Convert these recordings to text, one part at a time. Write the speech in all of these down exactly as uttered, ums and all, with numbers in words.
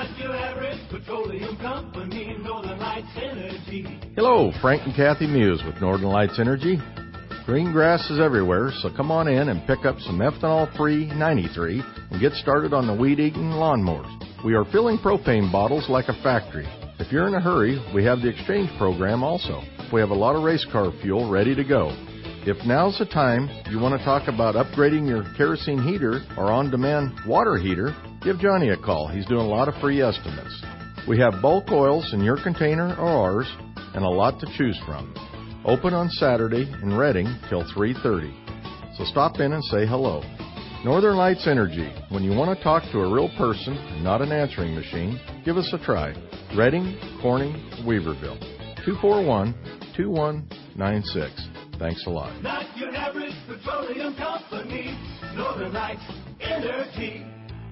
Not your average petroleum company, Northern Lights Energy. Hello, Frank and Kathy Muse with Northern Lights Energy. Green grass is everywhere, so come on in and pick up some ethanol-free ninety-three and get started on the weed-eating lawnmowers. We are filling propane bottles like a factory. If you're in a hurry, we have the exchange program also. We have a lot of race car fuel ready to go. If now's the time you want to talk about upgrading your kerosene heater or on-demand water heater, give Johnny a call. He's doing a lot of free estimates. We have bulk oils in your container or ours and a lot to choose from. Open on Saturday in Reading till three thirty. So stop in and say hello. Northern Lights Energy. When you want to talk to a real person and not an answering machine, give us a try. Reading, Corning, Weaverville. two four one, two one nine six. Thanks a lot. Not your average petroleum company, Northern Lights Energy.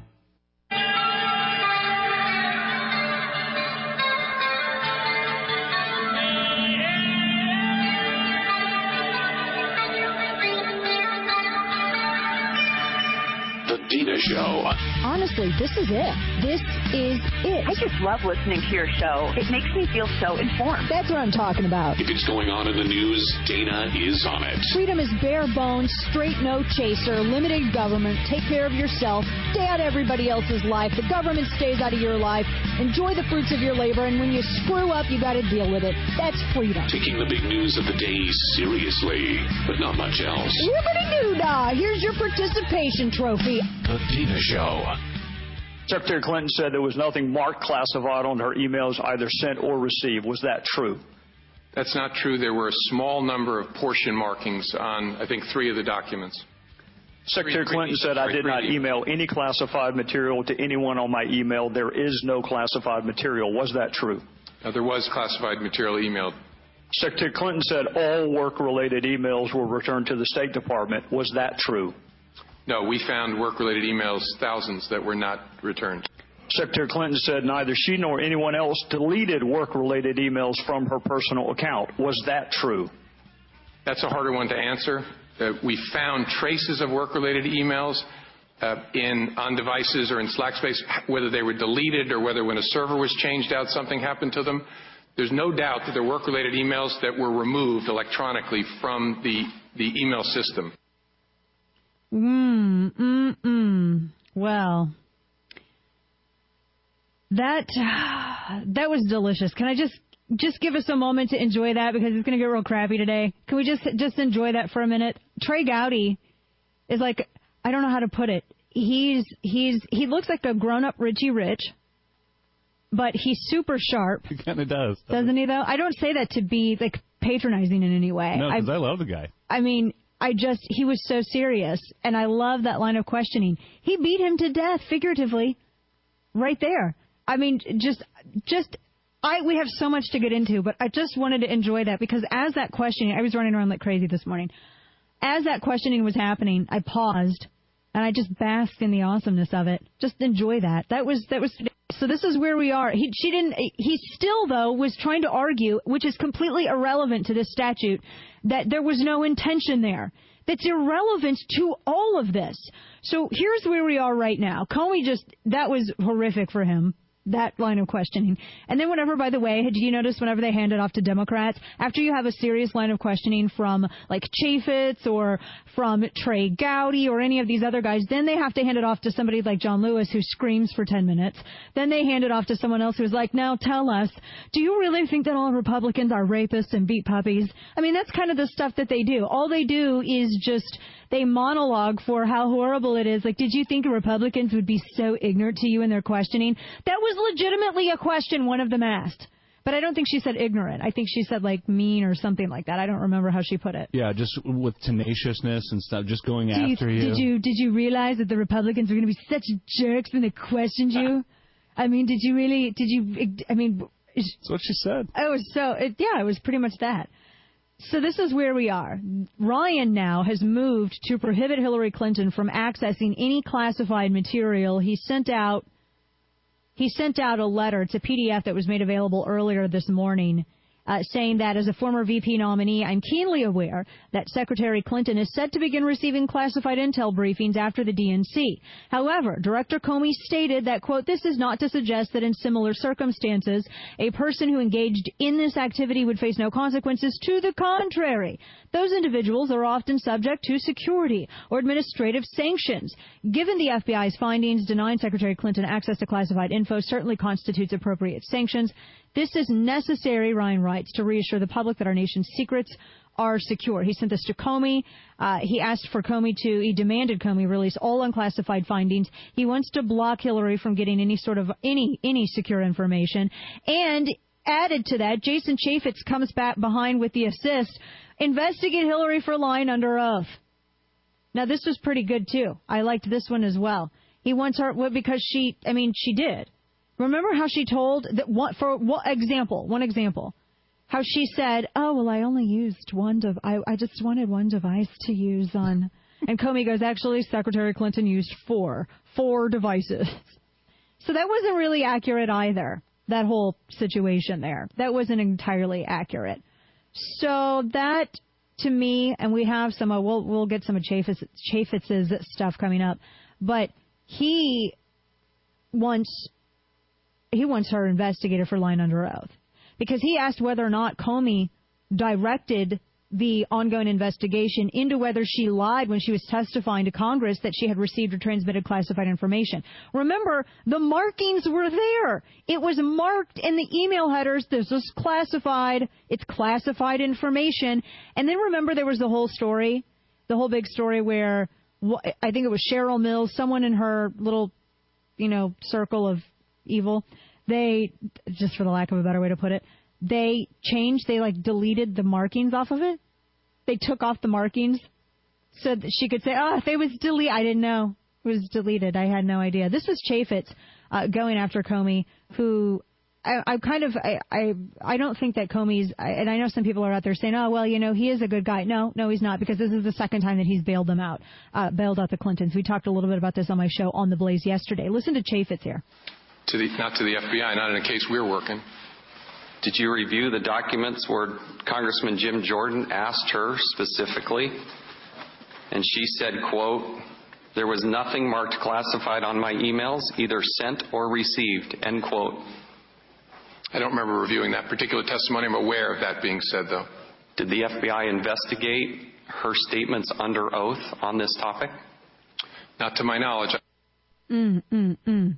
The Dina Show. Honestly, this is it. This is it. I just love listening to your show. It makes me feel so informed. That's what I'm talking about. If it's going on in the news, Dana is on it. Freedom is bare bones, straight no chaser, limited government, take care of yourself, stay out of everybody else's life, the government stays out of your life, enjoy the fruits of your labor, and when you screw up, you got to deal with it. That's freedom. Taking the big news of the day seriously, but not much else. Yibbity-doo-dah! Here's your participation trophy. The Dina Show. Secretary Clinton said there was nothing marked classified on her emails either sent or received. Was that true? That's not true. There were a small number of portion markings on, I think, three of the documents. Secretary Three, Clinton three, said, sorry, I did three not emails. email any classified material to anyone on my email. There is no classified material. Was that true? Uh, there was classified material emailed. Secretary Clinton said all work-related emails were returned to the State Department. Was that true? No, we found work-related emails, thousands, that were not returned. Secretary Clinton said neither she nor anyone else deleted work-related emails from her personal account. Was that true? That's a harder one to answer. Uh, we found traces of work-related emails uh, in on devices or in Slack space, whether they were deleted or whether when a server was changed out something happened to them. There's no doubt that there were work-related emails that were removed electronically from the, the email system. Mm, mm, mm. Well, that that was delicious. Can I just just give us a moment to enjoy that because it's going to get real crappy today? Can we just just enjoy that for a minute? Trey Gowdy is like, I don't know how to put it. He's he's he looks like a grown-up Richie Rich, but he's super sharp. He kind of does. Doesn't, doesn't he, though? I don't say that to be like patronizing in any way. No, because I, I love the guy. I mean, I just, he was so serious, and I love that line of questioning. He beat him to death, figuratively, right there. I mean, just, just, I, we have so much to get into, but I just wanted to enjoy that, because as that questioning, I was running around like crazy this morning. As that questioning was happening, I paused, and I just basked in the awesomeness of it. Just enjoy that. That was, that was, so this is where we are. He, she didn't, he still, though, was trying to argue, which is completely irrelevant to this statute, that there was no intention there. That's irrelevant to all of this. So here's where we are right now. Comey just, that was horrific for him, that line of questioning. And then whenever, by the way, did you notice whenever they hand it off to Democrats, after you have a serious line of questioning from like Chaffetz or from Trey Gowdy or any of these other guys, then they have to hand it off to somebody like John Lewis who screams for ten minutes. Then they hand it off to someone else who's like, now tell us, do you really think that all Republicans are rapists and beat puppies? I mean, that's kind of the stuff that they do. All they do is just, they monologue for how horrible it is. Like, did you think Republicans would be so ignorant to you in their questioning? That was legitimately a question one of them asked. But I don't think she said ignorant. I think she said, like, mean or something like that. I don't remember how she put it. Yeah, just with tenaciousness and stuff, just going Do after you, you. Did you did you realize that the Republicans were going to be such jerks when they questioned you? I mean, did you really, did you, I mean. That's what she said. It was so, it, yeah, it was pretty much that. So this is where we are. Ryan now has moved to prohibit Hillary Clinton from accessing any classified material. He sent out He sent out a letter. It's a P D F that was made available earlier this morning. uh, saying that as a former V P nominee, I'm keenly aware that Secretary Clinton is set to begin receiving classified intel briefings after the D N C. However, Director Comey stated that, quote, this is not to suggest that in similar circumstances, a person who engaged in this activity would face no consequences. To the contrary, those individuals are often subject to security or administrative sanctions. Given the F B I's findings, denying Secretary Clinton access to classified info certainly constitutes appropriate sanctions. This is necessary, Ryan writes, to reassure the public that our nation's secrets are secure. He sent this to Comey. Uh, he asked for Comey to, he demanded Comey release all unclassified findings. He wants to block Hillary from getting any sort of, any, any secure information. And added to that, Jason Chaffetz comes back behind with the assist. Investigate Hillary for lying under oath. Now, this was pretty good, too. I liked this one as well. He wants her, well, because she, I mean, she did. Remember how she told, that one, for one example, one example, how she said, oh, well, I only used one, dev- I, I just wanted one device to use on, and Comey goes, actually, Secretary Clinton used four, four devices. So that wasn't really accurate either, that whole situation there. That wasn't entirely accurate. So that, to me, and we have some, uh, we'll, we'll get some of Chaffetz, Chaffetz's stuff coming up, but he wants, he wants her investigated for lying under oath. Because he asked whether or not Comey directed the ongoing investigation into whether she lied when she was testifying to Congress that she had received or transmitted classified information. Remember, the markings were there. It was marked in the email headers. This was classified. It's classified information. And then remember, there was the whole story, the whole big story where I think it was Cheryl Mills, someone in her little, you know, circle of evil. They, just for the lack of a better way to put it, they changed, they like deleted the markings off of it. They took off the markings so that she could say, oh, if it was deleted, I didn't know it was deleted. I had no idea. This was Chaffetz uh, going after Comey, who I, I kind of, I, I, I don't think that Comey's, I, and I know some people are out there saying, oh, well, you know, he is a good guy. No, no, he's not, because this is the second time that he's bailed them out, uh, bailed out the Clintons. We talked a little bit about this on my show On the Blaze yesterday. Listen to Chaffetz here. To the, not to the F B I, not in a case we're working. Did you review the documents where Congressman Jim Jordan asked her specifically? And she said, quote, there was nothing marked classified on my emails, either sent or received, end quote. I don't remember reviewing that particular testimony. I'm aware of that being said, though. Did the F B I investigate her statements under oath on this topic? Not to my knowledge. Mm, mm, mm.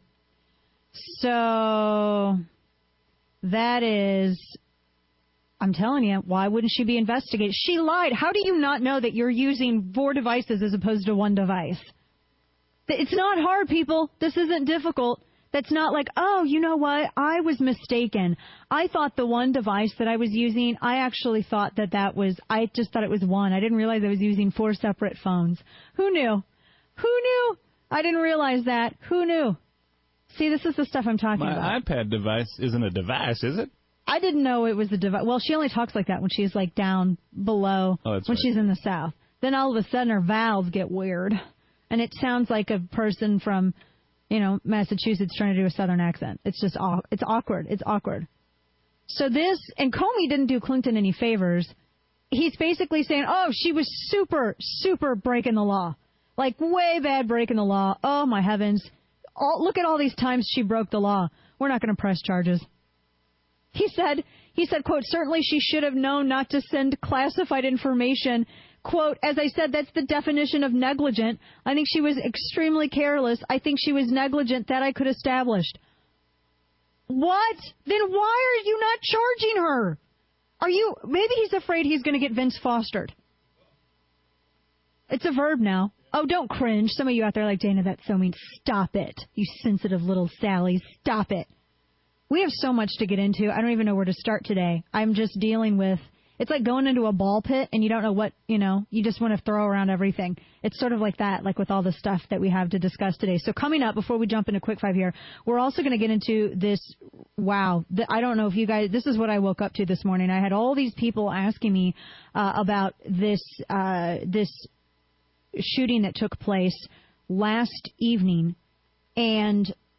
So that is, I'm telling you, why wouldn't she be investigated? She lied. How do you not know that you're using four devices as opposed to one device? It's not hard, people. This isn't difficult. That's not like, oh, you know what? I was mistaken. I thought the one device that I was using, I actually thought that that was, I just thought it was one. I didn't realize I was using four separate phones. Who knew? Who knew? I didn't realize that. Who knew? See, this is the stuff I'm talking My about. My iPad device isn't a device, is it? I didn't know it was a device. Well, she only talks like that when she's like down below, oh, that's when right. she's in the South. Then all of a sudden her vowels get weird. And it sounds like a person from, you know, Massachusetts trying to do a Southern accent. It's just, it's awkward. It's awkward. So this, and Comey didn't do Clinton any favors. He's basically saying, oh, she was super, super breaking the law. Like way bad breaking the law. Oh, my heavens. All, look at all these times she broke the law. We're not going to press charges. He said, he said, quote, certainly she should have known not to send classified information. Quote, as I said, that's the definition of negligent. I think she was extremely careless. I think she was negligent. That I could establish. What? Then why are you not charging her? Are you, maybe he's afraid he's going to get Vince Fostered. It's a verb now. Oh, don't cringe. Some of you out there are like, Dana, that's so mean. Stop it. You sensitive little Sally. Stop it. We have so much to get into. I don't even know where to start today. I'm just dealing with, it's like going into a ball pit and you don't know what, you know, you just want to throw around everything. It's sort of like that, like with all the stuff that we have to discuss today. So coming up, before we jump into Quick Five here, we're also going to get into this, wow, the, I don't know if you guys, this is what I woke up to this morning. I had all these people asking me uh, about this, uh, this, shooting that took place last evening, and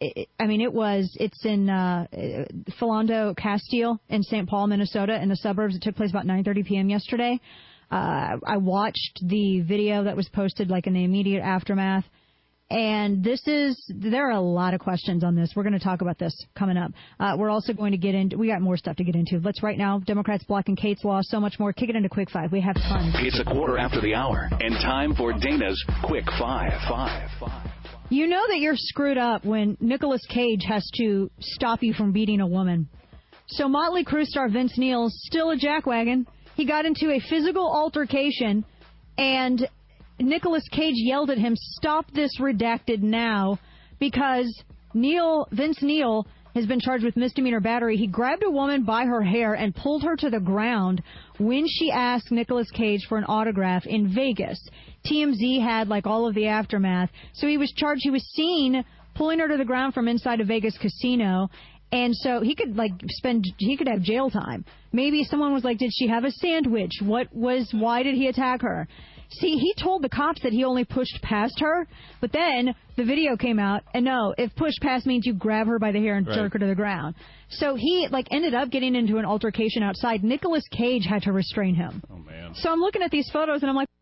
it, I mean, it was, it's in uh, Philando Castile in Saint Paul, Minnesota, in the suburbs. It took place about nine thirty p.m. yesterday. Uh, I watched the video that was posted, like, in the immediate aftermath. And this is, there are a lot of questions on this. We're going to talk about this coming up. Uh, we're also going to get into, we got more stuff to get into. Let's right now, Democrats blocking Kate's Law, so much more. Kick it into Quick Five. We have tons. It's a quarter after the hour, and time for Dana's Quick Five. Five. Five. You know that you're screwed up when Nicolas Cage has to stop you from beating a woman. So Motley Crue star Vince Neil's still a jackwagon. He got into a physical altercation, and Nicolas Cage yelled at him, "Stop this redacted now," because Neil, Vince Neil has been charged with misdemeanor battery. He grabbed a woman by her hair and pulled her to the ground when she asked Nicolas Cage for an autograph in Vegas. T M Z had, like, all of the aftermath. So he was charged. He was seen pulling her to the ground from inside a Vegas casino. And so he could, like, spend, he could have jail time. Maybe someone was like, did she have a sandwich? What was, why did he attack her? See, he told the cops that he only pushed past her, but then the video came out, and no, if push past means you grab her by the hair and right. jerk her to the ground. So he, like, ended up getting into an altercation outside. Nicolas Cage had to restrain him. Oh, man. So I'm looking at these photos, and I'm like,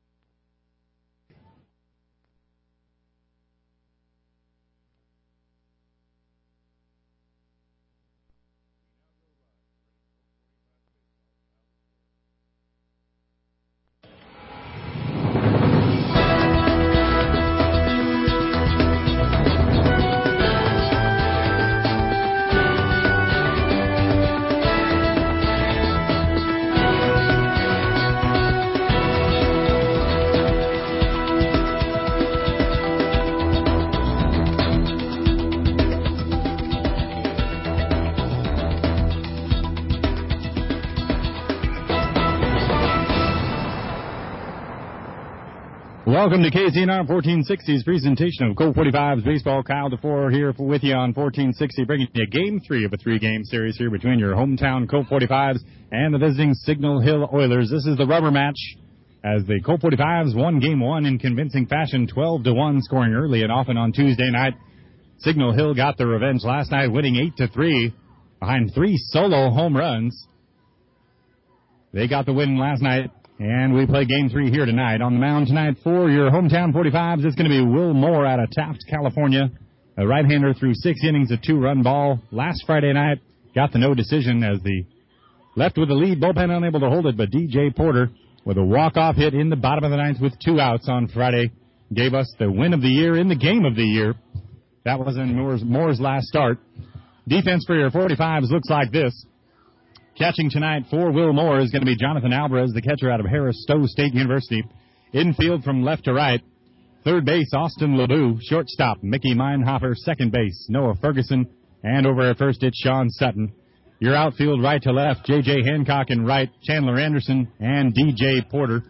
Welcome to K Z N R fourteen sixty's presentation of Colt forty-five's baseball. Kyle DeFore here with you on fourteen sixty, bringing you game three of a three-game series here between your hometown Colt forty-fives and the visiting Signal Hill Oilers. This is the rubber match as the Colt forty-fives won game one in convincing fashion, twelve to one, scoring early and often on Tuesday night. Signal Hill got their revenge last night, winning eight to three behind three solo home runs. They got the win last night. And we play game three here tonight. On the mound tonight for your hometown forty-fives, it's going to be Will Moore out of Taft, California. A right-hander threw six innings, a two-run ball. Last Friday night, got the no decision as the left with the lead. Bullpen unable to hold it, but D J Porter with a walk-off hit in the bottom of the ninth with two outs on Friday gave us the win of the year in the game of the year. That was in Moore's, Moore's last start. Defense for your forty-fives looks like this. Catching tonight for Will Moore is going to be Jonathan Alvarez, the catcher out of Harris Stowe State University. Infield from left to right. Third base, Austin LeBeau. Shortstop, Mickey Meinhofer. Second base, Noah Ferguson. And over at first, it's Sean Sutton. Your outfield right to left, J J Hancock and right, Chandler Anderson and D J Porter.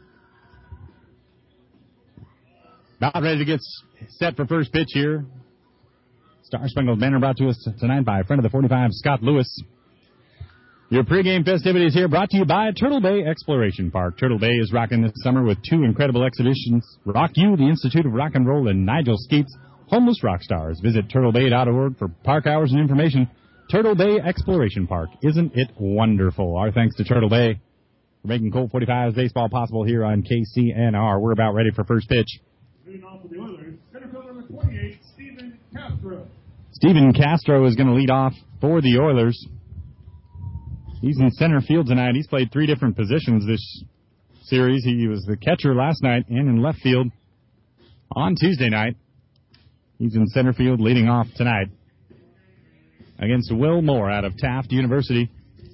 About ready to get set for first pitch here. Star Spangled Banner brought to us tonight by a friend of the forty-five, Scott Lewis. Your pregame festivities here brought to you by Turtle Bay Exploration Park. Turtle Bay is rocking this summer with two incredible exhibitions. Rock You, the Institute of Rock and Roll, and Nigel Skeets, Homeless Rock Stars. Visit turtle bay dot org for park hours and information. Turtle Bay Exploration Park. Isn't it wonderful? Our thanks to Turtle Bay for making Colt forty-five's baseball possible here on K C N R. We're about ready for first pitch. Leading off for the Oilers, center fielder number twenty-eight, Stephen Castro. Stephen Castro is going to lead off for the Oilers. He's in center field tonight. He's played three different positions this series. He was the catcher last night and in left field on Tuesday night. He's in center field leading off tonight against Will Moore out of Taft University.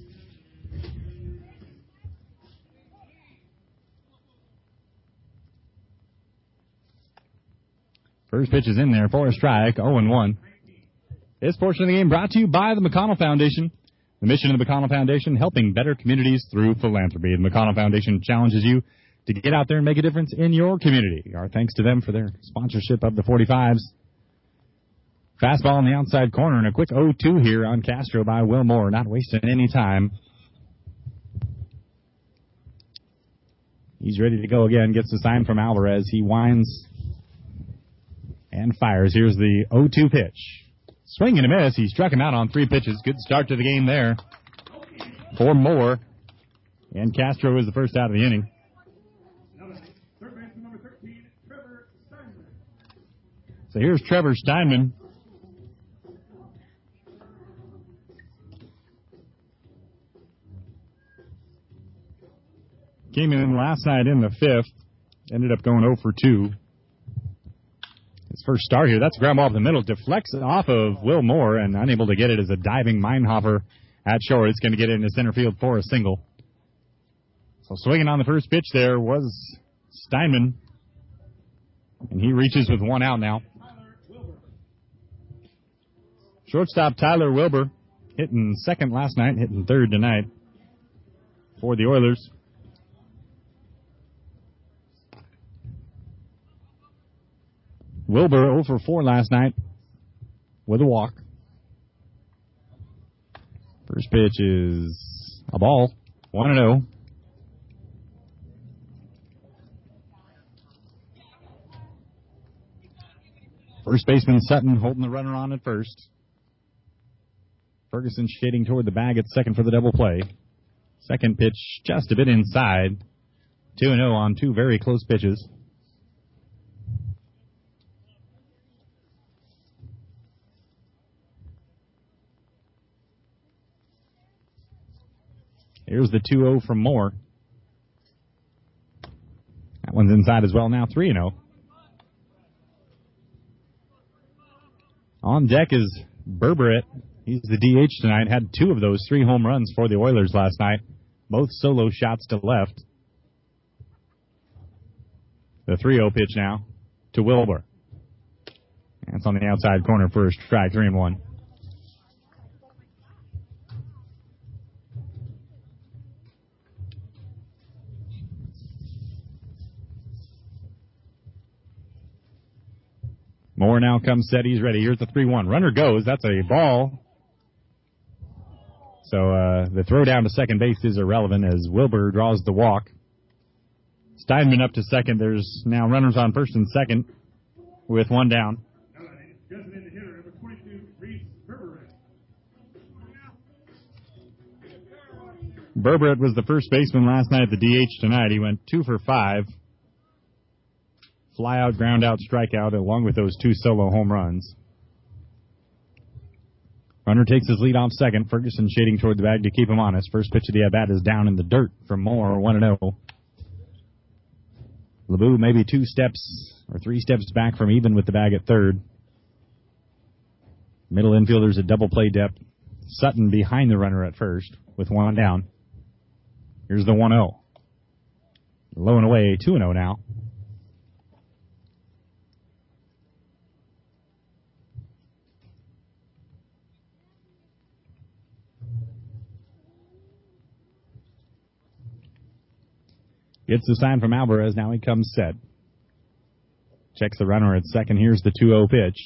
First pitch is in there for a strike, oh and one. This portion of the game brought to you by the McConnell Foundation. The mission of the McConnell Foundation, helping better communities through philanthropy. The McConnell Foundation challenges you to get out there and make a difference in your community. Our thanks to them for their sponsorship of the forty-fives. Fastball on the outside corner and a quick oh two here on Castro by Will Moore, not wasting any time. He's ready to go again, gets the sign from Alvarez. He winds and fires. Here's the oh two pitch. Swing and a miss. He struck him out on three pitches. Good start to the game there. Four more. And Castro is the first out of the inning. So here's Trevor Steinman. Came in last night in the fifth. Ended up going oh for two. His first start here. That's a ground ball up the middle. Deflects off of Will Moore and unable to get it as a diving Meinhofer at short. It's going to get it into center field for a single. So swinging on the first pitch there was Steinman. And he reaches with one out now. Shortstop Tyler Wilbur hitting second last night, hitting third tonight for the Oilers. Wilbur oh for four last night with a walk. First pitch is a ball, one and oh. First baseman Sutton holding the runner on at first. Ferguson shading toward the bag at second for the double play. Second pitch just a bit inside. two and oh on two very close pitches. Here's the two oh from Moore. That one's inside as well now, three and oh. On deck is Berberet. He's the D H tonight. Had two of those three home runs for the Oilers last night. Both solo shots to left. The three oh pitch now to Wilbur. That's on the outside corner for a strike, three and one. Moore now comes set. He's ready. Here's the three one. Runner goes. That's a ball. So uh, the throw down to second base is irrelevant as Wilbur draws the walk. Steinman up to second. There's now runners on first and second with one down. Berberet was the first baseman last night at the D H tonight. He went two for five. Fly out, ground out, strikeout, along with those two solo home runs. Runner takes his lead off second. Ferguson shading toward the bag to keep him honest. First pitch of the at-bat is down in the dirt from Moore, one and oh. LeBou maybe two steps or three steps back from even with the bag at third. Middle infielders at double play depth. Sutton behind the runner at first with one down. Here's the one oh. Low and away, two and oh now. Gets the sign from Alvarez. Now he comes set. Checks the runner at second. Here's the two oh pitch.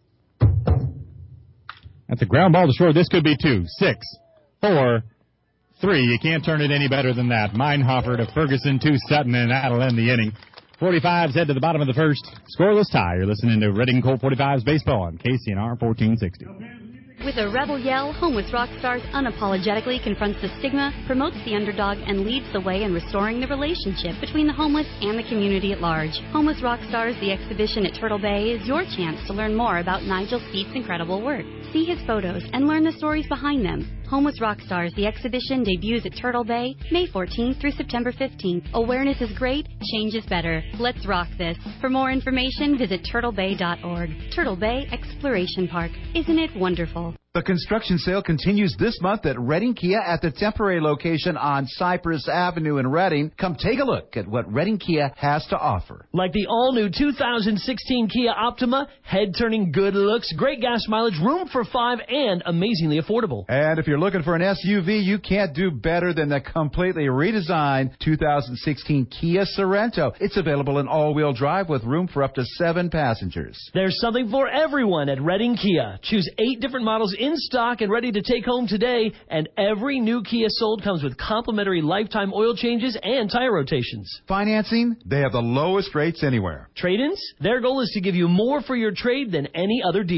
That's a ground ball to short. This could be two, six, four, three. You can't turn it any better than that. Meinhofer to Ferguson to Sutton, and that'll end the inning. forty-fives head to the bottom of the first. Scoreless tie. You're listening to Reading Colt forty-fives baseball on K C N R fourteen sixty. With a rebel yell, Homeless Rockstars unapologetically confronts the stigma, promotes the underdog, and leads the way in restoring the relationship between the homeless and the community at large. Homeless Rockstars, the exhibition at Turtle Bay, is your chance to learn more about Nigel Speed's incredible work. See his photos and learn the stories behind them. Homeless Rockstars, the exhibition debuts at Turtle Bay, May fourteenth through September fifteenth. Awareness is great, change is better. Let's rock this. For more information, visit turtle bay dot org. Turtle Bay Exploration Park. Isn't it wonderful? The construction sale continues this month at Reading Kia at the temporary location on Cypress Avenue in Reading. Come take a look at what Reading Kia has to offer. Like the all-new two thousand sixteen Kia Optima, head-turning good looks, great gas mileage, room for five, and amazingly affordable. And if you're looking for an S U V, you can't do better than the completely redesigned two thousand sixteen Kia Sorento. It's available in all-wheel drive with room for up to seven passengers. There's something for everyone at Reading Kia. Choose eight different models in stock and ready to take home today, and every new Kia sold comes with complimentary lifetime oil changes and tire rotations. Financing? They have the lowest rates anywhere. Trade-ins? Their goal is to give you more for your trade than any other dealer.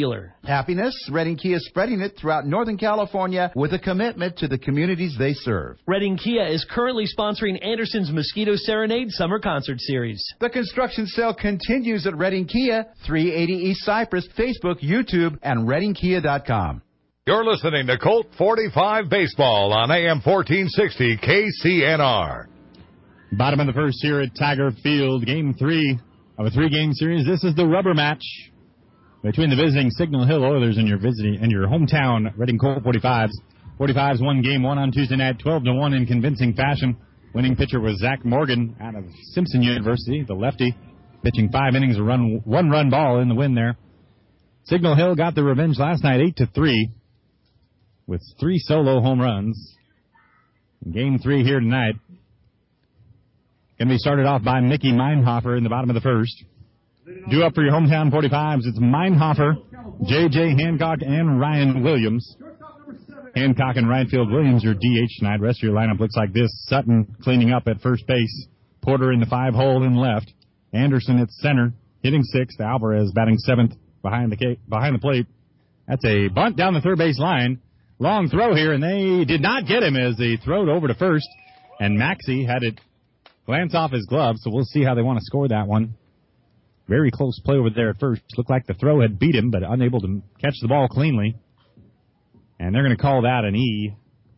Happiness, Redding Kia is spreading it throughout Northern California with a commitment to the communities they serve. Redding Kia is currently sponsoring Anderson's Mosquito Serenade Summer Concert Series. The construction sale continues at Redding Kia, three eighty East Cypress, Facebook, YouTube, and redding kia dot com. You're listening to Colt forty-five Baseball on A M fourteen sixty K C N R. Bottom of the first here at Tiger Field, game three of a three-game series. This is the rubber match between the visiting Signal Hill Oilers and your visiting and your hometown Redding Colt forty-fives. forty-fives won game one on Tuesday night, twelve to one in convincing fashion. Winning pitcher was Zach Morgan out of Simpson University, the lefty, pitching five innings, a run, one-run ball in the win there. Signal Hill got the revenge last night, eight to three, with three solo home runs. Game three here tonight going to be started off by Mickey Meinhofer in the bottom of the first. Due up for your hometown forty-fives, it's Meinhofer, J J. Hancock, and Ryan Williams. Hancock and right field. Williams, your D H tonight. Rest of your lineup looks like this. Sutton cleaning up at first base. Porter in the five hole in left. Anderson at center, hitting sixth. Alvarez batting seventh behind the behind the plate. That's a bunt down the third base line. Long throw here, and they did not get him as they throw it over to first. And Maxey had it glance off his glove, so we'll see how they want to score that one. Very close play over there at first. Looked like the throw had beat him, but unable to catch the ball cleanly. And they're going to call that an E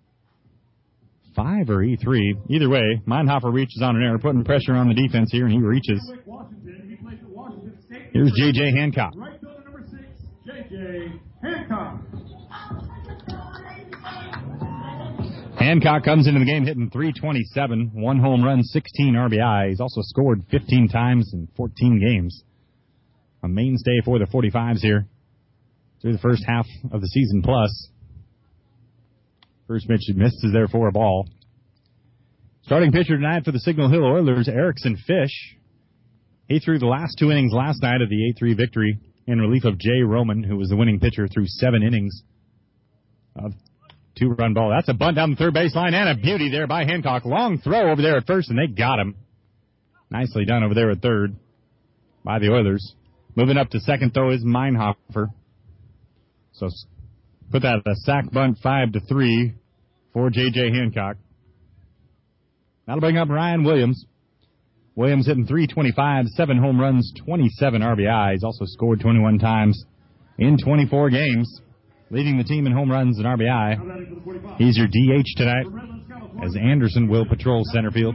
five or E three. Either way, Meinhofer reaches on an error, putting pressure on the defense here, and he reaches. Here's J J. Hancock. Right fielder number six, J J. Hancock. Hancock comes into the game hitting three twenty-seven, one home run, sixteen R B I. He's also scored fifteen times in fourteen games. A mainstay for the forty-fives here through the first half of the season plus. First pitch misses there for a ball. Starting pitcher tonight for the Signal Hill Oilers, Erickson Fish. He threw the last two innings last night of the eight three victory in relief of Jay Roman, who was the winning pitcher through seven innings of two-run ball. That's a bunt down the third base line and a beauty there by Hancock. Long throw over there at first, and they got him. Nicely done over there at third by the Oilers. Moving up to second, though, is Meinhofer. So put that at a sack bunt, five to three for J J. Hancock. That'll bring up Ryan Williams. Williams hitting three twenty-five, seven home runs, twenty-seven R B I. He's also scored twenty-one times in twenty-four games, leading the team in home runs and R B I. He's your D H tonight, as Anderson will patrol center field.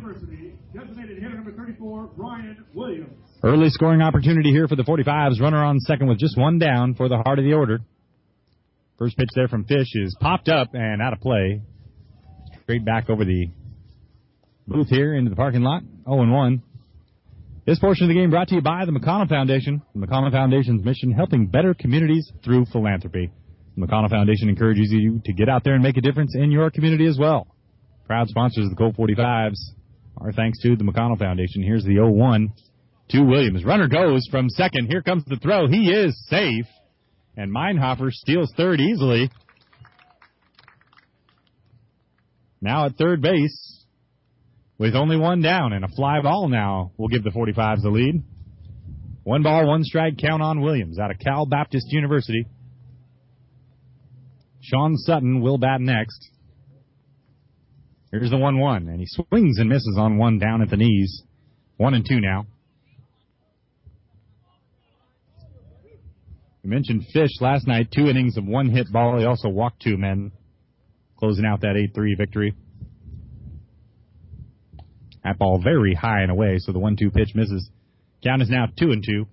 Early scoring opportunity here for the forty-fives. Runner on second with just one down for the heart of the order. First pitch there from Fish is popped up and out of play. Straight back over the booth here into the parking lot. oh and one. This portion of the game brought to you by the McConnell Foundation. The McConnell Foundation's mission, helping better communities through philanthropy. The McConnell Foundation encourages you to get out there and make a difference in your community as well. Proud sponsors of the Colt forty-fives. Our thanks to the McConnell Foundation. Here's the oh one to Williams. Runner goes from second. Here comes the throw. He is safe. And Meinhofer steals third easily. Now at third base, with only one down and a fly ball now, will give the forty-fives the lead. One ball, one strike count on Williams out of Cal Baptist University. Sean Sutton will bat next. Here's the one one, and he swings and misses on one down at the knees. One and two now. We mentioned Fish last night, two innings of one hit ball. He also walked two men, closing out that eight three victory. That ball very high and away, so the one two pitch misses. Count is now two and two.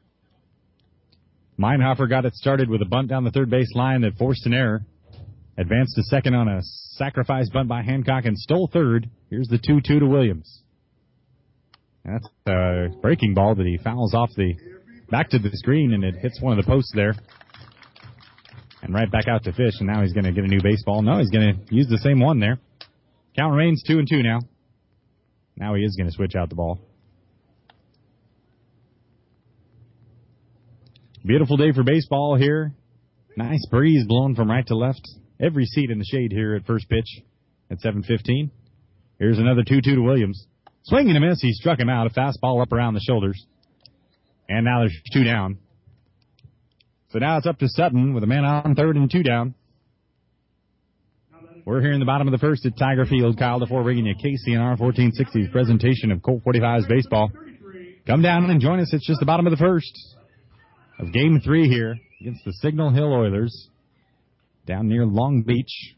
Meinhofer got it started with a bunt down the third base line that forced an error. Advanced to second on a sacrifice bunt by Hancock and stole third. Here's the two two to Williams. That's a breaking ball that he fouls off the back to the screen, and it hits one of the posts there. And right back out to Fish, and now he's going to get a new baseball. No, he's going to use the same one there. Count remains two and two now. Now he is going to switch out the ball. Beautiful day for baseball here. Nice breeze blowing from right to left. Every seat in the shade here at first pitch at seven fifteen. Here's another two two to Williams. Swing and a miss. He struck him out. A fastball up around the shoulders. And now there's two down. So now it's up to Sutton with a man on third and two down. We're here in the bottom of the first at Tiger Field. Kyle DeFore bringing you K C N R fourteen sixty's presentation of Colt forty-fives baseball. Come down and join us. It's just the bottom of the first of game three here against the Signal Hill Oilers down near Long Beach.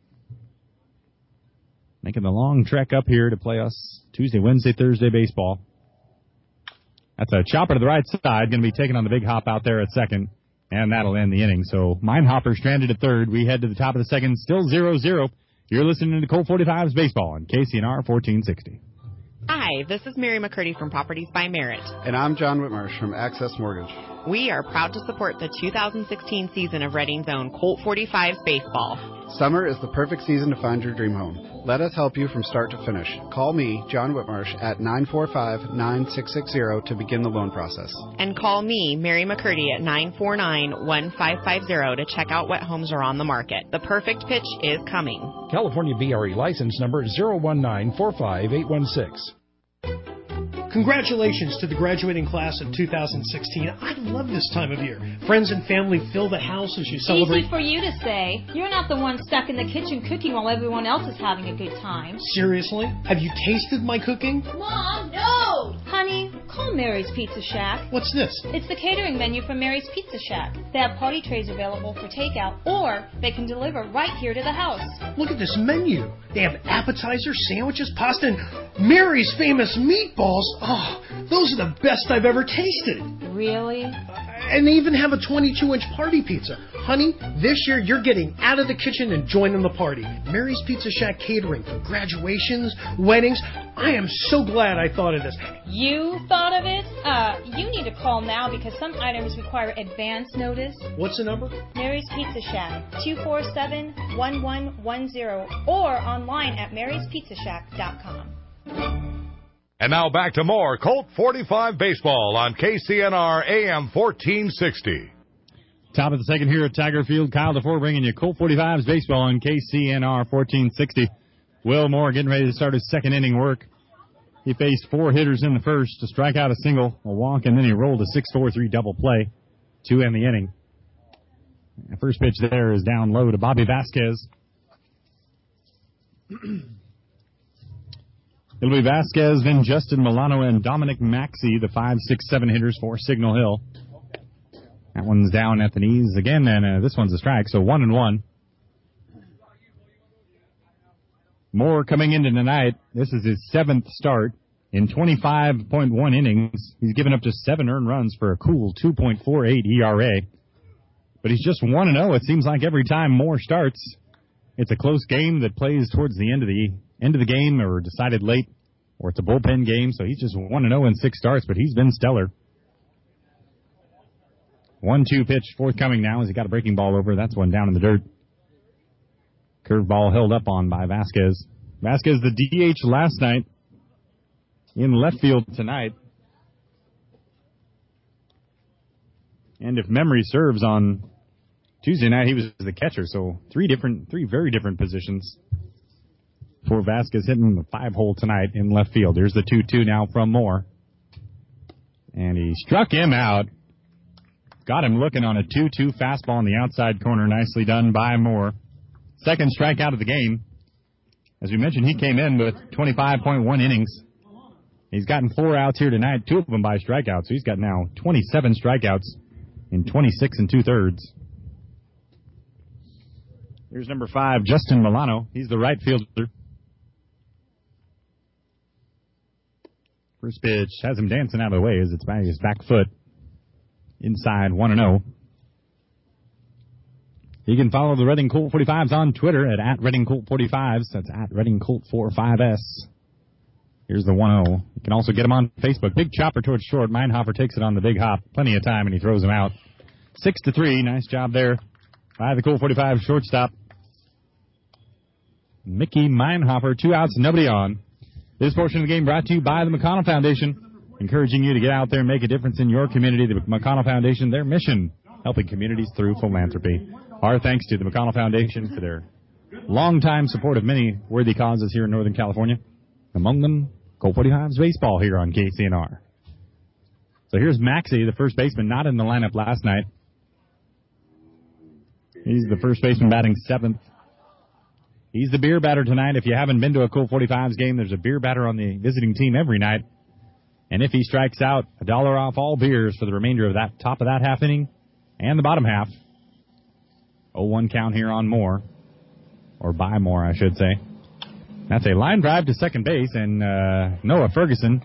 Making the long trek up here to play us Tuesday, Wednesday, Thursday baseball. That's a chopper to the right side. Going to be taking on the big hop out there at second. And that'll end the inning. So Meinhofer stranded at third. We head to the top of the second. Still zero zero. You're listening to Colt forty-fives baseball on K C N R fourteen sixty. Hi, this is Mary McCurdy from Properties by Merit. And I'm John Whitmarsh from Access Mortgage. We are proud to support the two thousand sixteen season of Reading's own Colt forty-fives baseball. Summer is the perfect season to find your dream home. Let us help you from start to finish. Call me, John Whitmarsh, at nine four five, nine six six zero to begin the loan process. And call me, Mary McCurdy, at nine four nine, one five five zero to check out what homes are on the market. The perfect pitch is coming. California B R E license number zero one nine four five eight one six. Congratulations to the graduating class of two thousand sixteen. I love this time of year. Friends and family fill the house as you celebrate. Easy for you to say. You're not the one stuck in the kitchen cooking while everyone else is having a good time. Seriously? Have you tasted my cooking? Mom, no! Honey, call Mary's Pizza Shack. What's this? It's the catering menu from Mary's Pizza Shack. They have party trays available for takeout, or they can deliver right here to the house. Look at this menu. They have appetizers, sandwiches, pasta, and Mary's famous meatballs. Oh, those are the best I've ever tasted. Really? And they even have a twenty-two inch party pizza. Honey, this year you're getting out of the kitchen and joining the party. Mary's Pizza Shack catering for graduations, weddings. I am so glad I thought of this. You thought of it? Uh, you need to call now because some items require advance notice. What's the number? Mary's Pizza Shack, two four seven, one one one zero, or online at marys pizza shack dot com. And now back to more Colt forty-five baseball on K C N R A M fourteen sixty. Top of the second here at Tiger Field. Kyle DeFore bringing you Colt forty-fives baseball on K C N R fourteen sixty. Will Moore getting ready to start his second inning work. He faced four hitters in the first to strike out a single, a walk, and then he rolled a six four three double play to end the inning. The first pitch there is down low to Bobby Vasquez. It'll be Vasquez, then Justin Milano, and Dominic Maxey, the five, six, seven hitters for Signal Hill. That one's down at the knees again, and uh, this one's a strike, so one and one. Moore coming into tonight. This is his seventh start in twenty-five point one innings. He's given up just seven earned runs for a cool two point four eight E R A. But he's just one and oh. It seems like every time Moore starts, it's a close game that plays towards the end of the end of the game or decided late, or it's a bullpen game. So he's just one and oh in six starts, but he's been stellar. one two pitch forthcoming now as he got a breaking ball over. That's one down in the dirt. Curveball held up on by Vasquez. Vasquez, the D H last night, in left field tonight. And if memory serves, on Tuesday night he was the catcher, so three different, three very different positions for Vasquez hitting the five hole tonight in left field. Here's the two two now from Moore. And he struck him out. Got him looking on a two two fastball in the outside corner. Nicely done by Moore. Second strikeout of the game. As we mentioned, he came in with twenty-five point one innings. He's gotten four outs here tonight, two of them by strikeouts. So he's got now twenty-seven strikeouts in twenty-six and two-thirds. Here's number five, Justin Milano. He's the right fielder. First pitch has him dancing out of the way as it's by his back foot. Inside one and oh. You can follow the Reading Colt forty-fives on Twitter at, at Reading Colt forty-fives. That's at Reading Colt forty-five S. Here's the one oh. You can also get him on Facebook. Big chopper towards short. Meinhofer takes it on the big hop. Plenty of time, and he throws him out. Six to three. Nice job there by the Colt forty-five shortstop. Mickey Meinhofer. Two outs, nobody on. This portion of the game brought to you by the McConnell Foundation, encouraging you to get out there and make a difference in your community. The McConnell Foundation, their mission, helping communities through philanthropy. Our thanks to the McConnell Foundation for their longtime support of many worthy causes here in Northern California. Among them, Colt forty-fives baseball here on K C N R. So here's Maxey, the first baseman, not in the lineup last night. He's the first baseman batting seventh. He's the beer batter tonight. If you haven't been to a Colt forty-fives game, there's a beer batter on the visiting team every night. And if he strikes out, a dollar off all beers for the remainder of that top of that half inning and the bottom half. oh one count here on Moore. Or by Moore, I should say. That's a line drive to second base, and uh, Noah Ferguson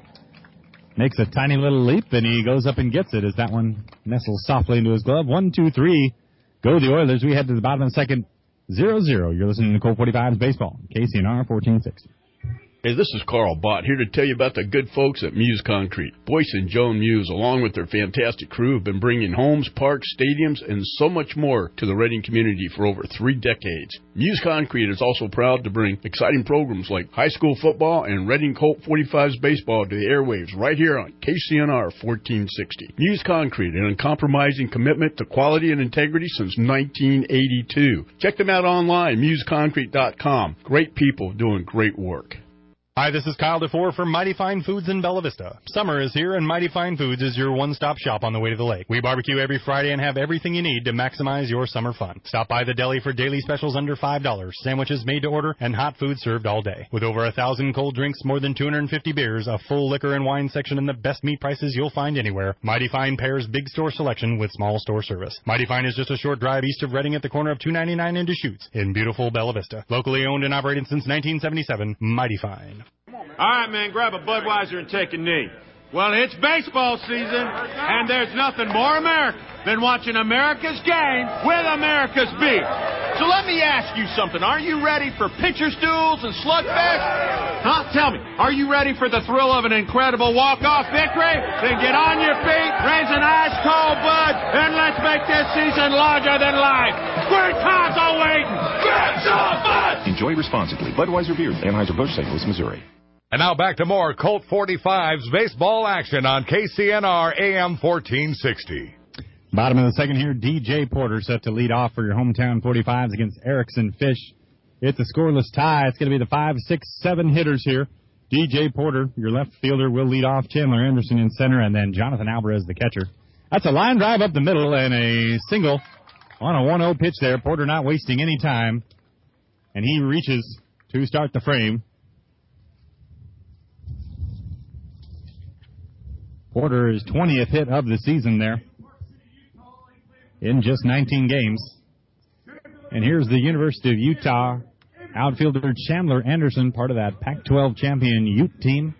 makes a tiny little leap, and he goes up and gets it as that one nestles softly into his glove. One, two, three. Go the Oilers. We head to the bottom of the second. zero zero. You're listening to Colt forty-fives Baseball. K C N R fourteen sixty. Hey, this is Carl Bott here to tell you about the good folks at Muse Concrete. Boyce and Joan Muse, along with their fantastic crew, have been bringing homes, parks, stadiums, and so much more to the Reading community for over three decades. Muse Concrete is also proud to bring exciting programs like high school football and Reading Colt forty-fives baseball to the airwaves right here on K C N R fourteen sixty. Muse Concrete, an uncompromising commitment to quality and integrity since nineteen eighty-two. Check them out online, muse concrete dot com. Great people doing great work. Hi, this is Kyle DeFore from Mighty Fine Foods in Bella Vista. Summer is here, and Mighty Fine Foods is your one-stop shop on the way to the lake. We barbecue every Friday and have everything you need to maximize your summer fun. Stop by the deli for daily specials under five dollars, sandwiches made to order, and hot food served all day. With over a thousand cold drinks, more than two hundred fifty beers, a full liquor and wine section, and the best meat prices you'll find anywhere, Mighty Fine pairs big store selection with small store service. Mighty Fine is just a short drive east of Reading at the corner of two ninety-nine and Deschutes in beautiful Bella Vista. Locally owned and operated since nineteen seventy-seven, Mighty Fine. All right, man, grab a Budweiser and take a knee. Well, it's baseball season, and there's nothing more American than watching America's game with America's beer. So let me ask you something. Are you ready for pitcher's duels and slugfest? Huh? Tell me, are you ready for the thrill of an incredible walk-off victory? Then get on your feet, raise an ice-cold Bud, and let's make this season larger than life. Great times are waiting. Grab some Bud! Enjoy responsibly. Budweiser Beer, Anheuser-Busch, Saint Louis, Missouri. And now back to more Colt forty-fives baseball action on K C N R A M fourteen sixty. Bottom of the second here, D J Porter set to lead off for your hometown forty-fives against Erickson Fish. It's a scoreless tie. It's going to be the five, six, seven hitters here. D J Porter, your left fielder, will lead off. Chandler Anderson in center, and then Jonathan Alvarez, the catcher. That's a line drive up the middle and a single on a one oh pitch there. Porter not wasting any time, and he reaches to start the frame. Porter's twentieth hit of the season there in just nineteen games. And here's the University of Utah outfielder Chandler Anderson, part of that Pac twelve champion Ute team.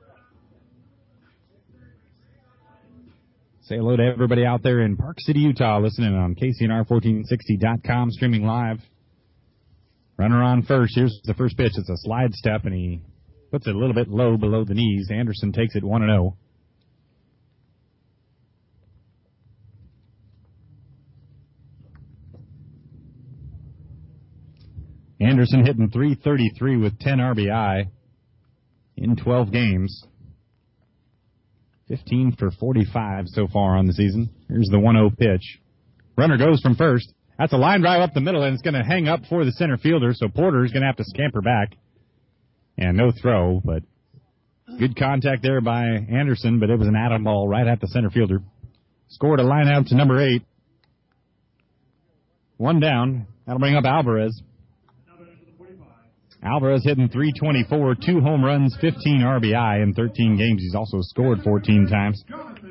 Say hello to everybody out there in Park City, Utah, listening on K C N R fourteen sixty dot com, streaming live. Runner on first. Here's the first pitch. It's a slide step, and he puts it a little bit low below the knees. Anderson takes it one and oh. Anderson hitting three thirty-three with ten R B I in twelve games. fifteen for forty-five so far on the season. Here's the one oh pitch. Runner goes from first. That's a line drive up the middle, and it's going to hang up for the center fielder, so Porter's going to have to scamper back. And no throw, but good contact there by Anderson, but it was an atom ball right at the center fielder. Scored a line out to number eight. One down. That'll bring up Alvarez. Alvarez hitting three twenty-four, two home runs, fifteen R B I in thirteen games. He's also scored fourteen times.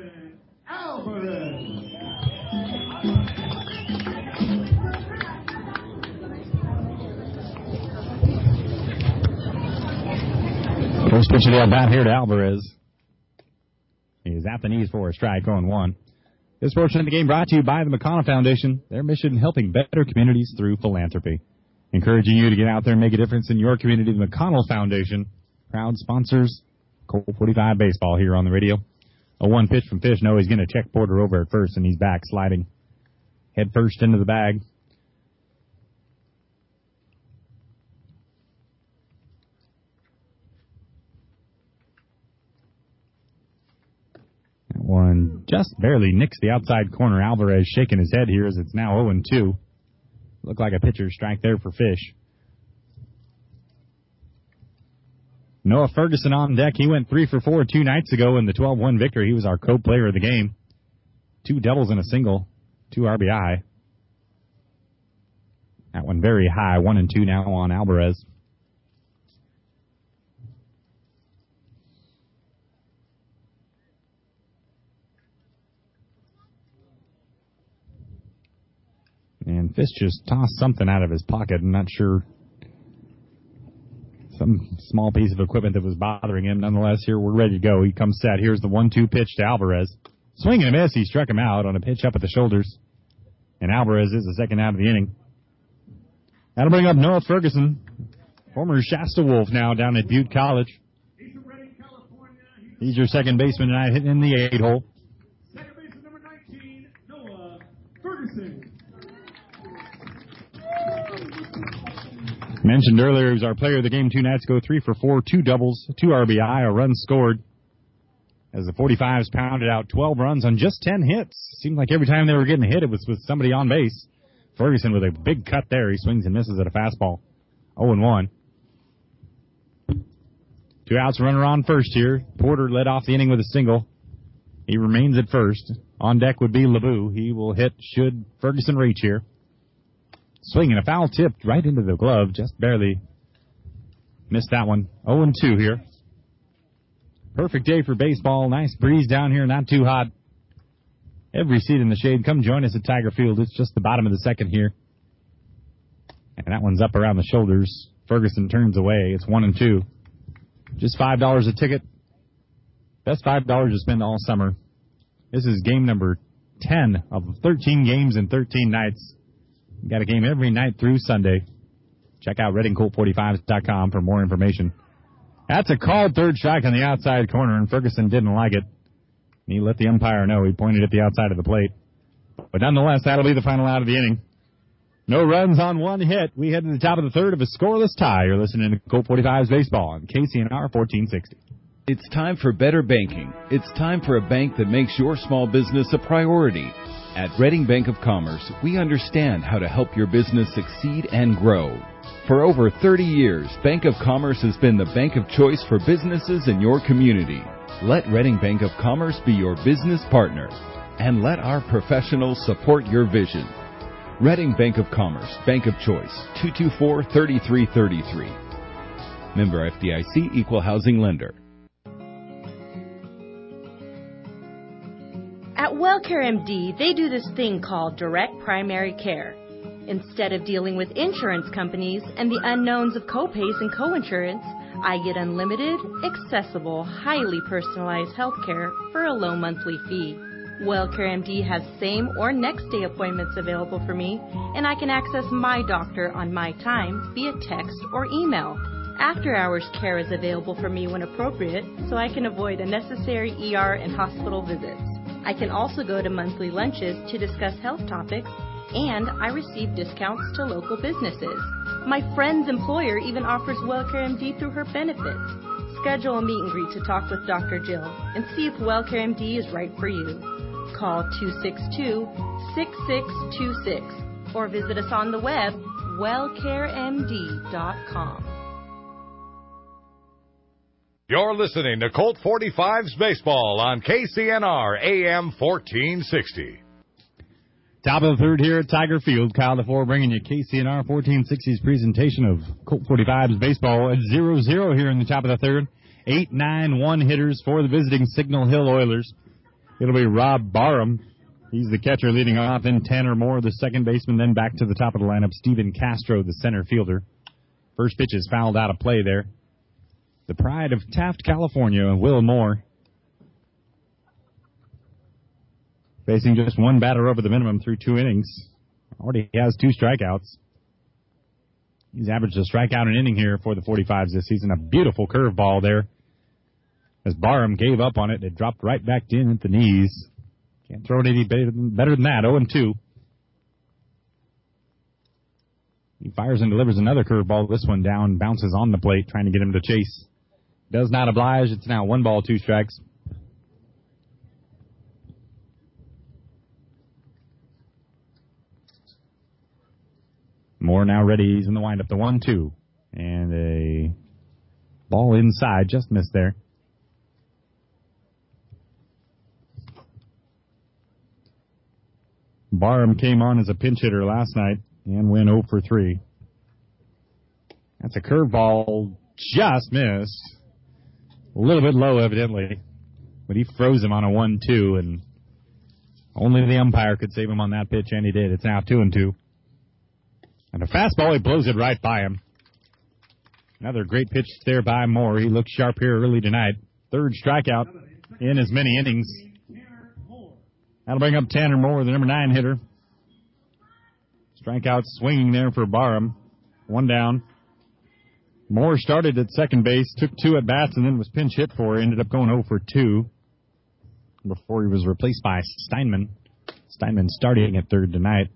First pitch of the at-bat here to Alvarez. He's at the knees for a strike, on one. This portion of the game brought to you by the McConnell Foundation. Their mission, helping better communities through philanthropy. Encouraging you to get out there and make a difference in your community. The McConnell Foundation, proud sponsors, Colt forty-five baseball here on the radio. A one pitch from Fish. No, he's going to check Porter over at first, and he's back sliding head first into the bag. That one just barely nicks the outside corner. Alvarez shaking his head here as it's now oh and two. Looked like a pitcher's strike there for Fish. Noah Ferguson on deck. He went three for four two nights ago in the twelve one victory. He was our co-player of the game. Two doubles and a single. Two R B I. one very high. One and two now on Alvarez. And Fish just tossed something out of his pocket. I'm not sure. Some small piece of equipment that was bothering him. Nonetheless, here we're ready to go. He comes set. Here's the one two pitch to Alvarez. Swing and a miss. He struck him out on a pitch up at the shoulders. And Alvarez is the second out of the inning. That'll bring up Noah Ferguson, former Shasta Wolf, now down at Butte College. He's your second baseman tonight, hitting in the eight hole. Second baseman number nineteen, Noah Ferguson. Mentioned earlier, he was our player of the game two nights ago. Three for four, two doubles, two R B I, a run scored. As the forty-fives pounded out twelve runs on just ten hits. Seemed like every time they were getting hit, it was with somebody on base. Ferguson with a big cut there. He swings and misses at a fastball. oh and one. Two outs, runner on first here. Porter led off the inning with a single. He remains at first. On deck would be LeBou. He will hit should Ferguson reach here. Swinging a foul tipped right into the glove. Just barely missed that one. oh and two here. Perfect day for baseball. Nice breeze down here. Not too hot. Every seat in the shade. Come join us at Tiger Field. It's just the bottom of the second here. And that one's up around the shoulders. Ferguson turns away. It's one and two. Just five dollars a ticket. Best five dollars to spend all summer. This is game number ten of thirteen games in thirteen nights. You got a game every night through Sunday. Check out Reading Colt forty-fives dot com for more information. That's a called third strike on the outside corner, and Ferguson didn't like it. He let the umpire know. He pointed at the outside of the plate. But nonetheless, that'll be the final out of the inning. No runs on one hit. We head to the top of the third of a scoreless tie. You're listening to Colt forty-fives Baseball on K C N R fourteen sixty. It's time for better banking. It's time for a bank that makes your small business a priority. At Reading Bank of Commerce, we understand how to help your business succeed and grow. For over thirty years, Bank of Commerce has been the bank of choice for businesses in your community. Let Reading Bank of Commerce be your business partner, and let our professionals support your vision. Reading Bank of Commerce, Bank of Choice, two two four, three three three three. Member F D I C, Equal Housing Lender. At WellCare M D, they do this thing called direct primary care. Instead of dealing with insurance companies and the unknowns of copays and coinsurance, I get unlimited, accessible, highly personalized health care for a low monthly fee. WellCare M D has same or next day appointments available for me, and I can access my doctor on my time via text or email. After hours care is available for me when appropriate, so I can avoid unnecessary E R and hospital visits. I can also go to monthly lunches to discuss health topics, and I receive discounts to local businesses. My friend's employer even offers WellCare M D through her benefits. Schedule a meet and greet to talk with Doctor Jill and see if WellCare M D is right for you. Call two six two, six six two six or visit us on the web, well care m d dot com. You're listening to Colt forty-fives Baseball on K C N R A M fourteen sixty. Top of the third here at Tiger Field. Kyle DeFore bringing you K C N R fourteen sixty's presentation of Colt forty-fives Baseball at zero zero here in the top of the third. eight nine one hitters for the visiting Signal Hill Oilers. It'll be Rob Barham. He's the catcher leading off, then ten or more, the second baseman, then back to the top of the lineup, Steven Castro, the center fielder. First pitch is fouled out of play there. The pride of Taft, California, Will Moore. Facing just one batter over the minimum through two innings. Already has two strikeouts. He's averaged a strikeout an inning here for the forty-fives this season. A beautiful curveball there. As Barham gave up on it, it dropped right back in at the knees. Can't throw it any better than that. oh and two. He fires and delivers another curveball. This one down, bounces on the plate, trying to get him to chase. Does not oblige. It's now one ball, two strikes. Moore now ready. He's in the windup. The one two. And a ball inside. Just missed there. Barham came on as a pinch hitter last night and went oh for three. That's a curveball, just missed. A little bit low, evidently. But he froze him on a one two, and only the umpire could save him on that pitch, and he did. It's now two and two. And a fastball, he blows it right by him. Another great pitch there by Moore. He looked sharp here early tonight. Third strikeout in as many innings. That'll bring up Tanner Moore, the number nine hitter. Strikeout swinging there for Barham. One down. Moore started at second base, took two at bats, and then was pinch hit for. Ended up going oh for two before he was replaced by Steinman. Steinman starting at third tonight.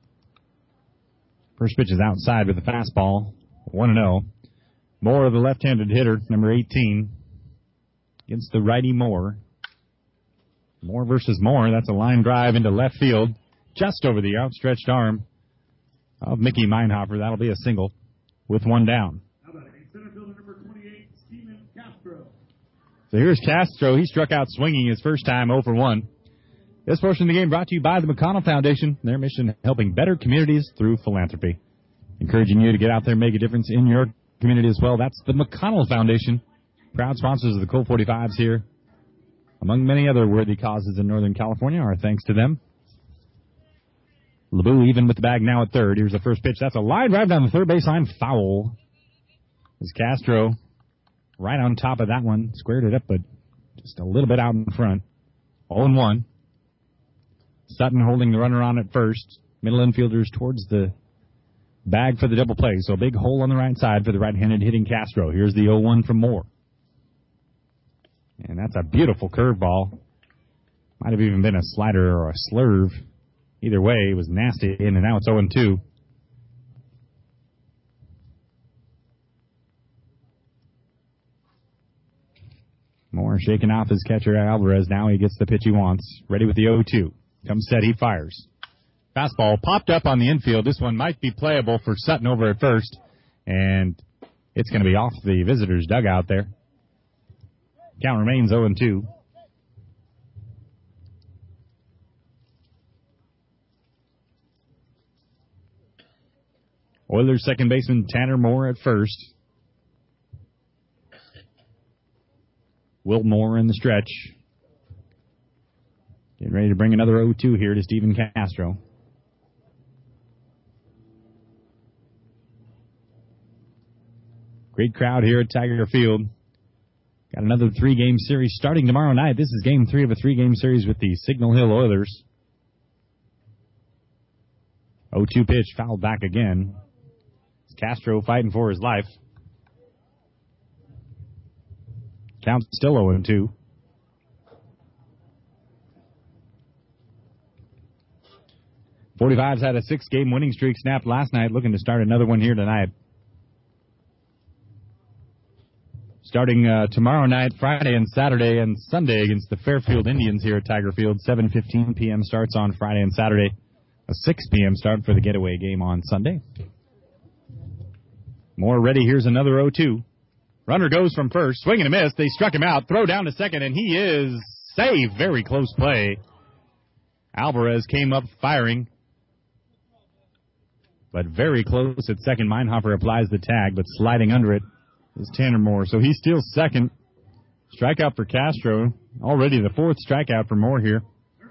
First pitch is outside with the fastball. one and oh. Moore, the left-handed hitter, number eighteen, against the righty Moore. Moore versus Moore. That's a line drive into left field, just over the outstretched arm of Mickey Meinhofer. That'll be a single with one down. How about center fielder number twenty-eight, Steven Castro. So here's Castro. He struck out swinging his first time, oh for one. This portion of the game brought to you by the McConnell Foundation. Their mission, helping better communities through philanthropy. Encouraging you to get out there and make a difference in your community as well. That's the McConnell Foundation. Proud sponsors of the Colt forty-fives here. Among many other worthy causes in Northern California, our thanks to them. LeBou even with the bag now at third. Here's the first pitch. That's a line drive down the third baseline. Foul. As Castro right on top of that one. Squared it up, but just a little bit out in front. oh and one. Sutton holding the runner on at first. Middle infielders towards the bag for the double play. So a big hole on the right side for the right-handed hitting Castro. Here's the oh one from Moore. And that's a beautiful curveball. Might have even been a slider or a slurve. Either way, it was nasty, and now it's oh and two. Moore shaking off his catcher, Alvarez. Now he gets the pitch he wants. Ready with the oh two. Comes set, he fires. Fastball popped up on the infield. This one might be playable for Sutton over at first. And it's going to be off the visitors' dugout there. Count remains oh and two. Oilers second baseman Tanner Moore at first. Will Moore in the stretch. Getting ready to bring another oh two here to Steven Castro. Great crowd here at Tiger Field. Got another three-game series starting tomorrow night. This is game three of a three-game series with the Signal Hill Oilers. oh two pitch, fouled back again. It's Castro fighting for his life. Count still oh and two. forty-fives had a six-game winning streak snapped last night, looking to start another one here tonight. Starting uh, tomorrow night, Friday and Saturday and Sunday against the Fairfield Indians here at Tiger Field. seven fifteen p.m. starts on Friday and Saturday. A six p.m. start for the getaway game on Sunday. Moore ready. Here's another oh two. Runner goes from first. Swing and a miss. They struck him out. Throw down to second, and he is safe. Very close play. Alvarez came up firing. But very close at second. Meinhofer applies the tag, but sliding under it is Tanner Moore. So he steals second. Strikeout for Castro. Already the fourth strikeout for Moore here.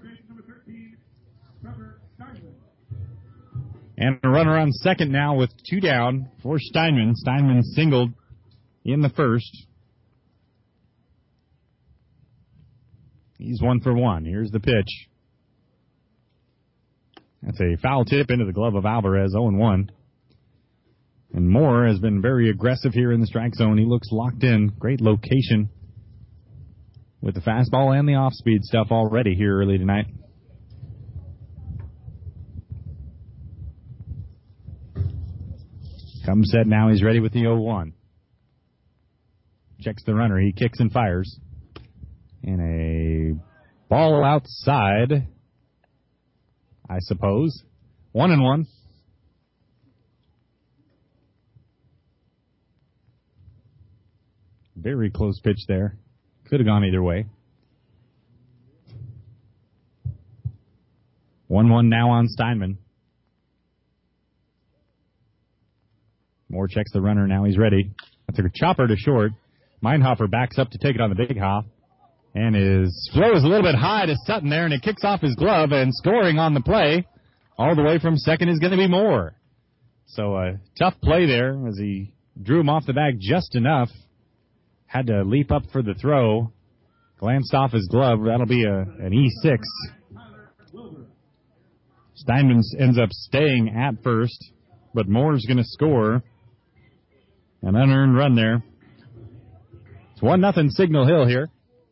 And a runner on second now with two down for Steinman. Steinman singled in the first. He's one for one. Here's the pitch. That's a foul tip into the glove of Alvarez, oh and one. And Moore has been very aggressive here in the strike zone. He looks locked in. Great location with the fastball and the off-speed stuff already here early tonight. Comes set now. He's ready with the oh one. Checks the runner. He kicks and fires. And a ball outside, I suppose. One and one. Very close pitch there. Could have gone either way. one one now on Steinman. Moore checks the runner. Now he's ready. That's a chopper to short. Meinhofer backs up to take it on the big hop. And his throw is a little bit high to Sutton there, and it kicks off his glove, and scoring on the play all the way from second is going to be Moore. So a tough play there as he drew him off the bag just enough. Had to leap up for the throw. Glanced off his glove. That'll be a, an E six. Steinman ends up staying at first, but Moore's going to score. An unearned run there. It's one nothing Signal Hill here.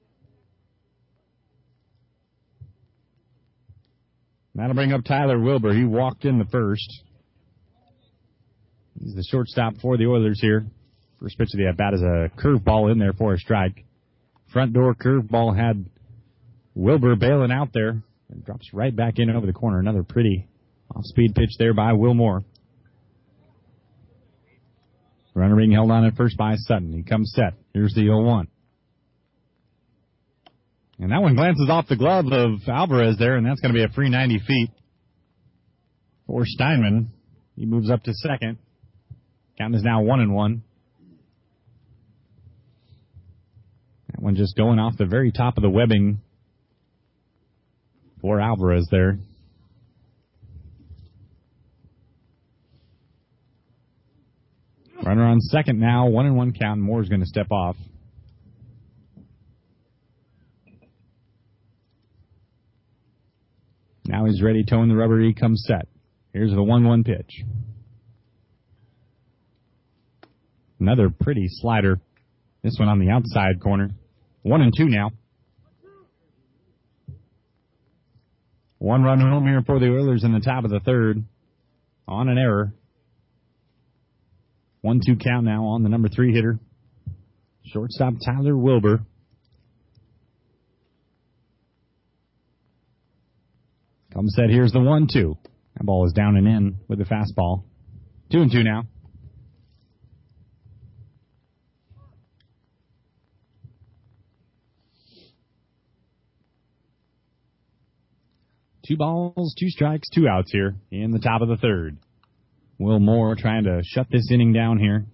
That'll bring up Tyler Wilbur. He walked in the first. He's the shortstop for the Oilers here. First pitch of the at-bat is a curveball in there for a strike. Front door curveball had Wilbur bailing out there. And drops right back in over the corner. Another pretty off-speed pitch there by Will Moore. Runner being held on at first by Sutton. He comes set. Here's the oh one. And that one glances off the glove of Alvarez there, and that's going to be a free ninety feet for Steinman. He moves up to second. Count is now one and one. That one just going off the very top of the webbing for Alvarez there. Runner on second now, one and one count, and Moore's going to step off. Now he's ready, toeing the rubber, he comes set. Here's the one one pitch. Another pretty slider. This one on the outside corner. One and two now. One run home here for the Oilers in the top of the third. On an error. one two count now on the number three hitter. Shortstop Tyler Wilbur. Comes set, here's the one two. That ball is down and in with the fastball. Two and two now. Two balls, two strikes, two outs here in the top of the third. Will Moore trying to shut this inning down here.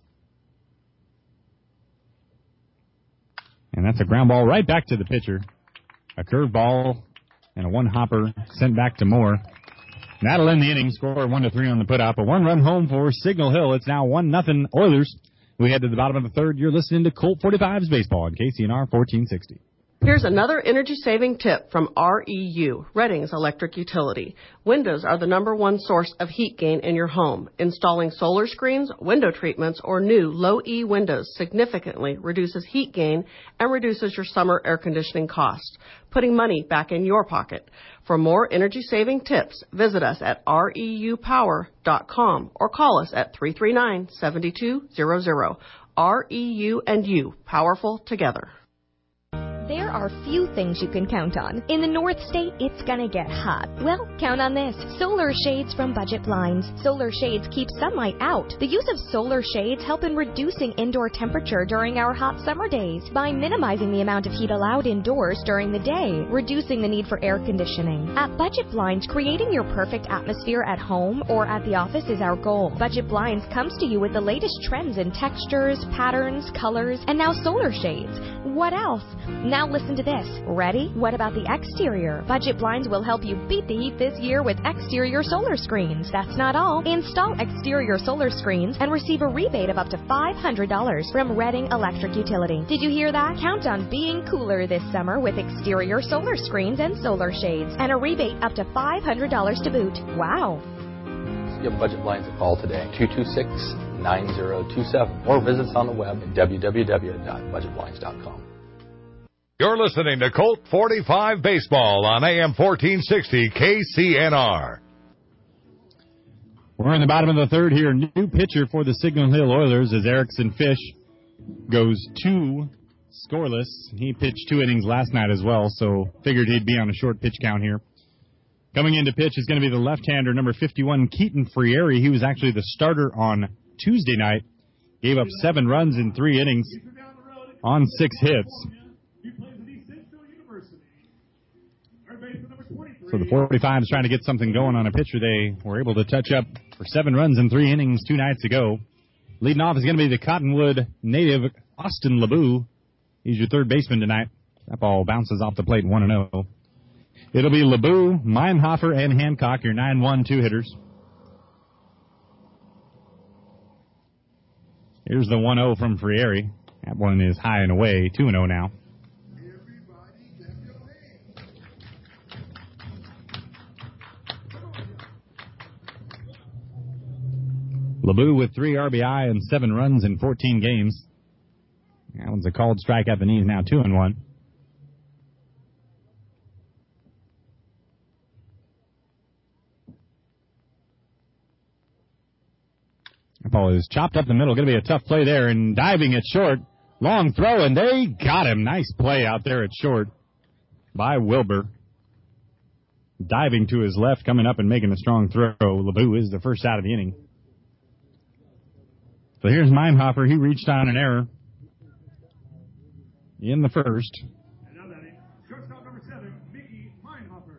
And that's a ground ball right back to the pitcher. A curveball and a one-hopper sent back to Moore. That'll end the inning. Score one to three on the put-up. A one-run home for Signal Hill. It's now one nothing Oilers. We head to the bottom of the third. You're listening to Colt forty-five's Baseball on K C N R fourteen sixty. Here's another energy-saving tip from R E U, Redding's electric utility. Windows are the number one source of heat gain in your home. Installing solar screens, window treatments, or new low-E windows significantly reduces heat gain and reduces your summer air conditioning costs, putting money back in your pocket. For more energy-saving tips, visit us at R E U power dot com or call us at three three nine, seven two zero zero. R E U and you, powerful together. There are few things you can count on. In the North State, it's gonna get hot. Well, count on this. Solar shades from Budget Blinds. Solar shades keep sunlight out. The use of solar shades help in reducing indoor temperature during our hot summer days by minimizing the amount of heat allowed indoors during the day, reducing the need for air conditioning. At Budget Blinds, creating your perfect atmosphere at home or at the office is our goal. Budget Blinds comes to you with the latest trends in textures, patterns, colors, and now solar shades. What else? Now listen to this. Ready? What about the exterior? Budget Blinds will help you beat the heat this year with exterior solar screens. That's not all. Install exterior solar screens and receive a rebate of up to five hundred dollars from Redding Electric Utility. Did you hear that? Count on being cooler this summer with exterior solar screens and solar shades and a rebate up to five hundred dollars to boot. Wow. Give Budget Blinds a call today, two two six, nine zero two seven, or visit us on the web at w w w dot budget blinds dot com. You're listening to Colt forty-five Baseball on A M fourteen sixty K C N R. We're in the bottom of the third here. New pitcher for the Signal Hill Oilers as Erickson Fish goes two scoreless. He pitched two innings last night as well, so figured he'd be on a short pitch count here. Coming into pitch is going to be the left-hander, number fifty-one, Keaton Frieri. He was actually the starter on Tuesday night. Gave up seven runs in three innings on six hits. So the forty-five is trying to get something going on a pitcher they were able to touch up for seven runs in three innings two nights ago. Leading off is going to be the Cottonwood native, Austin LeBeau. He's your third baseman tonight. That ball bounces off the plate one and oh. It'll be LeBeau, Meinhofer, and Hancock, your nine one two hitters. Here's the one oh from Frieri. That one is high and away, two and oh now. LeBeau with three R B I and seven runs in fourteen games. That one's a called strike at the knees now, two and one. That ball is chopped up the middle. Going to be a tough play there, and diving at short. Long throw, and they got him. Nice play out there at short by Wilbur. Diving to his left, coming up and making a strong throw. LeBeau is the first out of the inning. So here's Meinhofer. He reached on an error in the first. And now that is shortstop number seven, Mickey Meinhofer.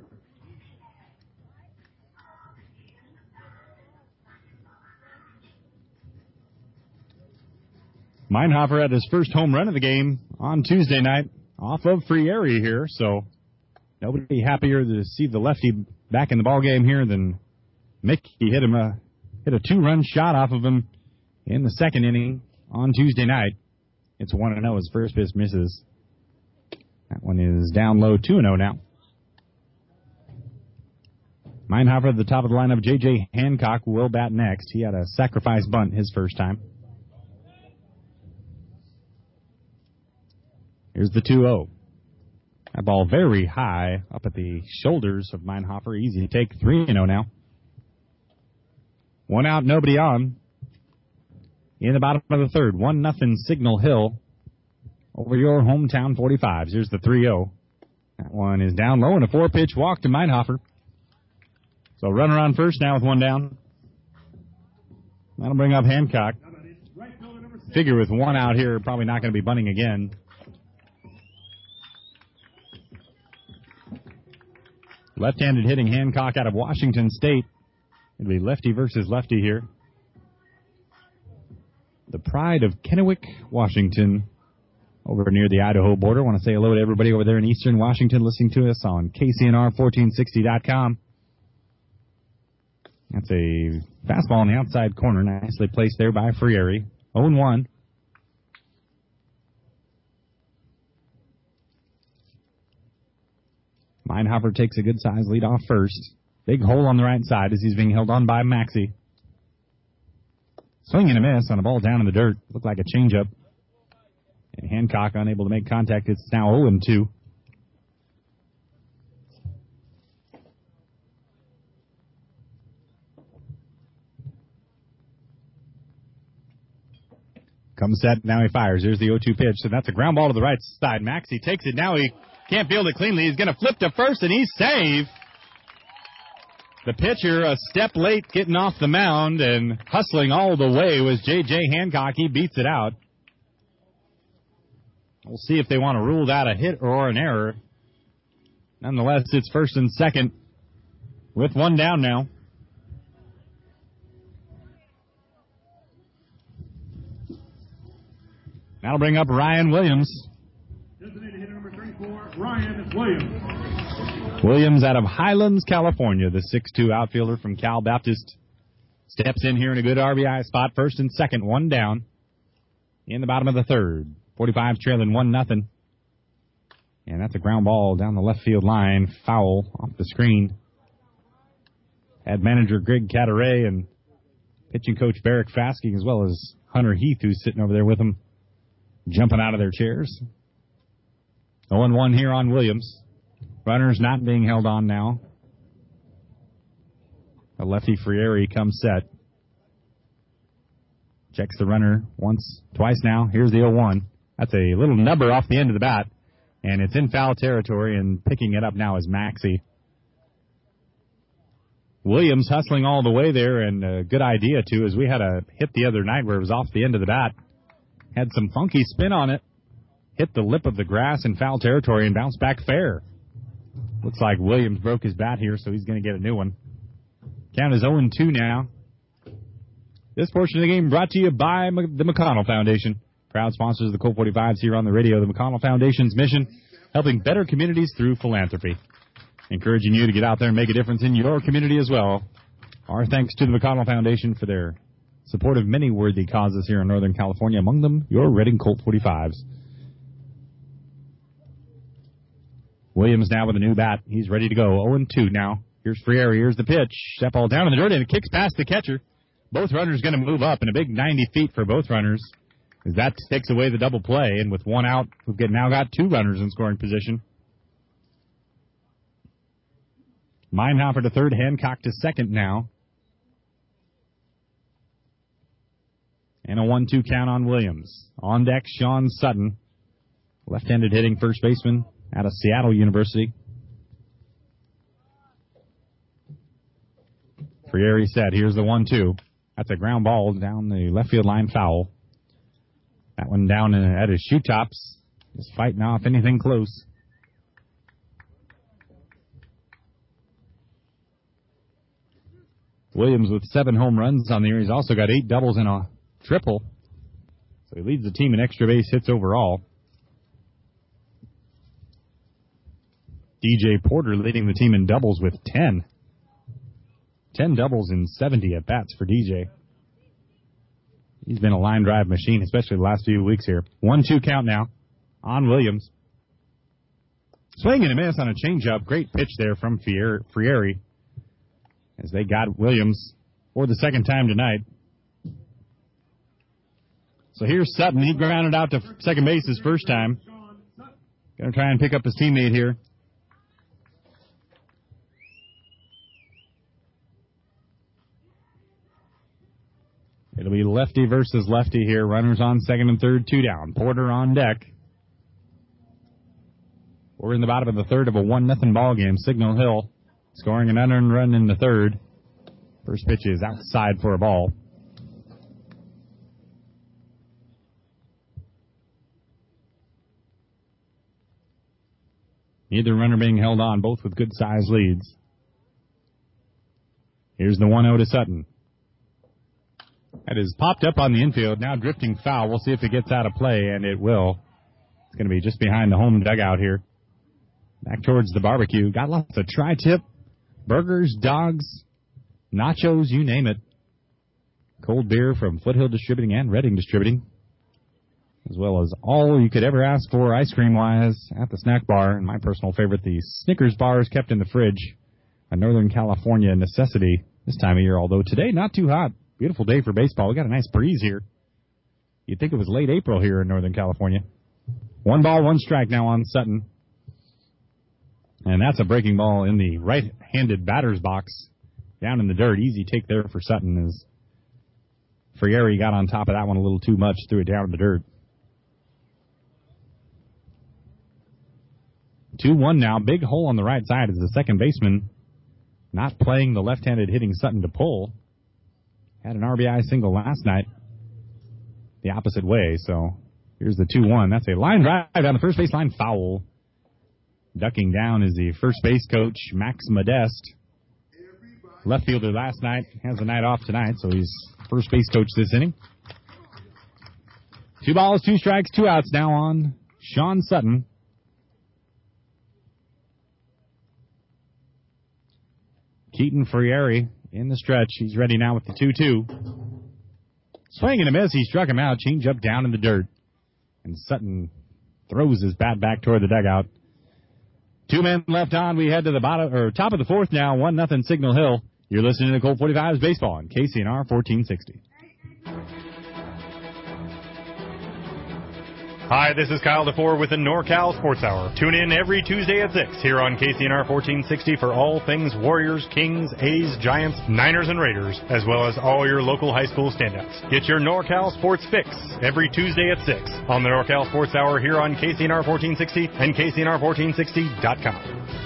Meinhofer had his first home run of the game on Tuesday night off of Frieri here, so nobody happier to see the lefty back in the ball game here than Mickey. He hit him a hit a two-run shot off of him in the second inning on Tuesday night. It's one and oh. His first pitch misses. That one is down low, two and oh now. Meinhofer at the top of the lineup. J J. Hancock will bat next. He had a sacrifice bunt his first time. Here's the two oh. That ball very high up at the shoulders of Meinhofer. Easy to take, three and oh now. One out, nobody on. In the bottom of the third, one nothing Signal Hill over your hometown forty-fives. Here's the three oh. That one is down low and a four-pitch walk to Meinhofer. So runner on first now with one down. That'll bring up Hancock. Figure with one out here, probably not going to be bunting again. Left-handed hitting Hancock out of Washington State. It'll be lefty versus lefty here. The pride of Kennewick, Washington, over near the Idaho border. I want to say hello to everybody over there in eastern Washington listening to us on K C N R fourteen sixty dot com. That's a fastball on the outside corner, nicely placed there by Frieri. oh and one. Meinhofer takes a good-sized lead off first. Big hole on the right side as he's being held on by Maxey. Swing and a miss on a ball down in the dirt. Looked like a changeup. And Hancock unable to make contact. It's now oh and two. Comes set, now he fires. Here's the oh two pitch, and that's a ground ball to the right side. Maxey takes it, now he can't field it cleanly. He's going to flip to first, and he's safe. The pitcher a step late getting off the mound, and hustling all the way was J J. Hancock. He beats it out. We'll see if they want to rule that a hit or an error. Nonetheless, it's first and second with one down now. That'll bring up Ryan Williams. Designated hitter number thirty-four, Ryan Williams. Williams out of Highlands, California, the six two outfielder from Cal Baptist. Steps in here in a good R B I spot. First and second, one down. In the bottom of the third. forty-five trailing one nothing. And that's a ground ball down the left field line. Foul off the screen. Had manager Greg Cataray and pitching coach Barrick Fasking, as well as Hunter Heath, who's sitting over there with him, jumping out of their chairs. oh and one here on Williams. Runners not being held on now. The lefty Frieri comes set. Checks the runner once, twice now. Here's the oh one. That's a little nubber off the end of the bat. And it's in foul territory, and picking it up now is Maxey. Williams hustling all the way there, and a good idea, too, as we had a hit the other night where it was off the end of the bat. Had some funky spin on it. Hit the lip of the grass in foul territory and bounced back fair. Looks like Williams broke his bat here, so he's going to get a new one. Count is oh and two now. This portion of the game brought to you by the McConnell Foundation. Proud sponsors of the Colt forty-fives here on the radio. The McConnell Foundation's mission, helping better communities through philanthropy. Encouraging you to get out there and make a difference in your community as well. Our thanks to the McConnell Foundation for their support of many worthy causes here in Northern California, among them your Reading Colt forty-fives. Williams now with a new bat. He's ready to go. oh and two now. Here's Friere. Here's the pitch. That ball down in the dirt, and it kicks past the catcher. Both runners going to move up, and a big ninety feet for both runners, as that takes away the double play. And with one out, we've got, now got two runners in scoring position. Meinhofer to third, Hancock to second now. And a one two count on Williams. On deck, Sean Sutton, left-handed hitting first baseman out of Seattle University. Friere set. Here's the one two. That's a ground ball down the left field line, foul. That one down at his shoe tops. Just fighting off anything close. Williams with seven home runs on the year. He's also got eight doubles and a triple. So he leads the team in extra base hits overall. D J Porter leading the team in doubles with ten. ten doubles and seventy at-bats for D J. He's been a line drive machine, especially the last few weeks here. one two count now on Williams. Swing and a miss on a changeup. Great pitch there from Friere as they got Williams for the second time tonight. So here's Sutton. He grounded out to second base his first time. Going to try and pick up his teammate here. It'll be lefty versus lefty here. Runners on second and third, two down. Porter on deck. We're in the bottom of the third of a one nothing ball game. Signal Hill scoring an unearned run in the third. First pitch is outside for a ball. Neither runner being held on, both with good-sized leads. Here's the one oh to Sutton. That is popped up on the infield, now drifting foul. We'll see if it gets out of play, and it will. It's going to be just behind the home dugout here. Back towards the barbecue. Got lots of tri-tip, burgers, dogs, nachos, you name it. Cold beer from Foothill Distributing and Reading Distributing, as well as all you could ever ask for ice cream-wise at the snack bar. And my personal favorite, the Snickers bars kept in the fridge. A Northern California necessity this time of year, although today not too hot. Beautiful day for baseball. We got a nice breeze here. You'd think it was late April here in Northern California. One ball, one strike now on Sutton. And that's a breaking ball in the right-handed batter's box. Down in the dirt. Easy take there for Sutton as Friere got on top of that one a little too much. Threw it down in the dirt. two one now. Big hole on the right side as the second baseman not playing the left-handed hitting Sutton to pull. Had an R B I single last night the opposite way, so here's the two one. That's a line drive down the first baseline, foul. Ducking down is the first base coach, Max Modeste. Left fielder last night, has the night off tonight, so he's first base coach this inning. Two balls, two strikes, two outs now on Sean Sutton. Keaton Friere in the stretch. He's ready now with the two two. Swing and a miss. He struck him out. Change up down in the dirt. And Sutton throws his bat back toward the dugout. Two men left on. We head to the bottom or top of the fourth now. One nothing Signal Hill. You're listening to Colt forty-fives baseball on K C N R fourteen sixty. Hi, this is Kyle DeFore with the NorCal Sports Hour. Tune in every Tuesday at six here on K C N R fourteen sixty for all things Warriors, Kings, A's, Giants, Niners, and Raiders, as well as all your local high school standouts. Get your NorCal Sports fix every Tuesday at six on the NorCal Sports Hour here on K C N R fourteen sixty and K C N R fourteen sixty dot com.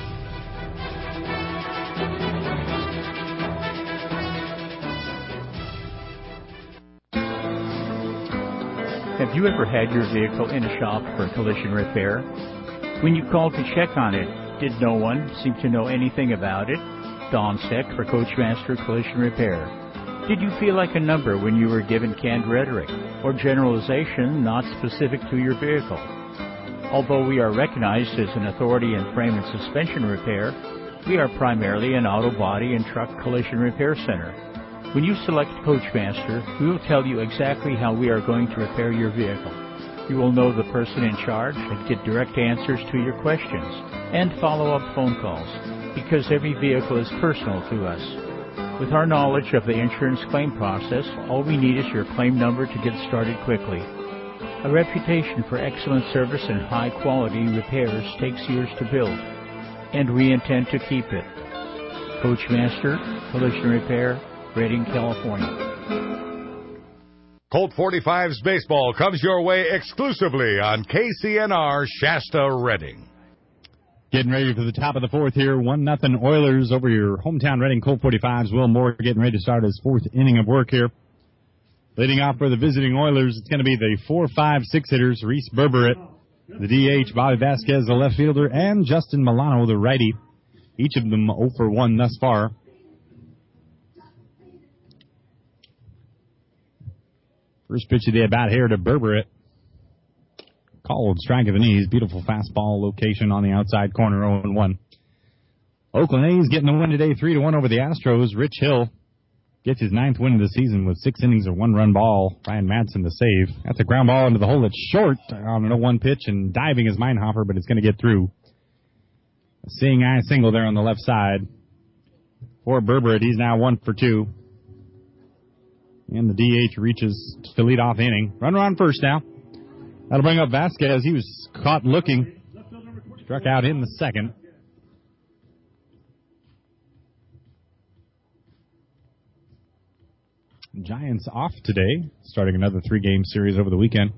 Have you ever had your vehicle in a shop for collision repair? When you called to check on it, did no one seem to know anything about it? Don Steck for Coachmaster Collision Repair. Did you feel like a number when you were given canned rhetoric or generalization not specific to your vehicle? Although we are recognized as an authority in frame and suspension repair, we are primarily an auto body and truck collision repair center. When you select Coachmaster, we will tell you exactly how we are going to repair your vehicle. You will know the person in charge and get direct answers to your questions and follow-up phone calls, because every vehicle is personal to us. With our knowledge of the insurance claim process, all we need is your claim number to get started quickly. A reputation for excellent service and high-quality repairs takes years to build, and we intend to keep it. Coachmaster, Collision Repair, Redding, California. Colt forty-fives baseball comes your way exclusively on K C N R Shasta Redding. Getting ready for the top of the fourth here. one nothing Oilers over your hometown Redding Colt forty-fives. Will Moore getting ready to start his fourth inning of work here. Leading off for the visiting Oilers, it's going to be the four five six hitters, Reese Berberet, the D H, Bobby Vasquez, the left fielder, and Justin Milano, the righty. Each of them oh for one thus far. First pitch of the at-bat here to Berberet. Called strike of the knees. Beautiful fastball location on the outside corner, oh and one. Oakland A's getting the win today, three to one over the Astros. Rich Hill gets his ninth win of the season with six innings of one-run ball. Ryan Madsen the save. That's a ground ball into the hole. It's short on an oh one pitch, and diving is Meinhofer, but it's going to get through. A seeing eye single there on the left side. For Berberet, he's now one for two. And the D H reaches to lead off the inning. Runner on first now. That'll bring up Vasquez. He was caught looking. Struck out in the second. Giants off today, starting another three-game series over the weekend.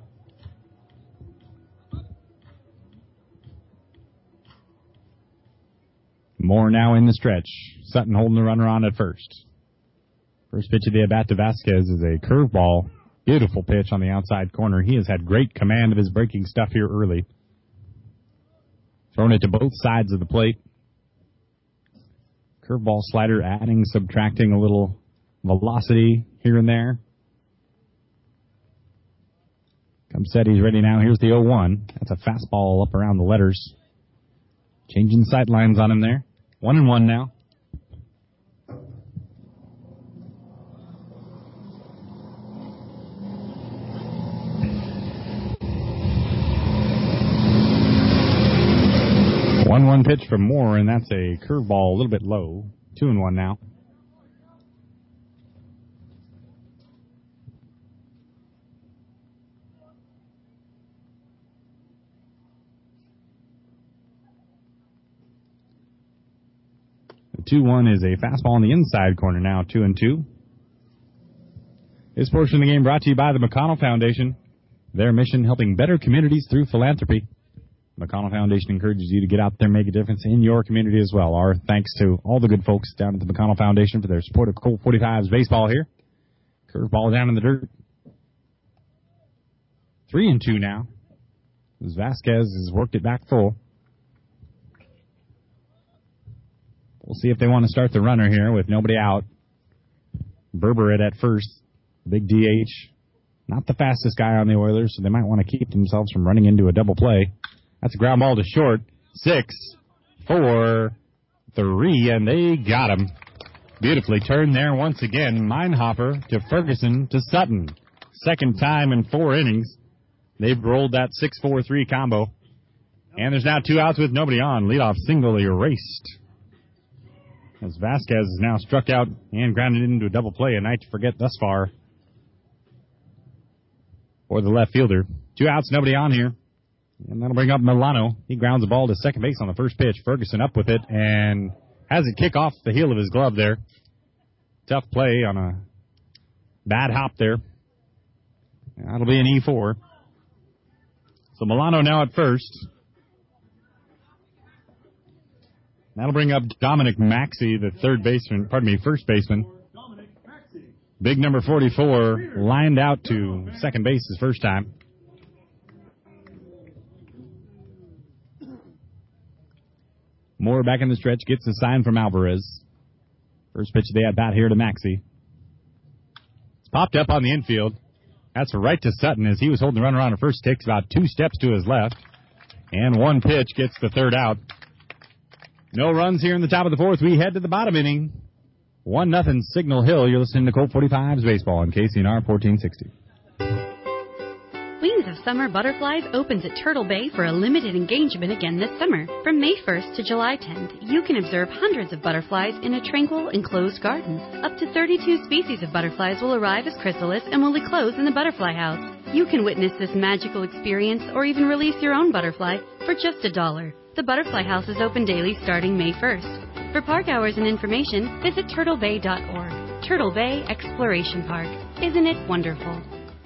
Moore now in the stretch. Sutton holding the runner on at first. First pitch of the at-bat to Vasquez is a curveball. Beautiful pitch on the outside corner. He has had great command of his breaking stuff here early. Throwing it to both sides of the plate. Curveball slider adding, subtracting a little velocity here and there. Comes set, he's ready now. Here's the oh one. That's a fastball up around the letters. Changing sight lines on him there. One and one now. one one pitch from Moore, and that's a curveball a little bit low. two and one now. The two one is a fastball on the inside corner now, two and two. This portion of the game brought to you by the McConnell Foundation. Their mission, helping better communities through philanthropy. McConnell Foundation encourages you to get out there and make a difference in your community as well. Our thanks to all the good folks down at the McConnell Foundation for their support of Colt forty-fives baseball here. Curveball down in the dirt. Three and two now. As Vasquez has worked it back full. We'll see if they want to start the runner here with nobody out. Berberet at first. Big D H. Not the fastest guy on the Oilers, so they might want to keep themselves from running into a double play. That's a ground ball to short. Six, four, three, and they got him. Beautifully turned there once again. Meinhofer to Ferguson to Sutton. Second time in four innings. They've rolled that six four three combo. And there's now two outs with nobody on. Leadoff single erased. As Vasquez is now struck out and grounded into a double play. A night to forget thus far for the left fielder. Two outs, nobody on here. And that'll bring up Milano. He grounds the ball to second base on the first pitch. Ferguson up with it and has it kick off the heel of his glove there. Tough play on a bad hop there. That'll be an E four. So Milano now at first. That'll bring up Dominic Maxey, the third baseman, pardon me, first baseman. Big number forty-four, lined out to second base his first time. Moore back in the stretch, gets a sign from Alvarez. First pitch of the at-bat here to Maxey. Popped up on the infield. That's right to Sutton as he was holding the runner on at first. Takes about two steps to his left. And one pitch gets the third out. No runs here in the top of the fourth. We head to the bottom inning. One nothing Signal Hill. You're listening to Colt forty-five's Baseball on K C N R fourteen sixty. Wings of Summer Butterflies opens at Turtle Bay for a limited engagement again this summer. From May first to July tenth, you can observe hundreds of butterflies in a tranquil, enclosed garden. Up to thirty-two species of butterflies will arrive as chrysalis and will eclose in the butterfly house. You can witness this magical experience or even release your own butterfly for just a dollar. The Butterfly House is open daily starting May first. For park hours and information, visit turtle bay dot org. Turtle Bay Exploration Park. Isn't it wonderful?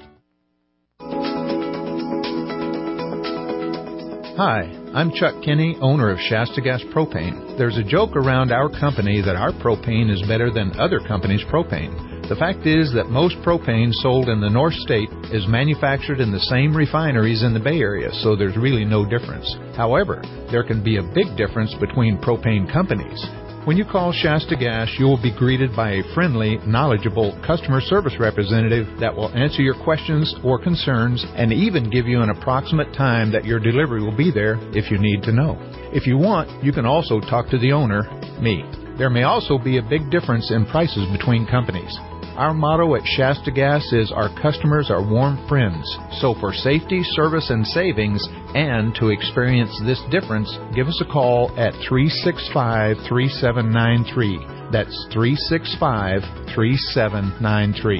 Hi, I'm Chuck Kinney, owner of Shasta Gas Propane. There's a joke around our company that our propane is better than other companies' propane. The fact is that most propane sold in the North State is manufactured in the same refineries in the Bay Area, so there's really no difference. However, there can be a big difference between propane companies. When you call Shasta Gas, you will be greeted by a friendly, knowledgeable customer service representative that will answer your questions or concerns and even give you an approximate time that your delivery will be there if you need to know. If you want, you can also talk to the owner, me. There may also be a big difference in prices between companies. Our motto at Shasta Gas is our customers are warm friends. So for safety, service, and savings, and to experience this difference, give us a call at three six five, three seven nine three. That's three six five, three seven nine three.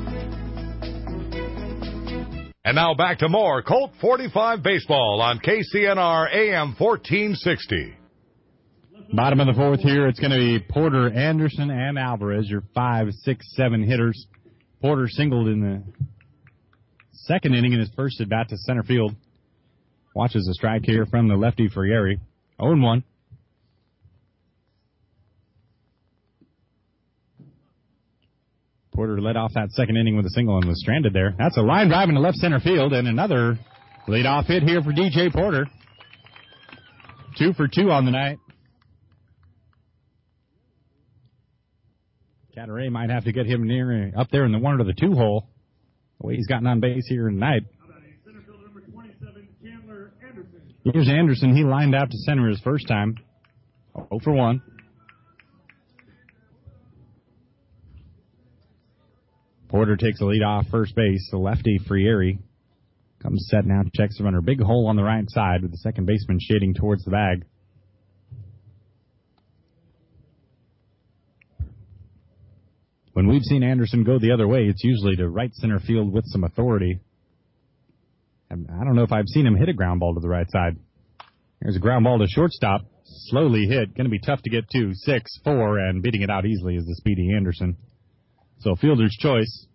And now back to more Colt forty-five Baseball on K C N R A M fourteen sixty. Bottom of the fourth here, it's going to be Porter, Anderson, and Alvarez, your five, six, seven hitters. Porter singled in the second inning in his first at bat to center field. Watches a strike here from the lefty Frieri. oh and one. Porter led off that second inning with a single and was stranded there. That's a line drive into left center field, and another leadoff hit here for D J Porter. Two for two on the night. Cataray might have to get him near up there in the one or the two hole. The way he's gotten on base here tonight. Here's Anderson. He lined out to center his first time. oh for one. Porter takes the lead off first base. The lefty Frieri comes set now, checks the runner. Big hole on the right side with the second baseman shading towards the bag. When we've seen Anderson go the other way, it's usually to right center field with some authority. And I don't know if I've seen him hit a ground ball to the right side. There's a ground ball to shortstop. Slowly hit. Going to be tough to get to. Six, four, and beating it out easily is the speedy Anderson. So fielder's choice.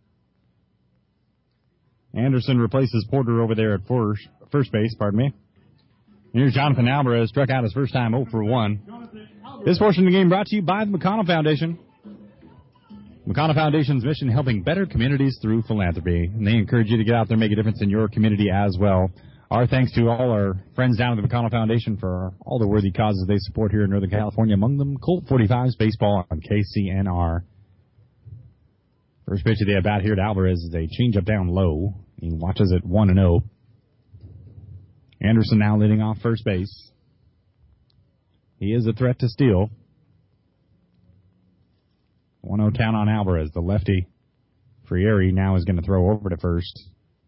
Anderson replaces Porter over there at first, first base, pardon me. Here's Jonathan Alvarez, struck out his first time oh for one. This portion of the game brought to you by the McConnell Foundation. McConnell Foundation's mission, helping better communities through philanthropy. And they encourage you to get out there and make a difference in your community as well. Our thanks to all our friends down at the McConnell Foundation for all the worthy causes they support here in Northern California, among them Colt forty-five's Baseball on K C N R. First pitch of the at-bat here to Alvarez is a changeup down low. He watches it one and oh. Anderson now leading off first base. He is a threat to steal. one oh count on Alvarez. The lefty Frieri now is going to throw over to first.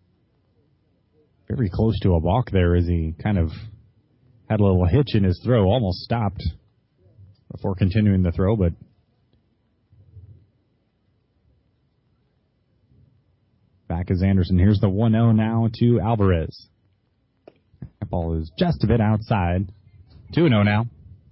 Very close to a balk there as he kind of had a little hitch in his throw. Almost stopped before continuing the throw, but back is Anderson. Here's the one oh now to Alvarez. That ball is just a bit outside. two and oh now.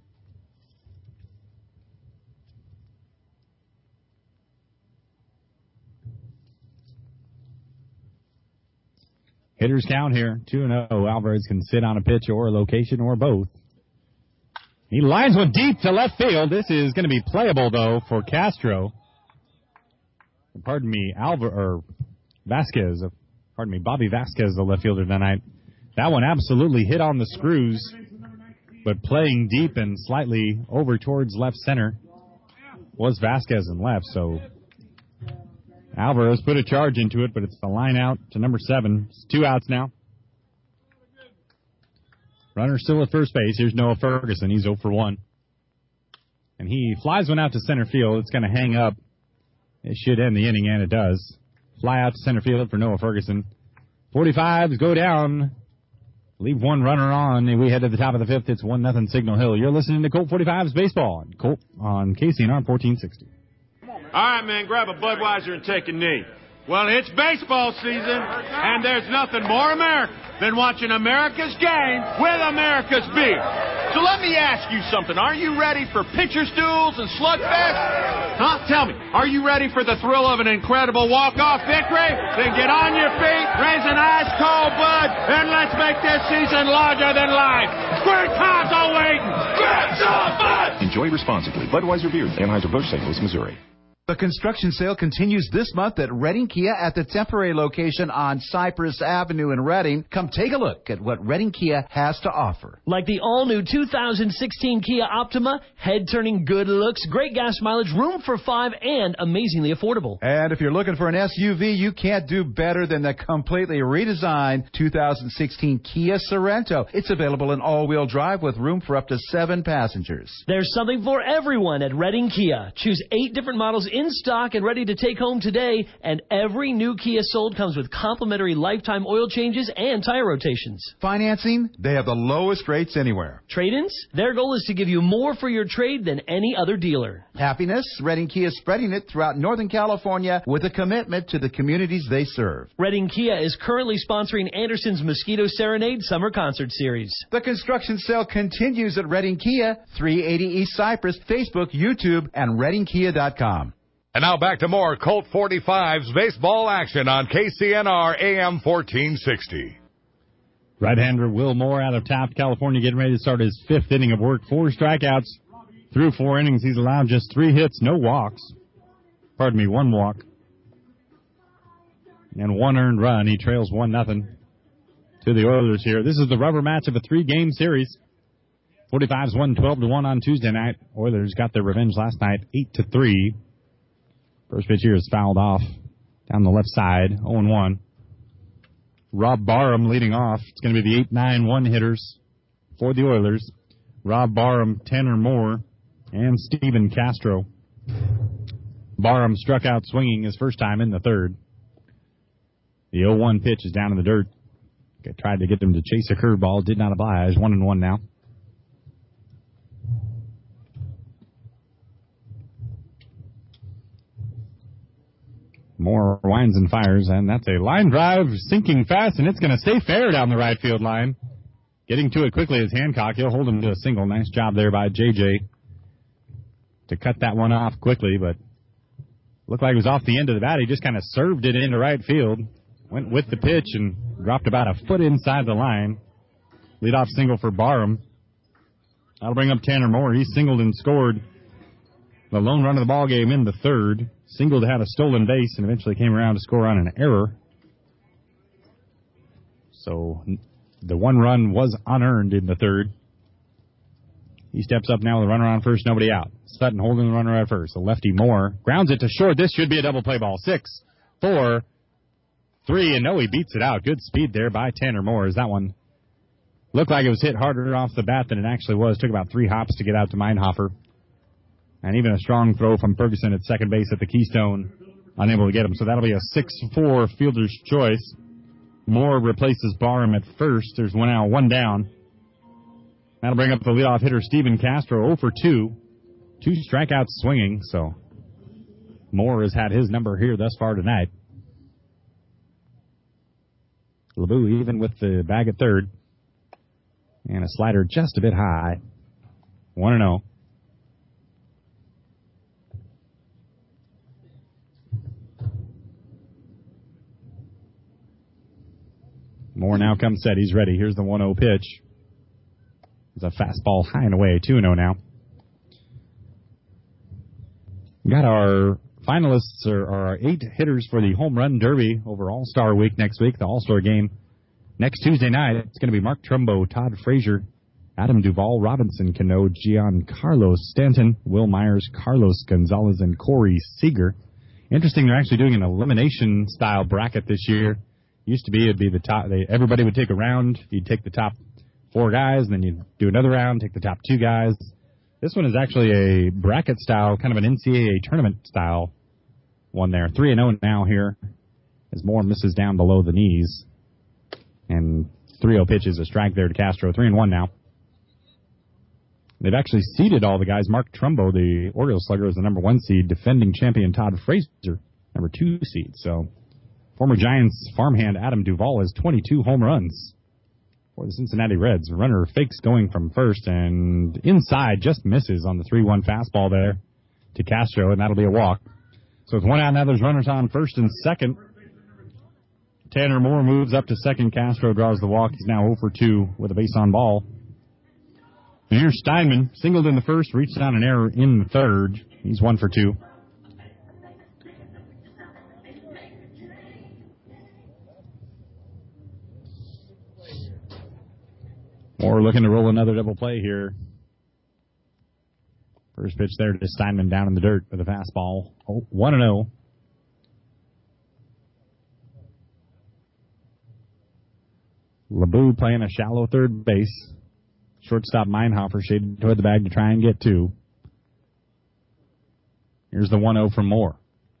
Hitters count here, two and oh. Alvarez can sit on a pitch or a location or both. He lines one deep to left field. This is going to be playable, though, for Castro. Pardon me, Alvar or Vasquez. Pardon me, Bobby Vasquez, the left fielder tonight. That one absolutely hit on the screws, but playing deep and slightly over towards left center was Vasquez and left, so Alvarez put a charge into it, but it's the line out to number seven. It's two outs now. Runner still at first base. Here's Noah Ferguson. He's oh for one. And he flies one out to center field. It's going to hang up. It should end the inning, and it does. Fly out to center field for Noah Ferguson. forty-fives go down. Leave one runner on, and we head to the top of the fifth. It's one nothing Signal Hill. You're listening to Colt forty-fives Baseball on Colt on K C N R fourteen sixty. All right, man, grab a Budweiser and take a knee. Well, it's baseball season, and there's nothing more American than watching America's game with America's beer. So let me ask you something. Are you ready for pitcher's duels and slugfest? Huh? Tell me, are you ready for the thrill of an incredible walk-off victory? Then get on your feet, raise an ice-cold Bud, and let's make this season larger than life. Great times are waiting. Grab some Bud! Enjoy responsibly. Budweiser Beer, Anheuser-Busch, Saint Louis, Missouri. The construction sale continues this month at Reading Kia at the temporary location on Cypress Avenue in Reading. Come take a look at what Reading Kia has to offer. Like the all-new two thousand sixteen Kia Optima, head-turning good looks, great gas mileage, room for five, and amazingly affordable. And if you're looking for an S U V, you can't do better than the completely redesigned two thousand sixteen Kia Sorento. It's available in all-wheel drive with room for up to seven passengers. There's something for everyone at Reading Kia. Choose eight different models in stock and ready to take home today, and every new Kia sold comes with complimentary lifetime oil changes and tire rotations. Financing? They have the lowest rates anywhere. Trade-ins? Their goal is to give you more for your trade than any other dealer. Happiness? Reading Kia is spreading it throughout Northern California with a commitment to the communities they serve. Reading Kia is currently sponsoring Anderson's Mosquito Serenade Summer Concert Series. The construction sale continues at Reading Kia, three eighty East Cypress, Facebook, YouTube, and reading kia dot com. And now back to more Colt forty-fives baseball action on K C N R A M fourteen sixty. Right-hander Will Moore out of Taft, California, getting ready to start his fifth inning of work. Four strikeouts through four innings. He's allowed just three hits, no walks. Pardon me, one walk. And one earned run. He trails one nothing to the Oilers here. This is the rubber match of a three-game series. forty-fives won twelve to one on Tuesday night. Oilers got their revenge last night, eight to three. First pitch here is fouled off down the left side, oh and one. Rob Barham leading off. It's going to be the eight nine one hitters for the Oilers. Rob Barham, ten or more, and Steven Castro. Barham struck out swinging his first time in the third. The oh one pitch is down in the dirt. Tried to get them to chase a curveball. Did not oblige. One and one now. Moore winds and fires, and that's a line drive sinking fast, and it's going to stay fair down the right field line. Getting to it quickly is Hancock. He'll hold him to a single. Nice job there by J J to cut that one off quickly, but looked like it was off the end of the bat. He just kind of served it into right field, went with the pitch, and dropped about a foot inside the line. Leadoff single for Barham. That'll bring up Tanner Moore. He singled and scored the lone run of the ball game in the third. Singled had a stolen base and eventually came around to score on an error. So the one run was unearned in the third. He steps up now with a runner on first, nobody out. Sutton holding the runner at first. The lefty Moore grounds it to short. This should be a double play ball. Six, four, three, and no, he beats it out. Good speed there by Tanner Moore as that one looked like it was hit harder off the bat than it actually was. Took about three hops to get out to Meinhofer. And even a strong throw from Ferguson at second base at the Keystone, unable to get him. So that'll be a six four fielder's choice. Moore replaces Barham at first. There's one out, one down. That'll bring up the leadoff hitter, Steven Castro, oh for two. Two strikeouts swinging, so Moore has had his number here thus far tonight. LeBou even with the bag at third. And a slider just a bit high. one and oh. Moore now comes set. He's ready. Here's the one oh pitch. It's a fastball high and away. two and oh now. We got our finalists, or our eight hitters for the Home Run Derby over All-Star Week next week, the All-Star Game. Next Tuesday night, it's going to be Mark Trumbo, Todd Frazier, Adam Duvall, Robinson Cano, Giancarlo Stanton, Will Myers, Carlos Gonzalez, and Corey Seager. Interesting, they're actually doing an elimination-style bracket this year. Used to be, it'd be the top, they, everybody would take a round. You'd take the top four guys, and then you'd do another round, take the top two guys. This one is actually a bracket-style, kind of an N C double A tournament-style one there. three and oh now here as Moore misses down below the knees. And three oh pitches a strike there to Castro. three and one now. They've actually seeded all the guys. Mark Trumbo, the Orioles slugger, is the number one seed. Defending champion Todd Frazier, number two seed. So former Giants farmhand Adam Duvall has twenty-two home runs for the Cincinnati Reds. Runner fakes going from first and inside, just misses on the three one fastball there to Castro, and that'll be a walk. So with one out now, there's runners on first and second. Tanner Moore moves up to second. Castro draws the walk. He's now oh for two with a base on ball. And here's Steinman, singled in the first, reached down an error in the third. He's one for two. Moore looking to roll another double play here. First pitch there to Steinman down in the dirt with a fastball. Oh, one and oh. LeBou playing a shallow third base. Shortstop Meinhofer shaded toward the bag to try and get two. Here's the one oh from Moore.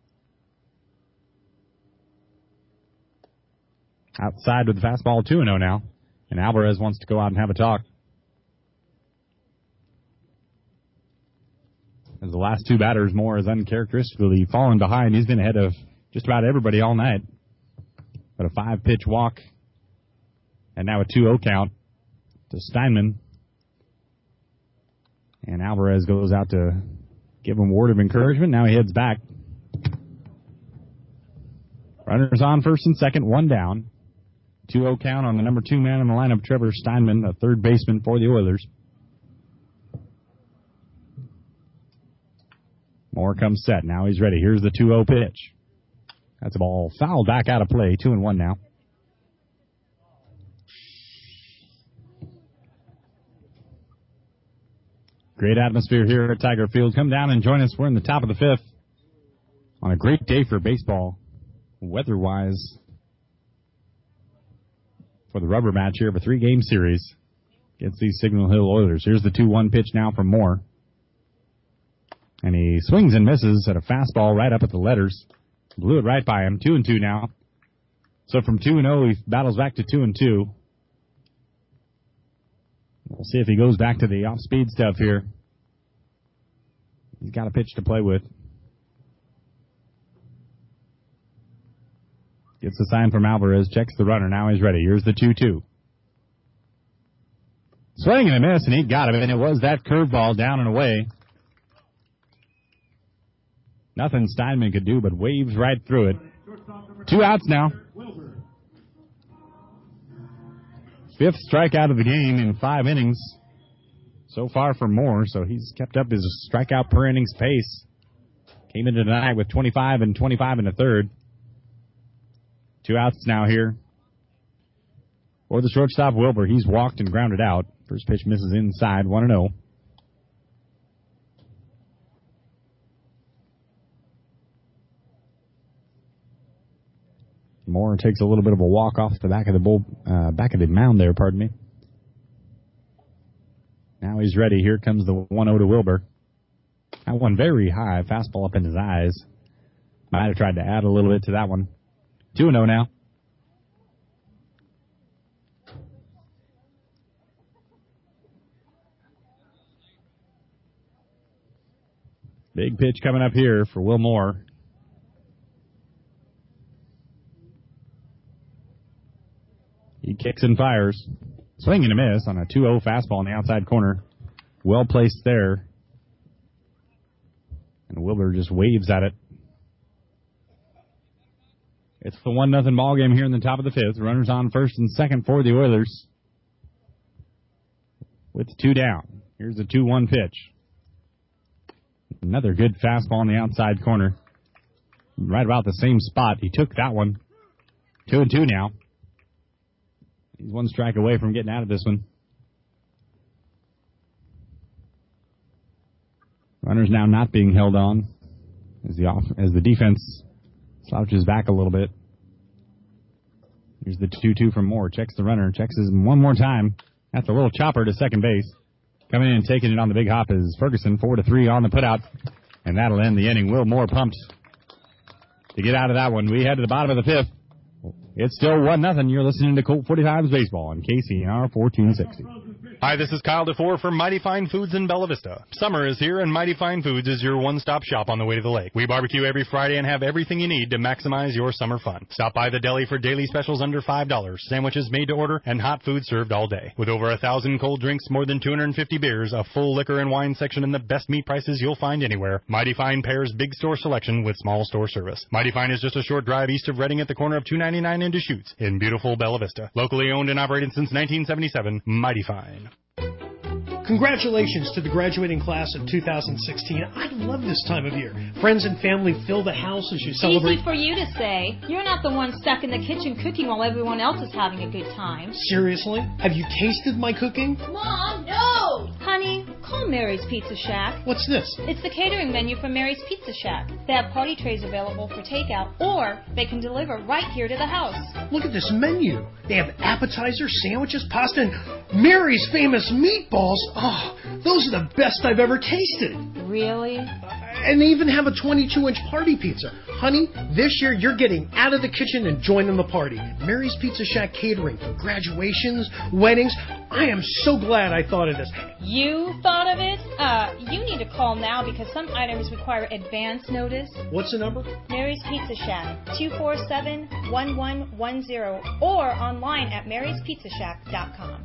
Outside with the fastball, two and oh now. And Alvarez wants to go out and have a talk. As the last two batters, Moore has uncharacteristically fallen behind. He's been ahead of just about everybody all night. But a five-pitch walk. And now a two oh count to Steinman. And Alvarez goes out to give him a word of encouragement. Now he heads back. Runners on first and second, one down. two oh count on the number two man in the lineup, Trevor Steinman, a third baseman for the Oilers. Moore comes set. Now he's ready. Here's the two oh pitch. That's a ball fouled back out of play. Two and one now. Great atmosphere here at Tiger Field. Come down and join us. We're in the top of the fifth on a great day for baseball, weather-wise, for the rubber match here of a three-game series against these Signal Hill Oilers. Here's the two one pitch now from Moore. And he swings and misses at a fastball right up at the letters. Blew it right by him. Two and two now. So from two and oh, he battles back to two and two. We'll see if he goes back to the off-speed stuff here. He's got a pitch to play with. Gets the sign from Alvarez. Checks the runner. Now he's ready. Here's the two two. Swing and a miss, and he got it. And it was that curveball down and away. Nothing Steinman could do but waves right through it. Two outs now. Fifth strikeout of the game in five innings so far for Moore, so he's kept up his strikeout per innings pace. Came into tonight with twenty-five and twenty-five in the third. Two outs now here for the shortstop Wilbur. He's walked and grounded out. First pitch misses inside, one and oh. Moore takes a little bit of a walk off the back of the bull, uh, back of the mound there, pardon me. Now he's ready. Here comes the one oh to Wilbur. That one very high, fastball up in his eyes. Might have tried to add a little bit to that one. two and oh now. Big pitch coming up here for Will Moore. He kicks and fires. Swing and a miss on a two oh fastball in the outside corner. Well placed there. And Wilbur just waves at it. It's the one nothing ball game here in the top of the fifth. Runners on first and second for the Oilers. With two down. Here's the two one pitch. Another good fastball in the outside corner. Right about the same spot. He took that one. Two and two now. He's one strike away from getting out of this one. Runners now not being held on. as the off, as the defense slouches back a little bit. Here's the two two from Moore. Checks the runner. Checks his one more time. That's a little chopper to second base. Coming in and taking it on the big hop is Ferguson. Four to three on the putout. And that'll end the inning. Will Moore pumped to get out of that one. We head to the bottom of the fifth. It's still one nothing. You're listening to Colt forty-five's Baseball on K C N R fourteen sixty. Hi, this is Kyle DeFore from Mighty Fine Foods in Bella Vista. Summer is here, and Mighty Fine Foods is your one-stop shop on the way to the lake. We barbecue every Friday and have everything you need to maximize your summer fun. Stop by the deli for daily specials under five dollars, sandwiches made to order, and hot food served all day. With over a thousand cold drinks, more than two hundred fifty beers, a full liquor and wine section, and the best meat prices you'll find anywhere, Mighty Fine pairs big store selection with small store service. Mighty Fine is just a short drive east of Reading at the corner of two ninety-nine and Deschutes in beautiful Bella Vista. Locally owned and operated since nineteen seventy-seven, Mighty Fine. Congratulations to the graduating class of two thousand sixteen. I love this time of year. Friends and family fill the house as you celebrate. Easy for you to say. You're not the one stuck in the kitchen cooking while everyone else is having a good time. Seriously? Have you tasted my cooking? Mom, no! Honey, call Mary's Pizza Shack. What's this? It's the catering menu from Mary's Pizza Shack. They have party trays available for takeout, or they can deliver right here to the house. Look at this menu. They have appetizers, sandwiches, pasta, and Mary's famous meatballs. Oh, those are the best I've ever tasted. Really? And they even have a twenty-two inch party pizza. Honey, this year you're getting out of the kitchen and joining the party. Mary's Pizza Shack catering for graduations, weddings. I am so glad I thought of this. You thought of it? Uh, you need to call now because some items require advance notice. What's the number? Mary's Pizza Shack, two four seven, one one one zero, or online at marys pizza shack dot com.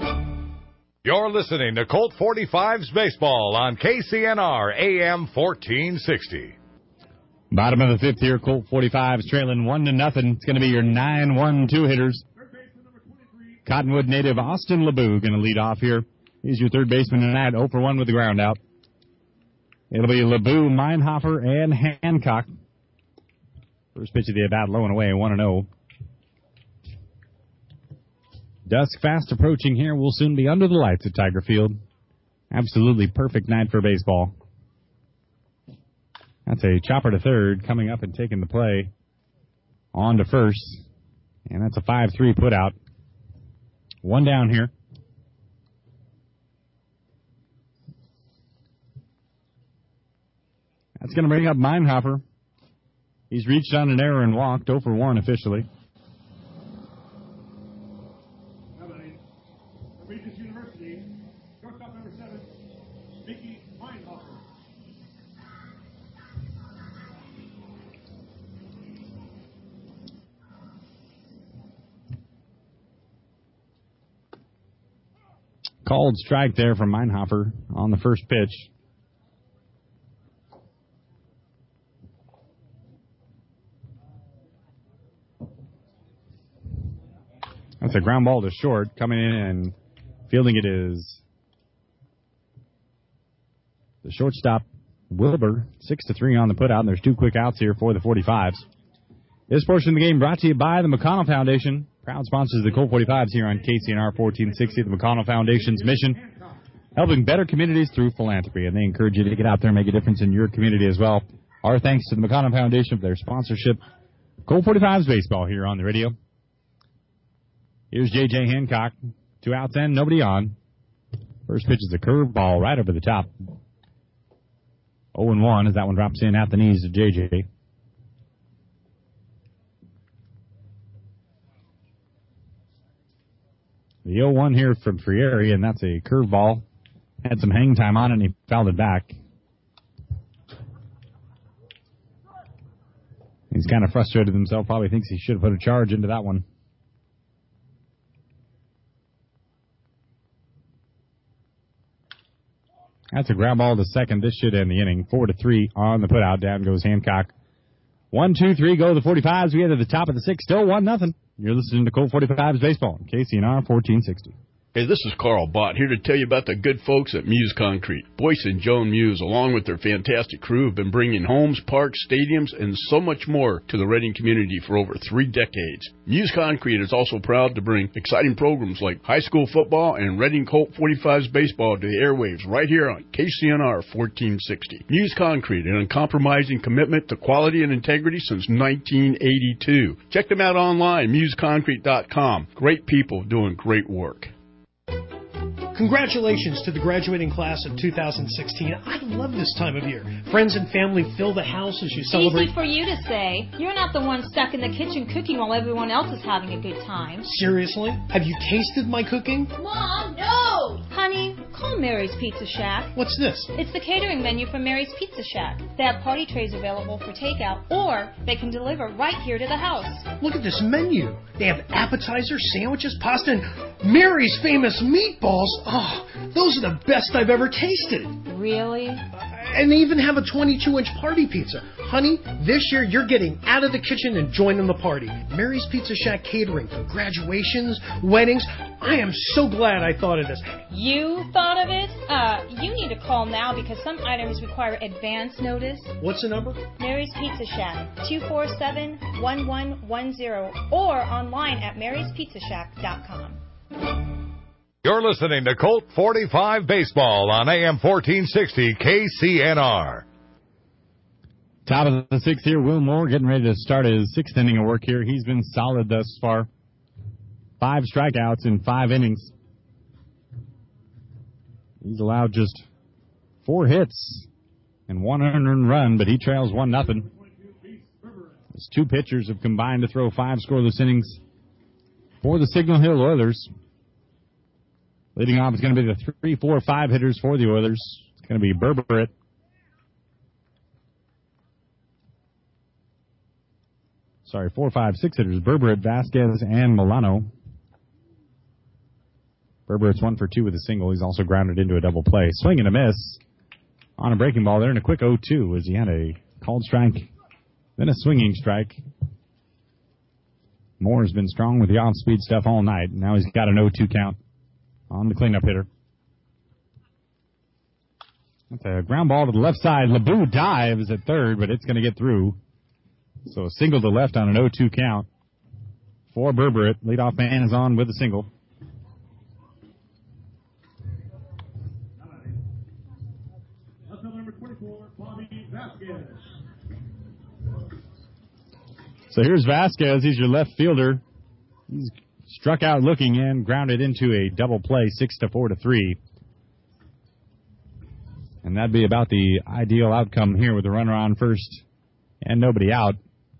You're listening to Colt forty-five's Baseball on K C N R A M fourteen sixty. Bottom of the fifth here, Colt forty-five's trailing one to nothing. It's going to be your nine one two hitters. Cottonwood native Austin LeBeau going to lead off here. He's your third baseman tonight, oh for one with the ground out. It'll be LeBeau, Meinhofer, and Hancock. First pitch of the at-bat, low and away, one and oh. Dusk fast approaching here. We'll soon be under the lights at Tiger Field. Absolutely perfect night for baseball. That's a chopper to third, coming up and taking the play on to first. And that's a five three put out. One down here. That's going to bring up Meinhofer. He's reached on an error and walked, oh for one officially. Regis University, shortstop number seven, Mickey Meinhofer. Called strike there from Meinhofer on the first pitch. That's a ground ball to short. Coming in and fielding it is the shortstop, Wilbur. Six to three on the putout, and there's two quick outs here for the forty-fives. This portion of the game brought to you by the McConnell Foundation. Proud sponsors of the Colt forty-fives here on K C N R fourteen sixty. The McConnell Foundation's mission, helping better communities through philanthropy, and they encourage you to get out there and make a difference in your community as well. Our thanks to the McConnell Foundation for their sponsorship. Colt forty-fives baseball here on the radio. Here's J J Hancock. Two outs and nobody on. First pitch is a curveball right over the top. oh and one as that one drops in at the knees of J J. The oh one here from Frieri, and that's a curveball. Had some hang time on it, and he fouled it back. He's kind of frustrated himself. Probably thinks he should have put a charge into that one. That's a ground ball to second. This should end the inning. Four to three on the putout. Down goes Hancock. One, two, three, go the forty-fives. We get to the top of the sixth. Still one nothing. You're listening to Colt forty-fives baseball on K C N R fourteen sixty. Hey, this is Carl Bott here to tell you about the good folks at Muse Concrete. Boyce and Joan Muse, along with their fantastic crew, have been bringing homes, parks, stadiums, and so much more to the Reading community for over three decades. Muse Concrete is also proud to bring exciting programs like high school football and Reading Colt forty-fives baseball to the airwaves right here on K C N R fourteen sixty. Muse Concrete, an uncompromising commitment to quality and integrity since nineteen eighty-two. Check them out online, muse concrete dot com. Great people doing great work. Congratulations to the graduating class of two thousand sixteen. I love this time of year. Friends and family fill the house as you celebrate. Easy for you to say. You're not the one stuck in the kitchen cooking while everyone else is having a good time. Seriously? Have you tasted my cooking? Mom, no! Honey, call Mary's Pizza Shack. What's this? It's the catering menu from Mary's Pizza Shack. They have party trays available for takeout, or they can deliver right here to the house. Look at this menu. They have appetizers, sandwiches, pasta, and Mary's famous meatballs. Oh, those are the best I've ever tasted. Really? And they even have a twenty-two inch party pizza. Honey, this year you're getting out of the kitchen and joining the party. Mary's Pizza Shack catering for graduations, weddings. I am so glad I thought of this. You thought of it? Uh, you need to call now because some items require advance notice. What's the number? Mary's Pizza Shack, two four seven, one one one zero, or online at marys pizza shack dot com. You're listening to Colt forty-five Baseball on A M fourteen sixty K C N R. Top of the sixth here, Will Moore getting ready to start his sixth inning of work here. He's been solid thus far. Five strikeouts in five innings. He's allowed just four hits and one earned run, but he trails one nothing. His two pitchers have combined to throw five scoreless innings for the Signal Hill Oilers. Leading off is going to be the three, four, five hitters for the Oilers. It's going to be Berberett. Sorry, four, five, six hitters. Berberett, Vasquez, and Milano. Berberett's one for two with a single. He's also grounded into a double play. Swing and a miss on a breaking ball there, and a quick oh two as he had a called strike, then a swinging strike. Moore's been strong with the off-speed stuff all night. Now he's got an oh two count on the cleanup hitter. That's a ground ball to the left side. LeBou dives at third, but it's going to get through. So a single to left on an oh two count for Berberett. Leadoff man is on with a single. So here's Vasquez. He's your left fielder. He's struck out looking and grounded into a double play, six to four to three. And that'd be about the ideal outcome here with the runner on first and nobody out.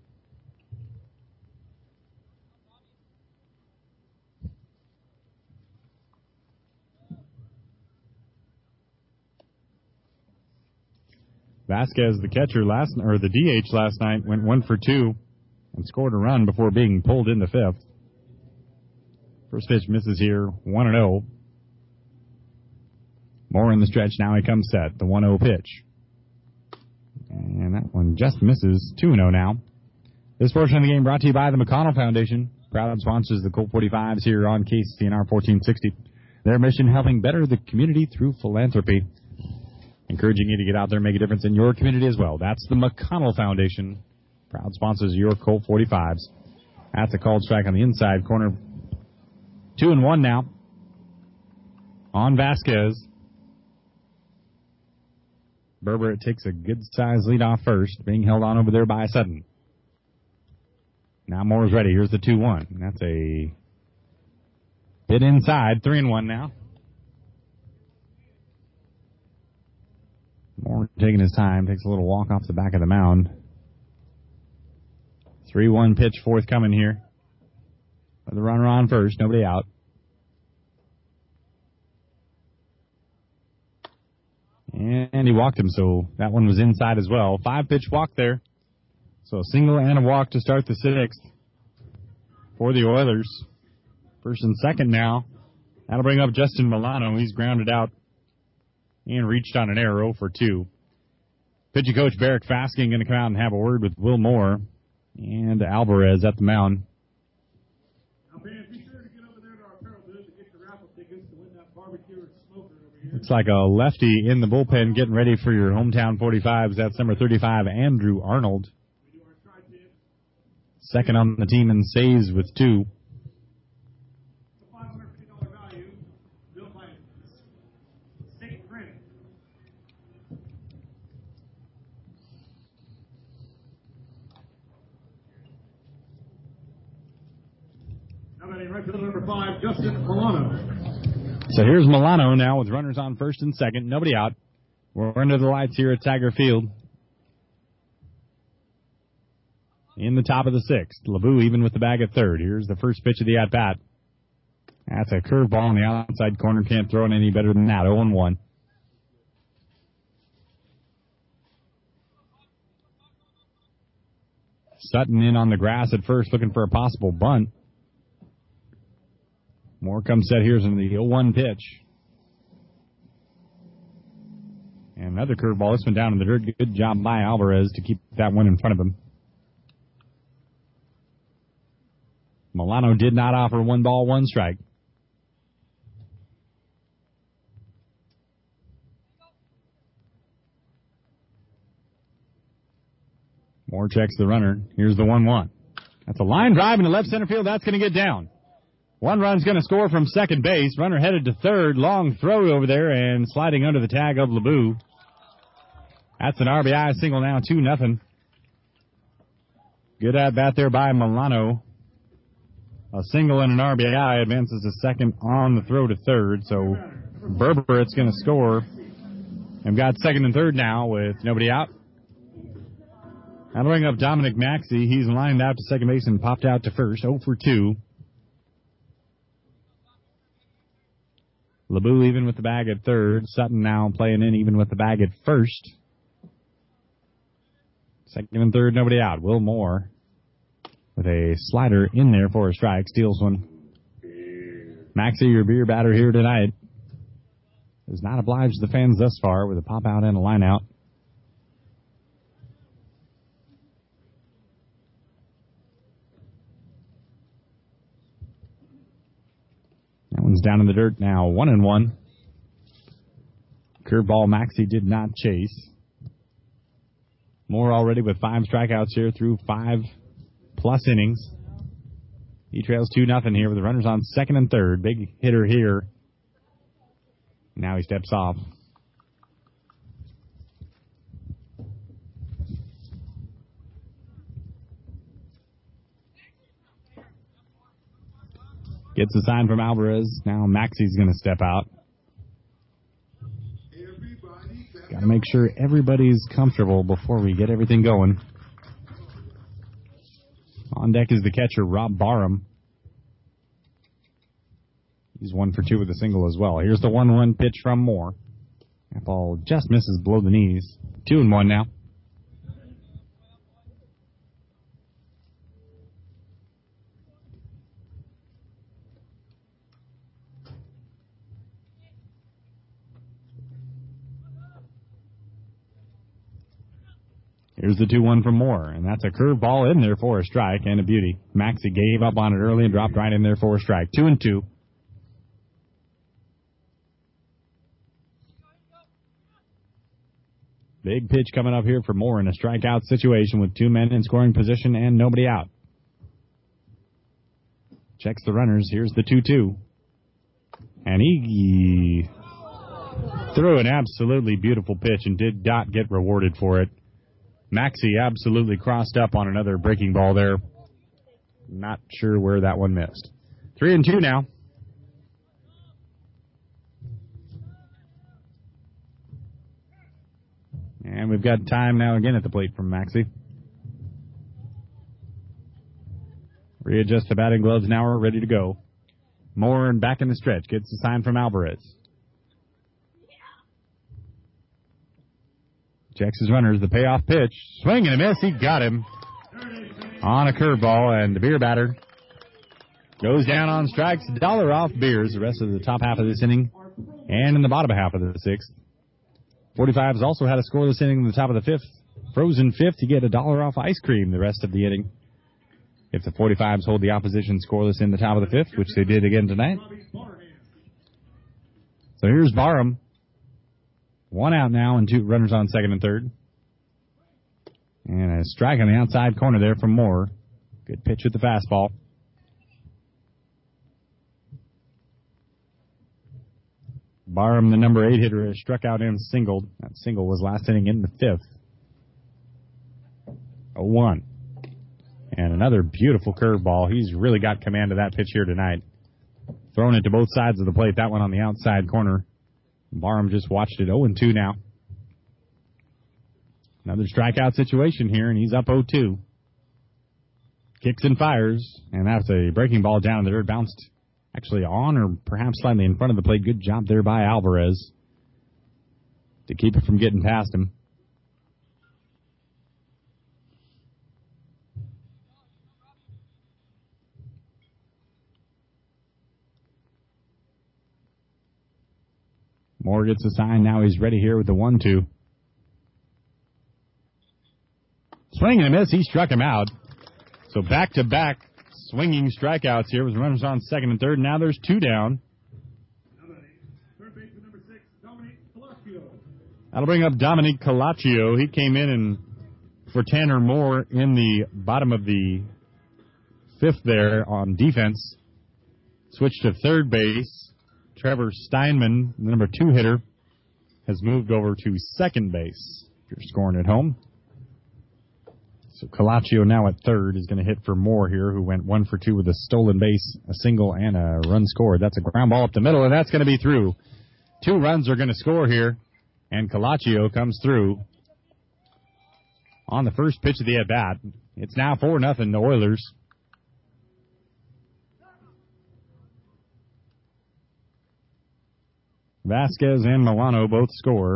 Vasquez, the catcher last, or the D H last night, went one for two and scored a run before being pulled in the fifth. First pitch misses here, one and oh. More in the stretch, now he comes set, the one oh pitch. And that one just misses, two and oh now. This portion of the game brought to you by the McConnell Foundation, proud sponsors of the Colt forty-fives here on K C N R fourteen sixty. Their mission, helping better the community through philanthropy. Encouraging you to get out there and make a difference in your community as well. That's the McConnell Foundation, proud sponsors of your Colt forty-fives. That's a called strike on the inside corner. Two and one now on Vasquez. Berberett takes a good-sized lead off first, being held on over there by Sutton. Now Moore's ready. Here's the two one. That's a bit inside. three and one now. Moore taking his time. Takes a little walk off the back of the mound. three one pitch forthcoming here. With the runner on first. Nobody out. And he walked him, so that one was inside as well. Five-pitch walk there. So a single and a walk to start the sixth for the Oilers. First and second now. That'll bring up Justin Milano. He's grounded out and reached on an error, oh for two. Pitching coach Barrick Fasking going to come out and have a word with Will Moore and Alvarez at the mound. Now, fans, be sure to get over there to our apparel booth to get your raffle tickets. Looks like a lefty in the bullpen getting ready for your hometown forty-fives. That's number thirty-five, Andrew Arnold. Second on the team in saves with two. Number five, Justin Milano. So here's Milano now with runners on first and second. Nobody out. We're under the lights here at Tiger Field. In the top of the sixth. LeBou even with the bag at third. Here's the first pitch of the at-bat. That's a curveball on the outside corner. Can't throw it any better than that. oh and one. Sutton in on the grass at first looking for a possible bunt. Moore comes set. Here's in the oh one pitch. And another curveball. This one down in the dirt. Good job by Alvarez to keep that one in front of him. Milano did not offer one ball, one strike. Moore checks the runner. Here's the one one. That's a line drive into left center field. That's going to get down. One run's going to score from second base. Runner headed to third. Long throw over there and sliding under the tag of LeBou. That's an R B I single now, two nothing. Good at bat there by Milano. A single and an R B I advances to second on the throw to third. So Berberit's going to score. I've got second and third now with nobody out. That'll bring up Dominic Maxey. He's lined out to second base and popped out to first. oh for two. LeBou even with the bag at third. Sutton now playing in even with the bag at first. Second and third, nobody out. Will Moore with a slider in there for a strike. Steals one. Maxey, your beer batter here tonight, has not obliged the fans thus far with a pop out and a line out. That one's down in the dirt now, one and one. Curveball Maxey did not chase. Moore already with five strikeouts here through five plus innings. He trails two nothing here with the runners on second and third. Big hitter here. Now he steps off. Gets a sign from Alvarez. Now Maxey's going to step out. Got to make sure everybody's comfortable before we get everything going. On deck is the catcher, Rob Barham. He's one for two with a single as well. Here's the one one pitch from Moore. That ball just misses below the knees. Two and one now. Here's the two one from Moore, and that's a curveball in there for a strike and a beauty. Maxey gave up on it early and dropped right in there for a strike. Two and two. Big pitch coming up here for Moore in a strikeout situation with two men in scoring position and nobody out. Checks the runners. Here's the two two. And he threw an absolutely beautiful pitch and did not get rewarded for it. Maxey absolutely crossed up on another breaking ball there. Not sure where that one missed. Three and two now. And we've got time now again at the plate from Maxey. Readjust the batting gloves now. We're ready to go. Moore and back in the stretch. Gets a sign from Alvarez. Checks his runners. The payoff pitch. Swing and a miss. He got him on a curveball. And the beer batter goes down on strikes. Dollar off beers the rest of the top half of this inning and in the bottom half of the sixth. forty-fives also had a scoreless inning in the top of the fifth. Frozen fifth, you get a dollar off ice cream the rest of the inning. If the forty-fives hold the opposition scoreless in the top of the fifth, which they did again tonight. So here's Barham. One out now and two runners on second and third. And a strike on the outside corner there from Moore. Good pitch with the fastball. Barham, the number eight hitter, has struck out and singled. That single was last inning in the fifth. oh one. And another beautiful curveball. He's really got command of that pitch here tonight. Throwing it to both sides of the plate. That one on the outside corner. Barham just watched it. oh and two now. Another strikeout situation here, and he's up oh two. Kicks and fires, and that's a breaking ball down there. It bounced actually on or perhaps slightly in front of the plate. Good job there by Alvarez to keep it from getting past him. Moore gets a sign. Now he's ready here with the one two. Swing and a miss. He struck him out. So back-to-back swinging strikeouts here with runners on second and third. Now there's two down. That'll bring up Dominique Calaccio. He came in and for Tanner Moore in the bottom of the fifth there on defense. Switched to third base. Trevor Steinman, the number two hitter, has moved over to second base. If you're scoring at home. So Calaccio now at third is going to hit for Moore here, who went one for two with a stolen base, a single, and a run scored. That's a ground ball up the middle, and that's going to be through. Two runs are going to score here, and Calaccio comes through on the first pitch of the at-bat. It's now four nothing, the Oilers. Vasquez and Milano both score.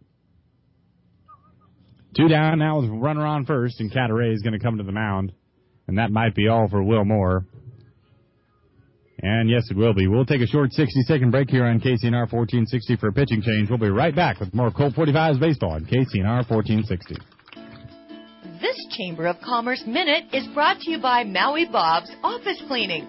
Two down now with a runner on first, and Cataray is going to come to the mound. And that might be all for Will Moore. And yes, it will be. We'll take a short sixty-second break here on K C N R fourteen sixty for a pitching change. We'll be right back with more Colt forty-fives baseball on K C N R fourteen sixty. This Chamber of Commerce Minute is brought to you by Maui Bob's Office Cleaning.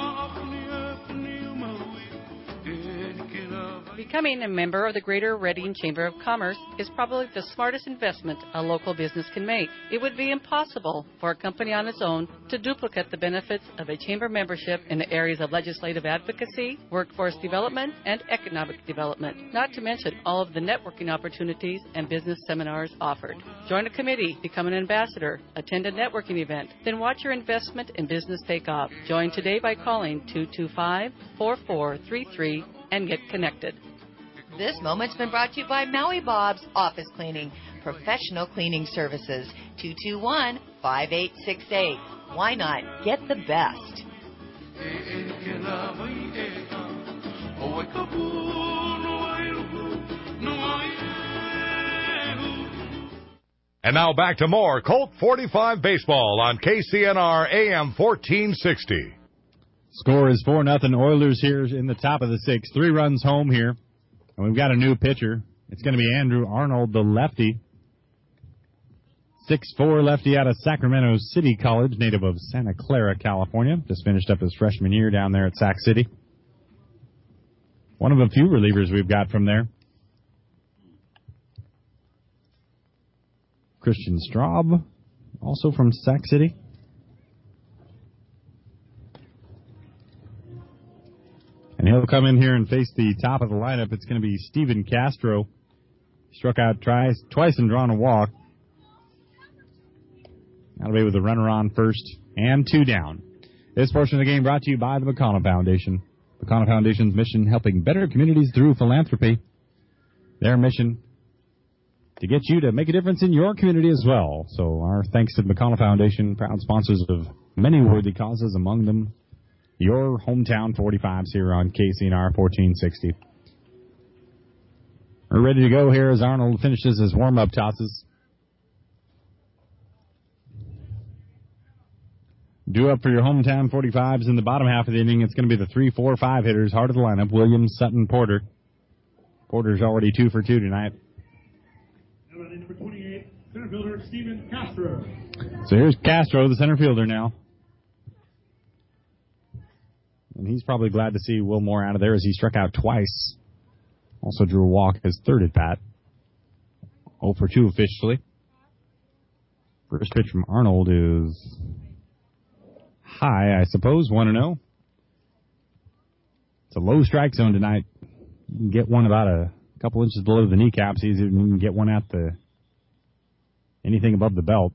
Becoming a member of the Greater Reading Chamber of Commerce is probably the smartest investment a local business can make. It would be impossible for a company on its own to duplicate the benefits of a chamber membership in the areas of legislative advocacy, workforce development, and economic development, not to mention all of the networking opportunities and business seminars offered. Join a committee, become an ambassador, attend a networking event, then watch your investment in business take off. Join today by calling two two five, four four three three and get connected. This moment's been brought to you by Maui Bob's Office Cleaning, professional cleaning services. two two one, five eight six eight. Why not get the best? And now back to more Colt forty-five baseball on K C N R A M fourteen sixty. Score is four nothing. Oilers here in the top of the sixth. Three runs home here. And we've got a new pitcher. It's going to be Andrew Arnold, the lefty. six foot four lefty out of Sacramento City College, native of Santa Clara, California. Just finished up his freshman year down there at Sac City. One of a few relievers we've got from there. Christian Straub, also from Sac City. And he'll come in here and face the top of the lineup. It's going to be Steven Castro. Struck out twice, twice and drawn a walk. That'll be with a runner on first and two down. This portion of the game brought to you by the McConnell Foundation. McConnell Foundation's mission, helping better communities through philanthropy. Their mission, to get you to make a difference in your community as well. So our thanks to the McConnell Foundation, proud sponsors of many worthy causes, among them your hometown forty-fives here on K C N R fourteen sixty. We're ready to go here as Arnold finishes his warm-up tosses. Due up for your hometown forty-fives in the bottom half of the inning. It's going to be the three, four, five hitters, heart of the lineup, Williams, Sutton, Porter. Porter's already two for two tonight. Number twenty-eight, center fielder Steven Castro. So here's Castro, the center fielder now. And he's probably glad to see Will Moore out of there as he struck out twice Also drew a walk his third at bat. oh for two officially. First pitch from Arnold is high, I suppose, one and oh. It's a low strike zone tonight. You can get one about a couple inches below the kneecaps. Easier than you can get one at the anything above the belt.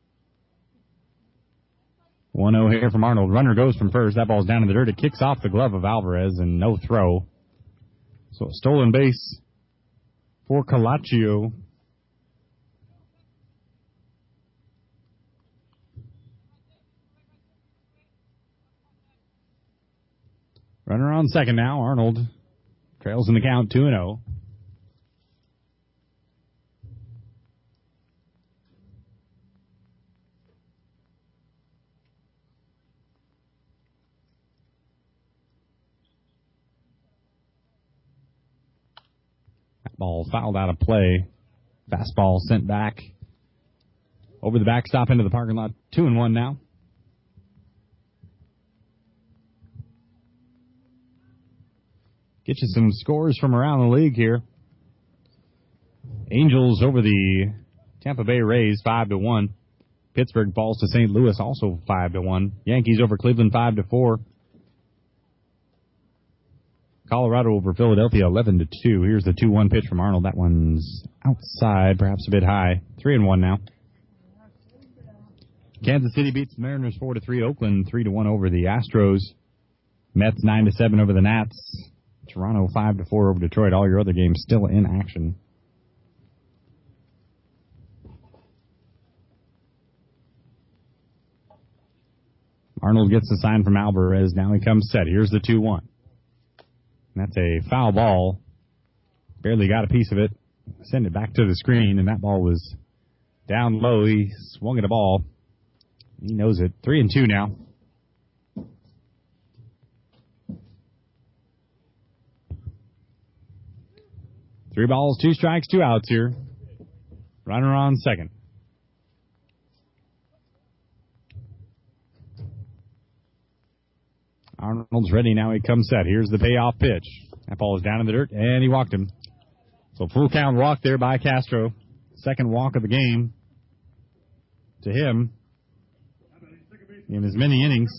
one oh here from Arnold. Runner goes from first. That ball's down in the dirt. It kicks off the glove of Alvarez and no throw. So a stolen base for Calaccio. Runner on second now. Arnold trails in the count two and oh. That ball fouled out of play. Fastball sent back over the backstop into the parking lot. Two and one now. Get you some scores from around the league here. Angels over the Tampa Bay Rays five to one. Pittsburgh falls to Saint Louis also five to one. Yankees over Cleveland five to four. Colorado over Philadelphia eleven to two. Here's the two one pitch from Arnold. That one's outside, perhaps a bit high. three and one now. Kansas City beats the Mariners four to three. Oakland three to one over the Astros. Mets nine to seven over the Nats. Toronto five to four over Detroit. All your other games still in action. Arnold gets the sign from Alvarez. Now he comes set. Here's the two one. That's a foul ball. Barely got a piece of it. Send it back to the screen, and that ball was down low. He swung at a ball. He knows it. Three and two now. Three balls, two strikes, two outs here. Runner on second. Arnold's ready now. He comes set. Here's the payoff pitch. That ball is down in the dirt, and he walked him. So full count walk there by Castro. Second walk of the game to him in as many innings.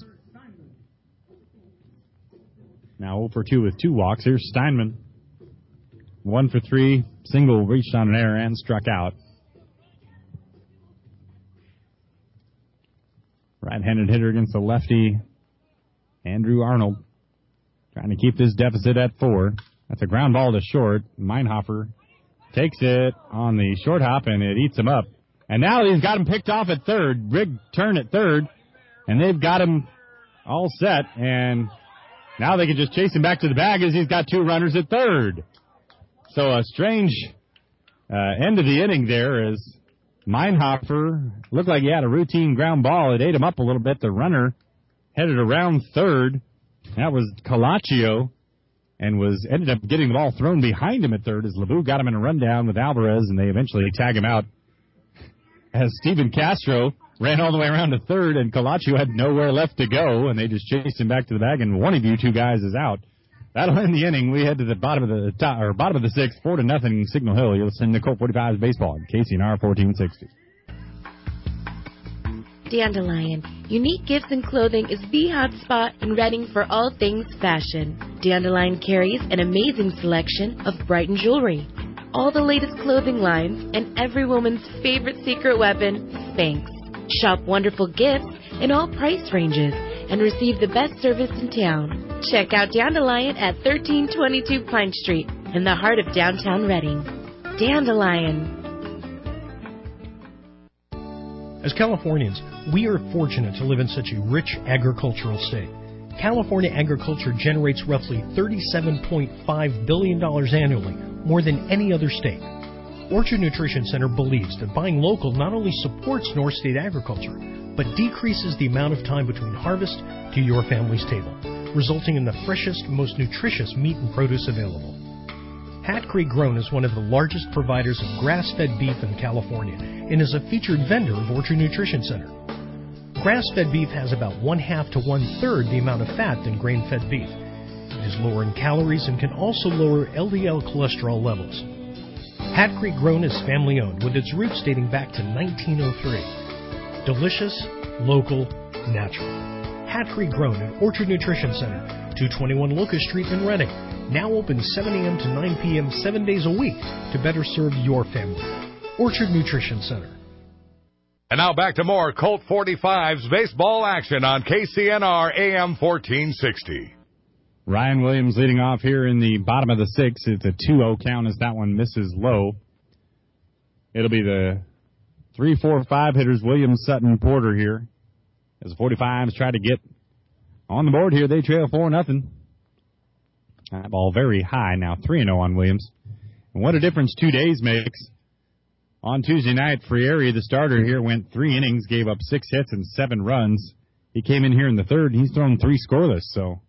Now oh for two with two walks. Here's Steinman. One for three, single reached on an error and struck out. Right-handed hitter against the lefty, Andrew Arnold. Trying to keep this deficit at four. That's a ground ball to short. Meinhofer takes it on the short hop, and it eats him up. And now he's got him picked off at third. Big turn at third, and they've got him all set. And now they can just chase him back to the bag as he's got two runners at third. So a strange uh, end of the inning there as Meinhofer looked like he had a routine ground ball. It ate him up a little bit. The runner headed around third. That was Calaccio and was ended up getting the ball thrown behind him at third as LeBou got him in a rundown with Alvarez, and they eventually tag him out as Steven Castro ran all the way around to third, and Calaccio had nowhere left to go, and they just chased him back to the bag, and one of you two guys is out. That'll end the inning. We head to the bottom of the top, or bottom of the sixth, four to nothing. Signal Hill. You're listening to Colt forty-five's baseball on K C N R fourteen sixty. Dandelion. Unique gifts and clothing is the hot spot in Reading for all things fashion. Dandelion carries an amazing selection of Brighton jewelry, all the latest clothing lines, and every woman's favorite secret weapon, Spanx. Shop wonderful gifts in all price ranges and receive the best service in town. Check out Dandelion at thirteen twenty-two Pine Street in the heart of downtown Reading. Dandelion. As Californians, we are fortunate to live in such a rich agricultural state. California agriculture generates roughly thirty-seven point five billion dollars annually, more than any other state. Orchard Nutrition Center believes that buying local not only supports North State agriculture, but decreases the amount of time between harvest to your family's table, resulting in the freshest, most nutritious meat and produce available. Hat Creek Grown is one of the largest providers of grass-fed beef in California and is a featured vendor of Orchard Nutrition Center. Grass-fed beef has about one-half to one-third the amount of fat than grain-fed beef. It is lower in calories and can also lower L D L cholesterol levels. Hat Creek Grown is family-owned with its roots dating back to nineteen oh three. Delicious, local, natural. Hat Creek Grown at Orchard Nutrition Center, two twenty-one Locust Street in Reading. Now open seven a.m. to nine p.m. seven days a week to better serve your family. Orchard Nutrition Center. And now back to more Colt forty-fives baseball action on K C N R A M fourteen sixty. Ryan Williams leading off here in the bottom of the sixth. It's a two oh count as that one misses low. It'll be the three four five hitters, Williams, Sutton, Porter here. As the forty-fives try to get on the board here, they trail four nothing. That ball very high now, three and oh on Williams. And what a difference two days makes. On Tuesday night, Frieri, the starter here, went three innings, gave up six hits and seven runs. He came in here in the third, and he's thrown three scoreless, so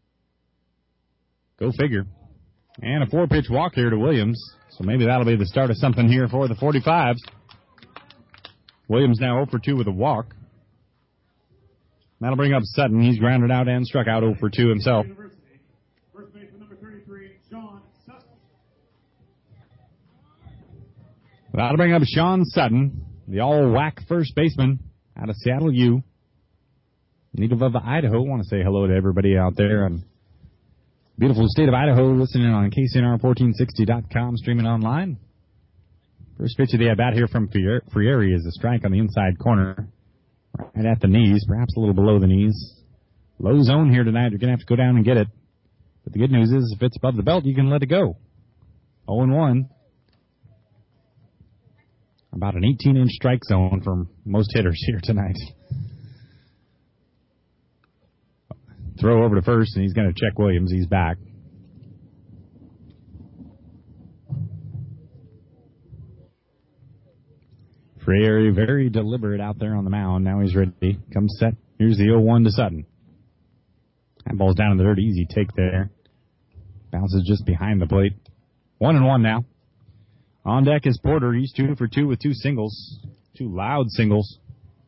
go figure. And a four-pitch walk here to Williams, so maybe that'll be the start of something here for the forty-fives. Williams now oh for two with a walk. That'll bring up Sutton. He's grounded out and struck out oh for two himself. First baseman number thirty-three, Sean Sutton. That'll bring up Sean Sutton, the all-whack first baseman out of Seattle U. Native of Idaho. I want to say hello to everybody out there in beautiful state of Idaho, listening on K C N R fourteen sixty dot com, streaming online. First pitch of the at-bat here from Frieri is a strike on the inside corner, right at the knees, perhaps a little below the knees. Low zone here tonight. You're going to have to go down and get it. But the good news is, if it's above the belt, you can let it go. oh and one. About an eighteen-inch strike zone for most hitters here tonight. Throw over to first, and he's going to check Williams. He's back. Frieri very deliberate out there on the mound. Now he's ready. Comes set. Here's the oh one to Sutton. That ball's down in the dirt. Easy take there. Bounces just behind the plate. One and one now. On deck is Porter. He's two for two with two singles. Two loud singles.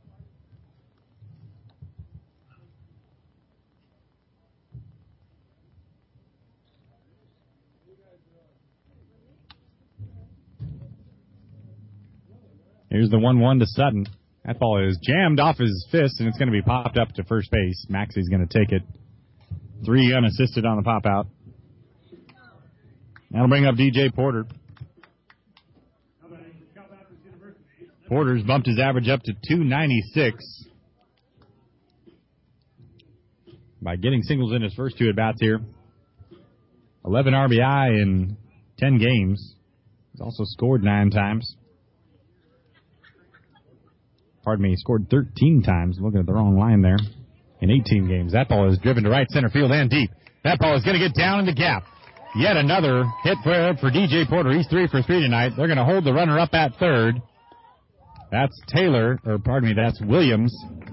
Here's the one one to Sutton. That ball is jammed off his fist, and it's going to be popped up to first base. Maxey's going to take it. Three unassisted on the pop-out. That'll bring up D J Porter. Porter's bumped his average up to two ninety-six by getting singles in his first two at-bats here. eleven R B I in ten games. He's also scored nine times. Pardon me, he scored thirteen times. I'm looking at the wrong line there. In eighteen games. That ball is driven to right center field and deep. That ball is going to get down in the gap. Yet another hit for, for D J Porter. He's three for three tonight. They're going to hold the runner up at third. That's Taylor, or pardon me, that's Williams.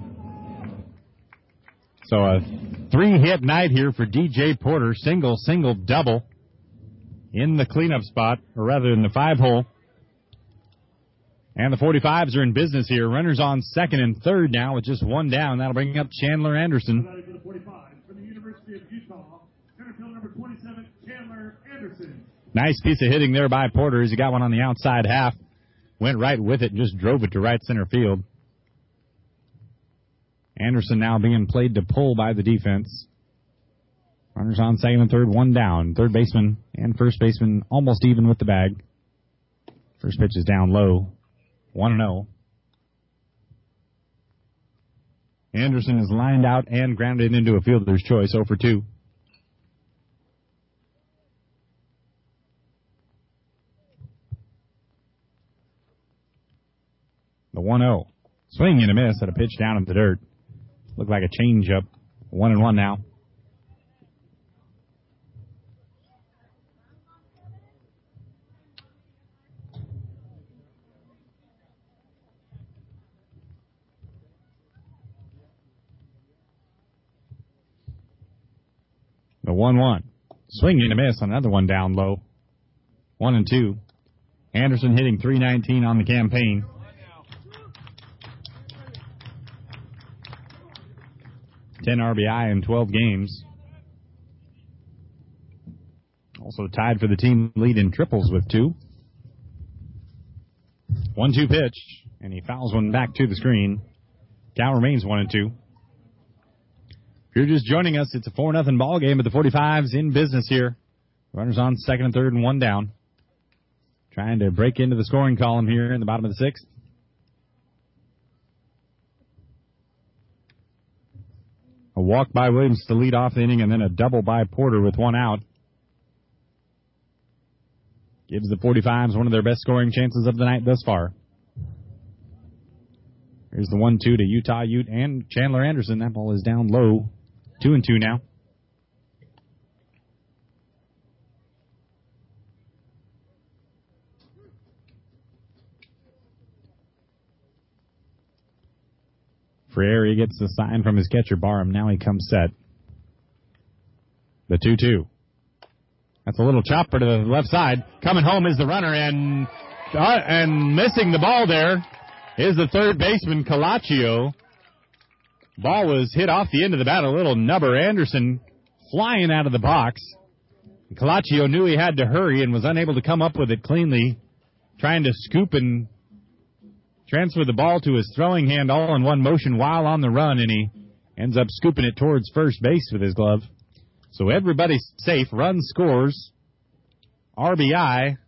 So a three-hit night here for D J Porter. Single, single, double in the cleanup spot, or rather in the five-hole. And the forty-fives are in business here. Runners on second and third now with just one down. That'll bring up Chandler Anderson. For the forty-five, from the University of Utah, center field number twenty-seven, Chandler Anderson. Nice piece of hitting there by Porter as he got one on the outside half. Went right with it and just drove it to right center field. Anderson now being played to pull by the defense. Runners on second and third, one down. Third baseman and first baseman almost even with the bag. First pitch is down low. one and oh. Anderson is lined out and grounded into a fielder's choice, oh for two. The one oh. Swing and a miss at a pitch down in the dirt. Looked like a changeup. One and one now. The one one. Swing and a miss on another one down low. One and two. Anderson hitting three nineteen on the campaign. ten R B I in twelve games. Also tied for the team lead in triples with two. one two pitch, and he fouls one back to the screen. Count remains one and two. If you're just joining us, it's a four nothing ball game, but the forty-fives in business here. Runners on second and third and one down. Trying to break into the scoring column here in the bottom of the sixth. A walk by Williams to lead off the inning, and then a double by Porter with one out. Gives the forty-fives one of their best scoring chances of the night thus far. Here's the one two to Utah Ute and Chandler Anderson. That ball is down low. Two and two now. Freire gets the sign from his catcher, Barham. Now he comes set. The two two. That's a little chopper to the left side. Coming home is the runner, and uh, and missing the ball there is the third baseman, Calaccio. Ball was hit off the end of the bat. A little nubber. Anderson flying out of the box. Calaccio knew he had to hurry and was unable to come up with it cleanly, trying to scoop and transfer the ball to his throwing hand all in one motion while on the run, and he ends up scooping it towards first base with his glove. So everybody's safe. Run scores. R B I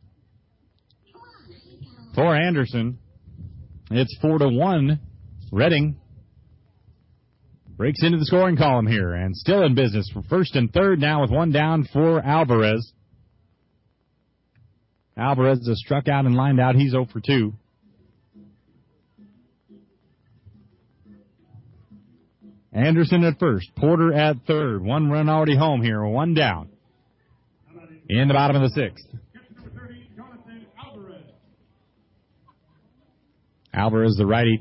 for Anderson. It's four to one. Reading breaks into the scoring column here and still in business for first and third now with one down for Alvarez. Alvarez has struck out and lined out. He's oh for two. Anderson at first, Porter at third. One run already home here, one down. In the bottom of the sixth. Alvarez, the righty,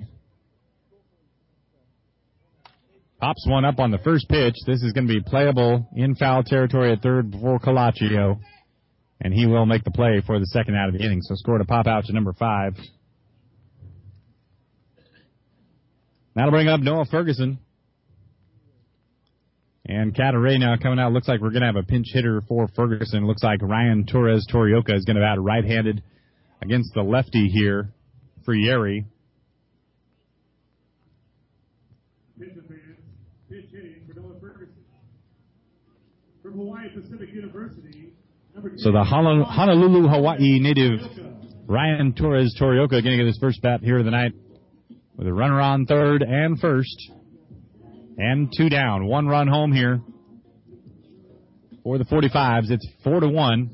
pops one up on the first pitch. This is going to be playable in foul territory at third before Calaccio, and he will make the play for the second out of the inning. So scored a pop out to number five. That'll bring up Noah Ferguson. And Cataray now coming out. Looks like we're going to have a pinch hitter for Ferguson. Looks like Ryan Torres Torioka is going to bat right-handed against the lefty here for Yeri. Pitch advance, pitch hitting for Noah Ferguson. From Hawaii Pacific University, number two. So the Honolulu, Hawaii native Ryan Torres Torioka going to get his first bat here of the night with a runner on third and first. And two down. One run home here for the forty-fives. It's four to one.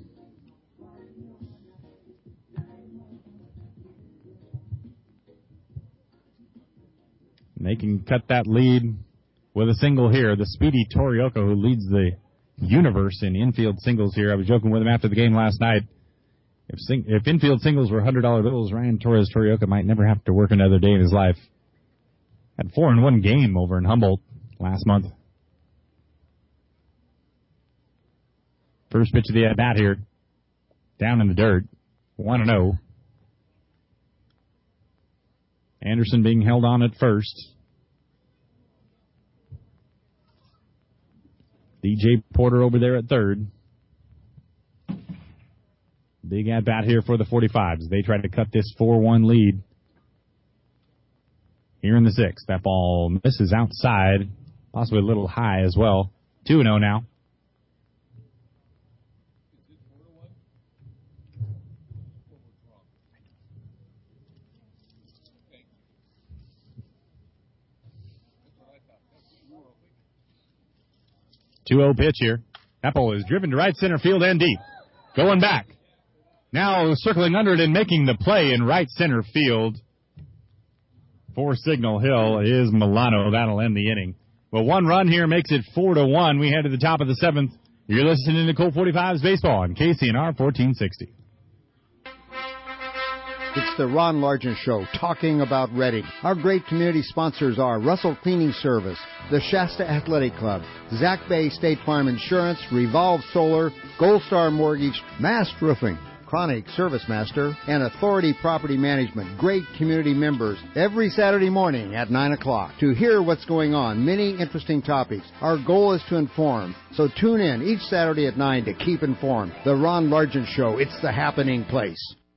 And they can cut that lead with a single here. The speedy Torioka, who leads the universe in infield singles here. I was joking with him after the game last night. If sing- if infield singles were one hundred dollar bills, Ryan Torres Torioka might never have to work another day in his life. Had four in one game over in Humboldt last month. First pitch of the at-bat here. Down in the dirt. one and oh. Anderson being held on at first. D J Porter over there at third. Big at-bat here for the forty-fives. They try to cut this four one lead. Here in the sixth. That ball misses outside. Possibly a little high as well. two and oh now. two oh pitch here. That ball is driven to right center field and deep. Going back. Now circling under it and making the play in right center field for Signal Hill is Milano. That'll end the inning. Well, one run here makes it four to one. We head to the top of the seventh. You're listening to Colt forty-fives Baseball on K C N R fourteen sixty. It's the Ron Largent Show, talking about Reading. Our great community sponsors are Russell Cleaning Service, the Shasta Athletic Club, Zach Bay State Farm Insurance, Revolve Solar, Gold Star Mortgage, Mast Roofing, Chronic Service Master, and Authority Property Management. Great community members every Saturday morning at nine o'clock to hear what's going on. Many interesting topics. Our goal is to inform. So tune in each Saturday at nine to keep informed. The Ron Largent Show. It's the happening place.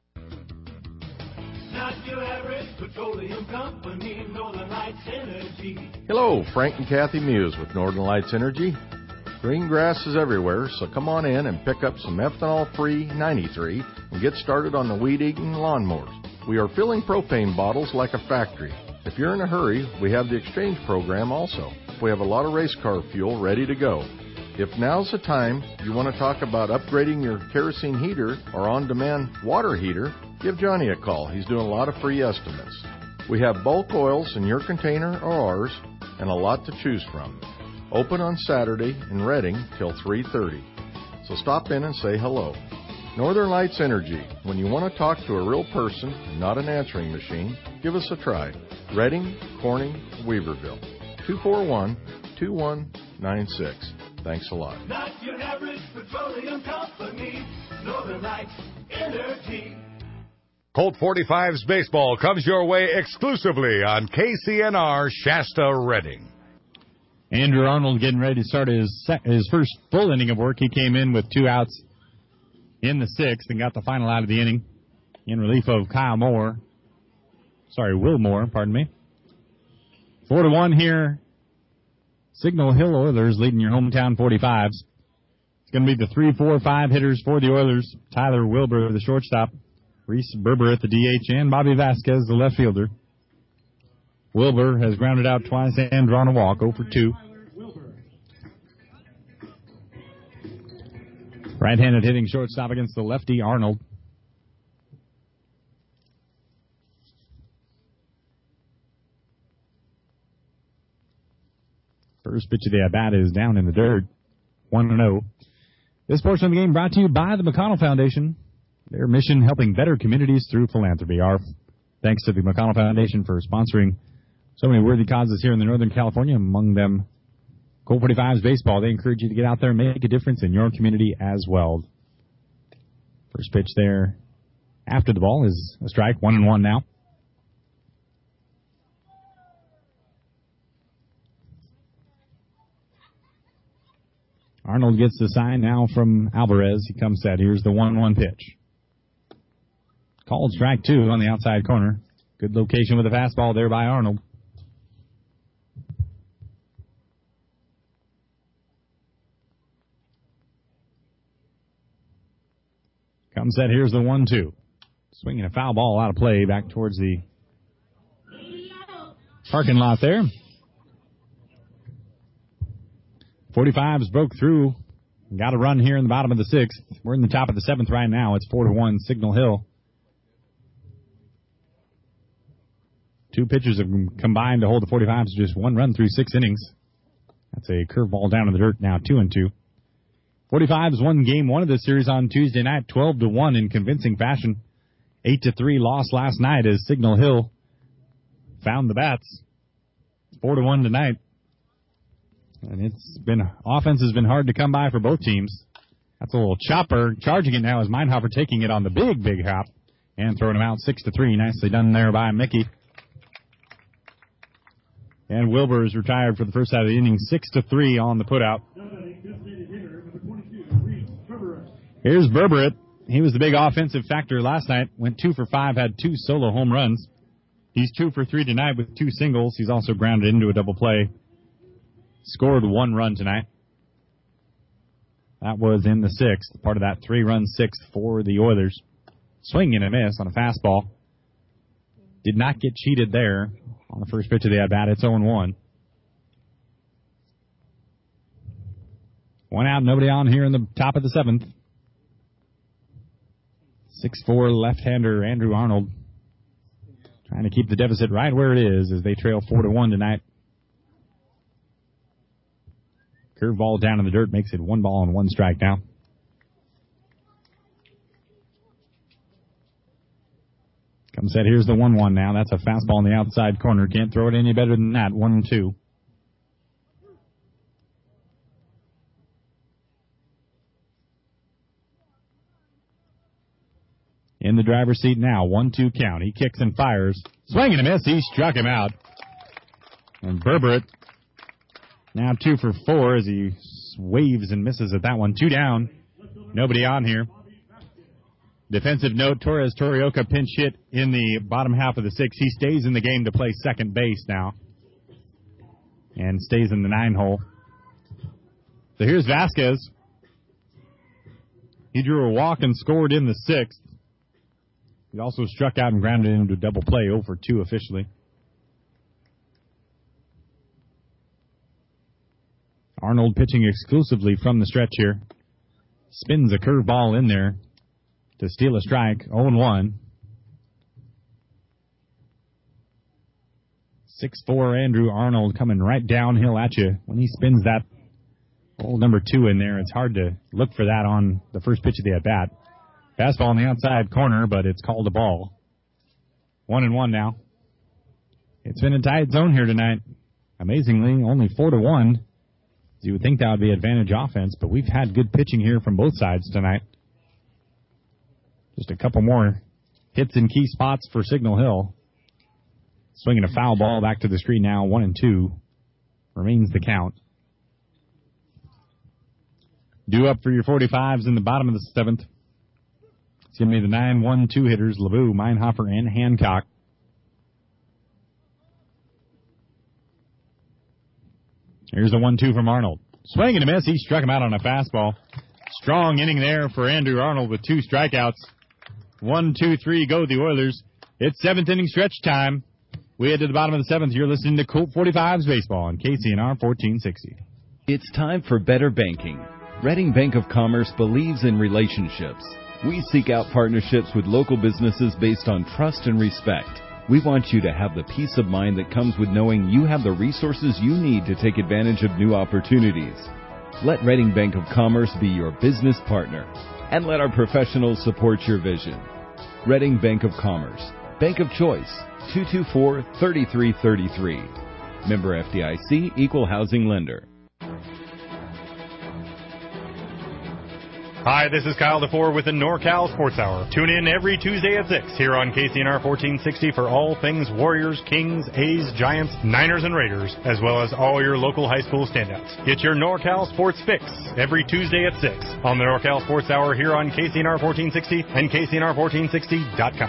Not your average petroleum company, Northern Lights Energy. Hello, Frank and Kathy Muse with Northern Lights Energy. Green grass is everywhere, so come on in and pick up some ethanol-free ninety-three and get started on the weed-eating lawnmowers. We are filling propane bottles like a factory. If you're in a hurry, we have the exchange program also. We have a lot of race car fuel ready to go. If now's the time you want to talk about upgrading your kerosene heater or on-demand water heater, give Johnny a call. He's doing a lot of free estimates. We have bulk oils in your container or ours and a lot to choose from. Open on Saturday in Reading till three thirty. So stop in and say hello. Northern Lights Energy. When you want to talk to a real person and not an answering machine, give us a try. Reading, Corning, Weaverville. two four one, two one nine six. Thanks a lot. Not your average petroleum company, Northern Lights Energy. Colt forty-fives baseball comes your way exclusively on K C N R Shasta Reading. Andrew Arnold getting ready to start his sec- his first full inning of work. He came in with two outs in the sixth and got the final out of the inning in relief of Kyle Moore. Sorry, Will Moore, pardon me. Four to one here. Signal Hill Oilers leading your hometown forty-fives. It's going to be the three, four, five hitters for the Oilers. Tyler Wilbur, the shortstop. Reese Berber at the D H, and Bobby Vasquez, the left fielder. Wilbur has grounded out twice and drawn a walk, oh for two. Right-handed hitting shortstop against the lefty, Arnold. First pitch of the at-bat is down in the dirt, one and oh. This portion of the game brought to you by the McConnell Foundation. Their mission, helping better communities through philanthropy. Our thanks to the McConnell Foundation for sponsoring so many worthy causes here in the Northern California, among them Colt forty-fives baseball. They encourage you to get out there and make a difference in your community as well. First pitch there after the ball is a strike, one and one now. Arnold gets the sign now from Alvarez. He comes set. Here's the one one pitch. Called strike two on the outside corner. Good location with the fastball there by Arnold. Comes set. Here's the one two. Swinging a foul ball out of play back towards the parking lot there. forty-fives broke through. Got a run here in the bottom of the sixth. We're in the top of the seventh right now. It's four to one Signal Hill. Two pitchers have combined to hold the forty-fives to just one run through six innings. That's a curveball down in the dirt now, two and two. forty-fives won game one of this series on Tuesday night, twelve to one in convincing fashion. eight to three loss last night as Signal Hill found the bats. four to one tonight. And it's been, offense has been hard to come by for both teams. That's a little chopper. Charging it now is Meinhofer taking it on the big, big hop and throwing him out six to three. Nicely done there by Mickey. And Wilbur is retired for the first out of the inning, six to three on the putout. Here's Berberet. He was the big offensive factor last night. Went two for five, had two solo home runs. He's two for three tonight with two singles. He's also grounded into a double play. Scored one run tonight. That was in the sixth, part of that three-run sixth for the Oilers. Swing and a miss on a fastball. Did not get cheated there on the first pitch of the at-bat. It's oh and one. One out, nobody on here in the top of the seventh. six four left-hander Andrew Arnold trying to keep the deficit right where it is as they trail four to one tonight. Curveball down in the dirt makes it one ball and one strike now. Comes set. Here's the one one now. That's a fastball in the outside corner. Can't throw it any better than that. one and two. in the driver's seat now. one two count. He kicks and fires. Swing and a miss. He struck him out. And Berberet now two for four as he waves and misses at that one. Two down. Nobody on here. Defensive note, Torres Torioka pinch hit in the bottom half of the sixth. He stays in the game to play second base now. And stays in the nine hole. So here's Vasquez. He drew a walk and scored in the sixth. He also struck out and grounded into a double play, oh for two officially. Arnold pitching exclusively from the stretch here. Spins a curveball in there to steal a strike, oh and one. six four Andrew Arnold coming right downhill at you. When he spins that old number two in there, it's hard to look for that on the first pitch of the at-bat. Fastball in the outside corner, but it's called a ball. One and one now. It's been a tight zone here tonight. Amazingly, only four to one. You would think that would be advantage offense, but we've had good pitching here from both sides tonight. Just a couple more hits in key spots for Signal Hill. Swinging a foul ball back to the screen now, one and two. Remains the count. Due up for your forty-fives in the bottom of the seventh. It's going to be the nine one two hitters, LeBou, Meinhofer, and Hancock. Here's a one two from Arnold. Swing and a miss. He struck him out on a fastball. Strong inning there for Andrew Arnold with two strikeouts. One, two, three, go the Oilers. It's seventh inning stretch time. We head to the bottom of the seventh. You're listening to Colt forty-fives Baseball on K C N R fourteen sixty. It's time for better banking. Reading Bank of Commerce believes in relationships. We seek out partnerships with local businesses based on trust and respect. We want you to have the peace of mind that comes with knowing you have the resources you need to take advantage of new opportunities. Let Reading Bank of Commerce be your business partner, and let our professionals support your vision. Reading Bank of Commerce, Bank of Choice, two two four, three three three three. Member F D I C, Equal Housing Lender. Hi, this is Kyle DeFore with the NorCal Sports Hour. Tune in every Tuesday at six here on K C N R fourteen sixty for all things Warriors, Kings, A's, Giants, Niners, and Raiders, as well as all your local high school standouts. Get your NorCal Sports fix every Tuesday at six on the NorCal Sports Hour here on K C N R fourteen sixty and K C N R fourteen sixty dot com.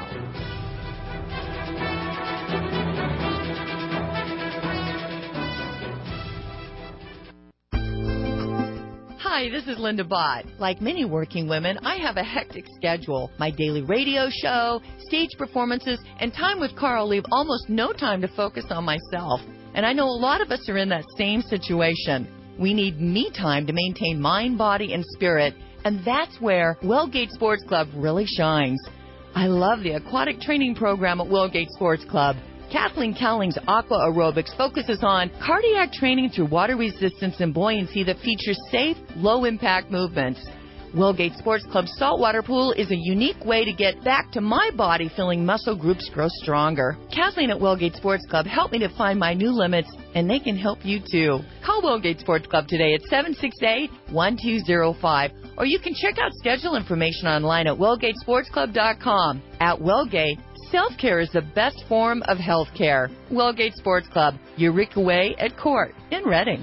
Hi, this is Linda Bott. Like many working women, I have a hectic schedule. My daily radio show, stage performances, and time with Carl leave almost no time to focus on myself. And I know a lot of us are in that same situation. We need me time to maintain mind, body, and spirit, and that's where Wellgate Sports Club really shines. I love the aquatic training program at Wellgate Sports Club. Kathleen Cowling's Aqua Aerobics focuses on cardiac training through water resistance and buoyancy that features safe, low-impact movements. Wellgate Sports Club's saltwater pool is a unique way to get back to my body feeling muscle groups grow stronger. Kathleen at Wellgate Sports Club helped me to find my new limits, and they can help you too. Call Wellgate Sports Club today at seven six eight, one two zero five, or you can check out schedule information online at wellgate sports club dot com. At Wellgate, self-care is the best form of health care. Wellgate Sports Club, Eureka Way at Court in Reading.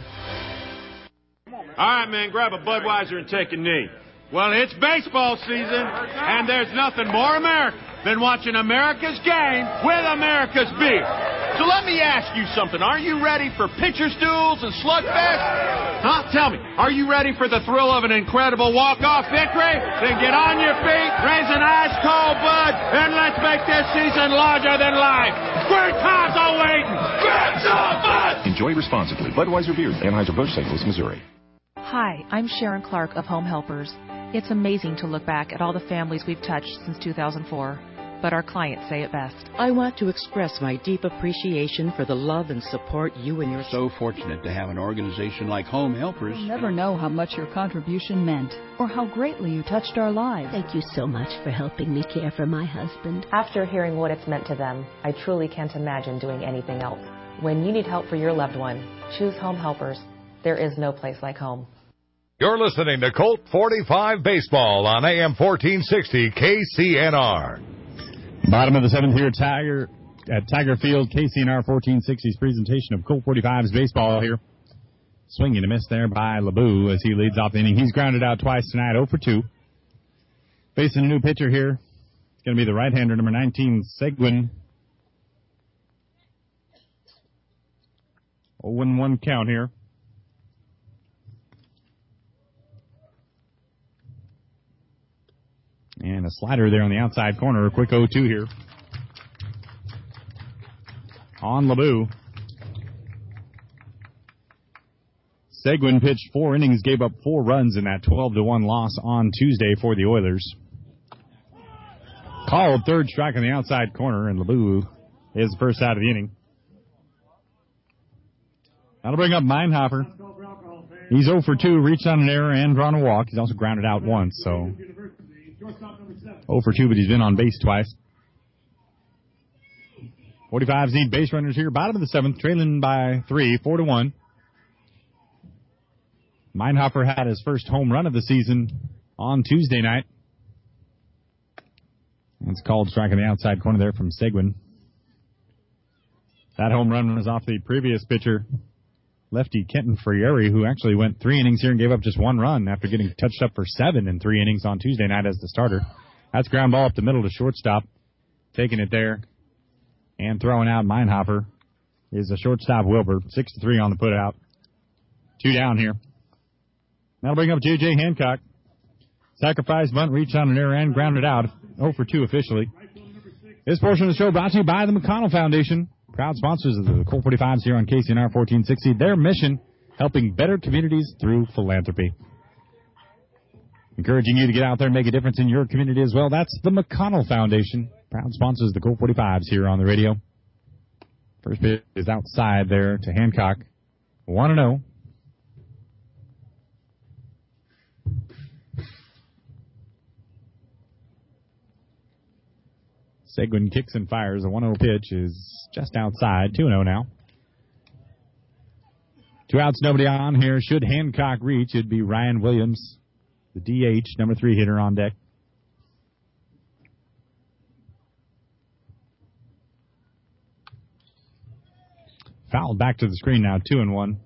All right, man, grab a Budweiser and take a knee. Well, it's baseball season, and there's nothing more American than watching America's game with America's beer. So let me ask you something. Are you ready for pitcher's duels and slugfest? Huh? Tell me, are you ready for the thrill of an incredible walk-off victory? Then get on your feet, raise an ice-cold Bud, and let's make this season larger than life. Great times are waiting. Grab some Bud! Enjoy responsibly. Budweiser Beer, Anheuser-Busch, Saint Louis, Missouri. Hi, I'm Sharon Clark of Home Helpers. It's amazing to look back at all the families we've touched since two thousand four, but our clients say it best. I want to express my deep appreciation for the love and support you and your... So fortunate to have an organization like Home Helpers. You'll never know how much your contribution meant or how greatly you touched our lives. Thank you so much for helping me care for my husband. After hearing what it's meant to them, I truly can't imagine doing anything else. When you need help for your loved one, choose Home Helpers. There is no place like home. You're listening to Colt forty-five Baseball on A M fourteen sixty K C N R. Bottom of the seventh here, Tiger at Tiger Field, K C N R fourteen sixty's presentation of Colt forty-five's baseball here. Swinging a miss there by LeBeau as he leads off the inning. He's grounded out twice tonight, oh for two. Facing a new pitcher here. It's going to be the right-hander, number nineteen, Seguin. oh one count here. And a slider there on the outside corner. A quick oh two here. On LeBeau. Seguin pitched four innings, gave up four runs in that twelve to one loss on Tuesday for the Oilers. Called third strike on the outside corner, and LeBeau is the first out of the inning. That'll bring up Meinhofer. He's oh for two, reached on an error and drawn a walk. He's also grounded out once, so oh for two, but he's been on base twice. forty-fives need base runners here. Bottom of the seventh, trailing by three, four to one. Meinhofer had his first home run of the season on Tuesday night. It's called strike on the outside corner there from Seguin. That home run was off the previous pitcher, lefty Kenton Frieri, who actually went three innings here and gave up just one run after getting touched up for seven in three innings on Tuesday night as the starter. That's ground ball up the middle to shortstop. Taking it there and throwing out Meinhofer is a shortstop Wilbur. Six to three on the putout. Two down here. That'll bring up J J Hancock. Sacrifice bunt, reached on an error and grounded out. oh for two officially. This portion of the show brought to you by the McConnell Foundation. Proud sponsors of the Colt forty-fives here on K C N R fourteen sixty. Their mission, helping better communities through philanthropy. Encouraging you to get out there and make a difference in your community as well. That's the McConnell Foundation. Proud sponsors of the Colt forty-fives here on the radio. First pitch is outside there to Hancock. one and oh. Seguin kicks and fires. A one oh pitch is just outside. two and oh now. Two outs, nobody on here. Should Hancock reach, it'd be Ryan Williams, the D H, number three hitter on deck. Fouled back to the screen now, two and one.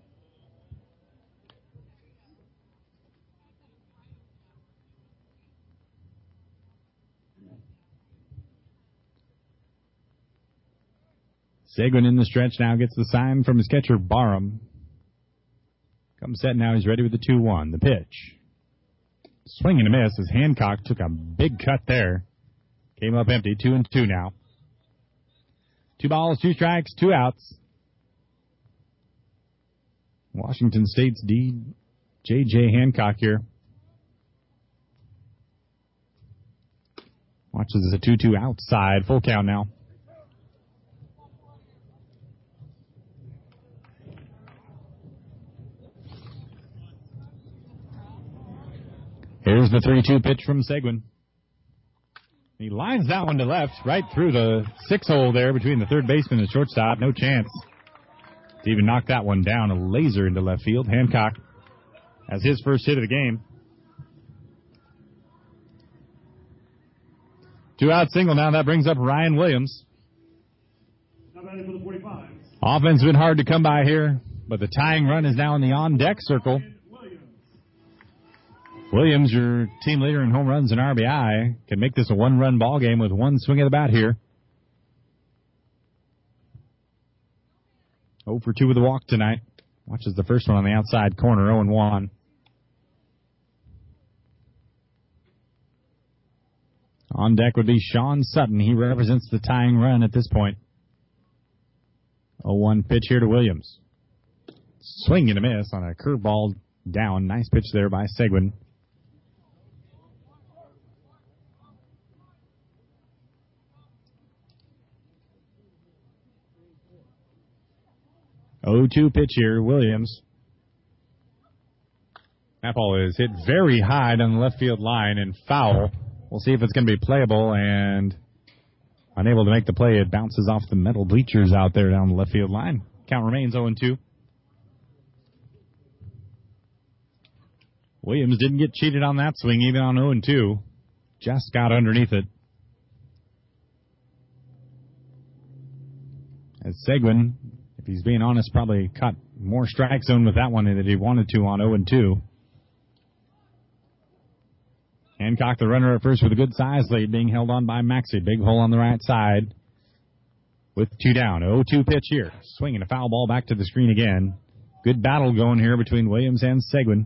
Seguin in the stretch now gets the sign from his catcher, Barham. Comes set now, he's ready with the two one. The pitch. Swing and a miss as Hancock took a big cut there. Came up empty, two and two now. Two balls, two strikes, two outs. Washington State's D. J J Hancock here. Watches a two two outside, full count now. Here's the three two pitch from Seguin. He lines that one to left, right through the six-hole there between the third baseman and the shortstop. No chance to even knock that one down. A laser into left field. Hancock has his first hit of the game. Two-out single now. That brings up Ryan Williams. Offense has been hard to come by here, but the tying run is now in the on-deck circle. Williams, your team leader in home runs and R B I, can make this a one-run ball game with one swing of the bat here. oh for two with a walk tonight. Watches the first one on the outside corner, oh and one. On deck would be Sean Sutton. He represents the tying run at this point. oh one pitch here to Williams. Swing and a miss on a curveball down. Nice pitch there by Seguin. oh two pitch here, Williams. That ball is hit very high down the left field line and foul. We'll see if it's going to be playable, and unable to make the play. It bounces off the metal bleachers out there down the left field line. Count remains oh and two. Williams didn't get cheated on that swing, even on oh and two. Just got underneath it. As Seguin, if he's being honest, probably caught more strike zone with that one than he wanted to on oh and two. Hancock, the runner at first with a good size lead, being held on by Maxey. Big hole on the right side with two down. oh two pitch here. Swinging a foul ball back to the screen again. Good battle going here between Williams and Seguin.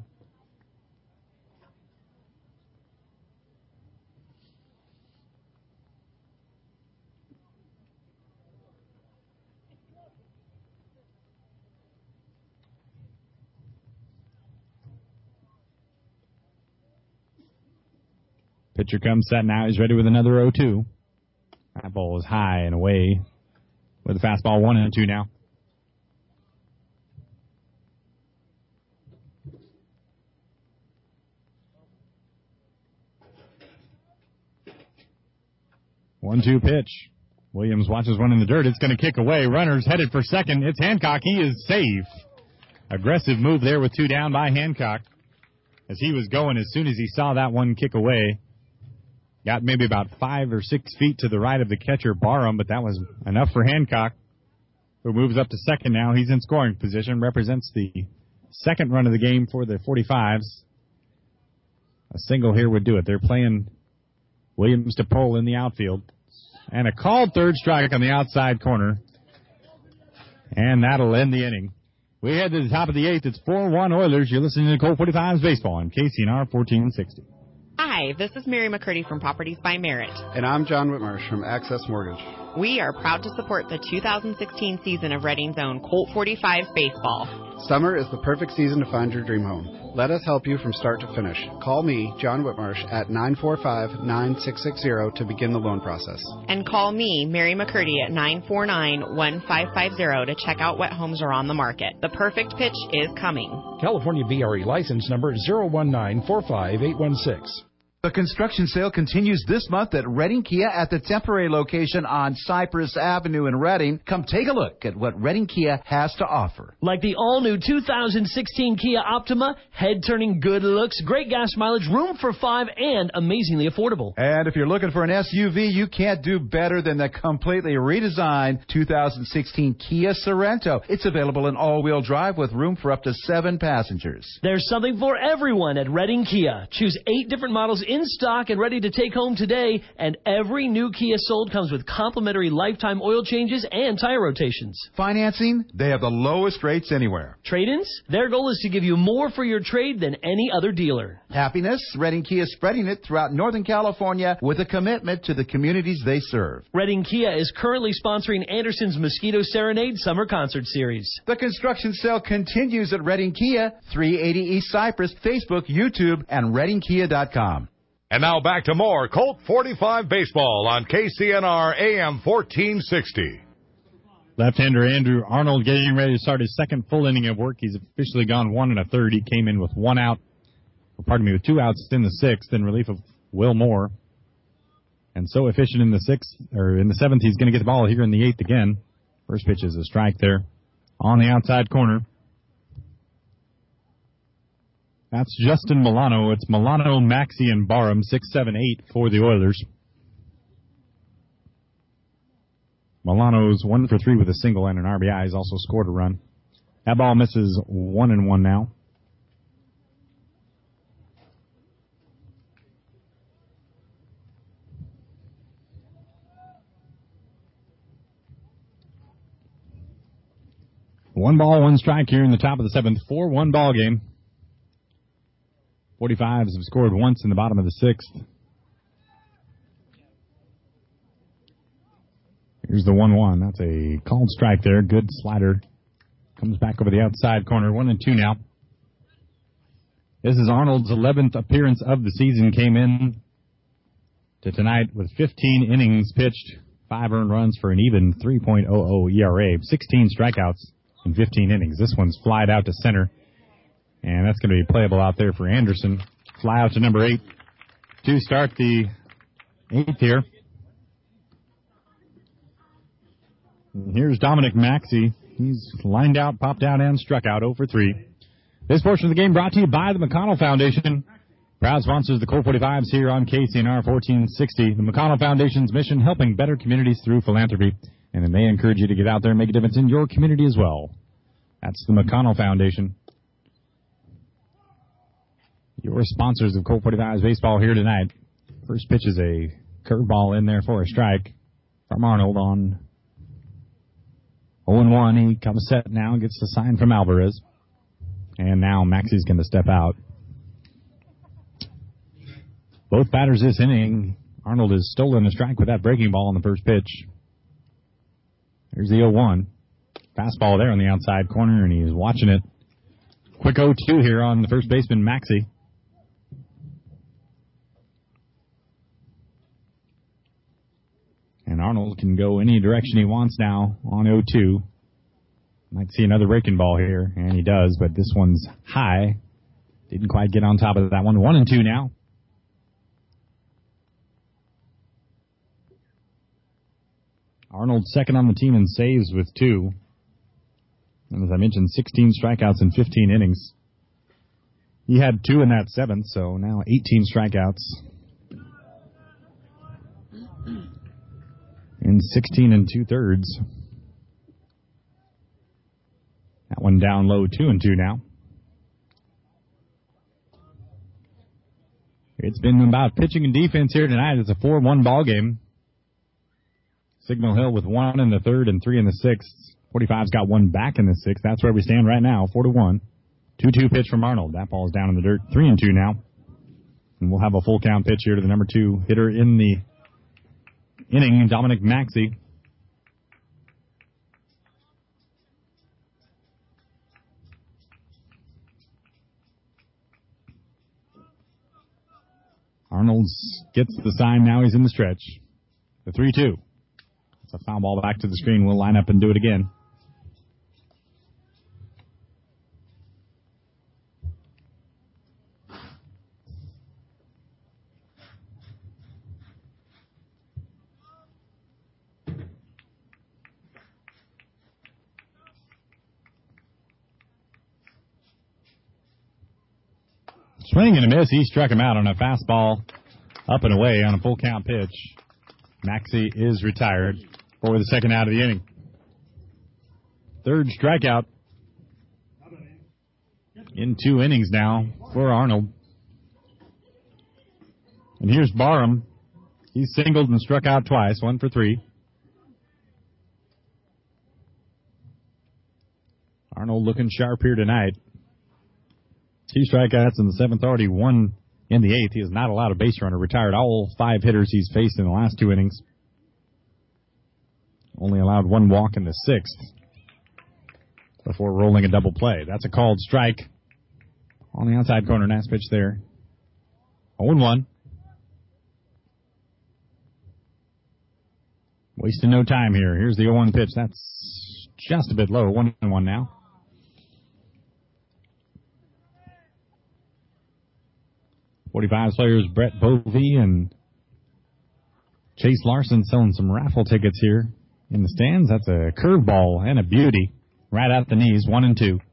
Pitcher comes set now. He's ready with another oh two. That ball is high and away with a fastball one and two now. one two pitch. Williams watches one in the dirt. It's going to kick away. Runner's headed for second. It's Hancock. He is safe. Aggressive move there with two down by Hancock. As he was going as soon as he saw that one kick away. Got maybe about five or six feet to the right of the catcher, Barham, but that was enough for Hancock, who moves up to second now. He's in scoring position, represents the second run of the game for the forty-fives. A single here would do it. They're playing Williams to Pohl in the outfield. And a called third strike on the outside corner. And that'll end the inning. We head to the top of the eighth. It's four one Oilers. You're listening to Colt forty-fives Baseball on K C N R fourteen sixty. Hi, this is Mary McCurdy from Properties by Merit. And I'm John Whitmarsh from Access Mortgage. We are proud to support the two thousand sixteen season of Reading's own Colt forty-fives Baseball. Summer is the perfect season to find your dream home. Let us help you from start to finish. Call me, John Whitmarsh, at nine four five, nine six six zero to begin the loan process. And call me, Mary McCurdy, at nine four nine, one five five zero to check out what homes are on the market. The perfect pitch is coming. California B R E license number zero one nine four five eight one six. The construction sale continues this month at Reading Kia at the temporary location on Cypress Avenue in Reading. Come take a look at what Reading Kia has to offer. Like the all-new two thousand sixteen Kia Optima, head-turning good looks, great gas mileage, room for five, and amazingly affordable. And if you're looking for an S U V, you can't do better than the completely redesigned two thousand sixteen Kia Sorento. It's available in all-wheel drive with room for up to seven passengers. There's something for everyone at Reading Kia. Choose eight different models in stock and ready to take home today, and every new Kia sold comes with complimentary lifetime oil changes and tire rotations. Financing, they have the lowest rates anywhere. Trade-ins, their goal is to give you more for your trade than any other dealer. Happiness, Reading Kia is spreading it throughout Northern California with a commitment to the communities they serve. Reading Kia is currently sponsoring Anderson's Mosquito Serenade Summer Concert Series. The construction sale continues at Reading Kia, three eighty East Cypress, Facebook, YouTube, and reading kia dot com. And now back to more Colt forty-five Baseball on K C N R A M fourteen sixty. Left-hander Andrew Arnold getting ready to start his second full inning of work. He's officially gone one and a third. He came in with one out, or pardon me, with two outs in the sixth in relief of Will Moore. And so efficient in the sixth, or in the seventh, he's going to get the ball here in the eighth again. First pitch is a strike there on the outside corner. That's Justin Milano. It's Milano, Maxey, and Barham, six, seven, eight for the Oilers. Milano's one for three with a single and an R B I. He's also scored a run. That ball misses one and one now. One ball, one strike here in the top of the seventh. four one ball game. forty-fives have scored once in the bottom of the sixth. Here's the one one. That's a called strike there. Good slider. Comes back over the outside corner. One and two now. This is Arnold's eleventh appearance of the season. Came in to tonight with fifteen innings pitched. Five earned runs for an even three point oh oh E R A. sixteen strikeouts in fifteen innings. This one's flied out to center. And that's going to be playable out there for Anderson. Fly out to number eight to start the eighth here. And here's Dominic Maxey. He's lined out, popped out, and struck out oh for three. This portion of the game brought to you by the McConnell Foundation. Proud sponsors of the Colt forty-fives here on K C N R fourteen sixty. The McConnell Foundation's mission, helping better communities through philanthropy. And it may encourage you to get out there and make a difference in your community as well. That's the McConnell Foundation. Your sponsors of Colt forty-fives baseball here tonight. First pitch is a curveball in there for a strike from Arnold on oh and one. He comes set now, gets the sign from Alvarez. And now Maxey's going to step out. Both batters this inning, Arnold has stolen a strike with that breaking ball on the first pitch. There's the oh one. Fastball there on the outside corner, and he's watching it. Quick oh two here on the first baseman, Maxey. And Arnold can go any direction he wants now on oh two. Might see another breaking ball here, and he does, but this one's high. Didn't quite get on top of that one. One and two now. Arnold second on the team in saves with two. And as I mentioned, sixteen strikeouts in fifteen innings. He had two in that seventh, so now eighteen strikeouts. In sixteen and two-thirds. That one down low, two and two now. It's been about pitching and defense here tonight. It's a four one ball game. Signal Hill with one in the third and three in the sixth. forty-five's got one back in the sixth. That's where we stand right now, four to one. two two pitch from Arnold. That ball's down in the dirt, three and two now. And we'll have a full count pitch here to the number two hitter in the inning, Dominic Maxey. Arnold's gets the sign. Now he's in the stretch. The three two. A foul ball back to the screen. We'll line up and do it again. Swing and a miss. He struck him out on a fastball up and away on a full count pitch. Maxey is retired for the second out of the inning. Third strikeout in two innings now for Arnold. And here's Barham. He's singled and struck out twice, one for three. Arnold looking sharp here tonight. Two strikeouts in the seventh, already one in the eighth. He has not allowed a base runner. Retired all five hitters he's faced in the last two innings. Only allowed one walk in the sixth before rolling a double play. That's a called strike on the outside corner. Nice pitch there. oh and one. Wasting no time here. Here's the oh one pitch. That's just a bit low. one and one now. forty-five players, Brett Bovee and Chase Larson selling some raffle tickets here in the stands. That's a curveball and a beauty. Right at the knees, one and two.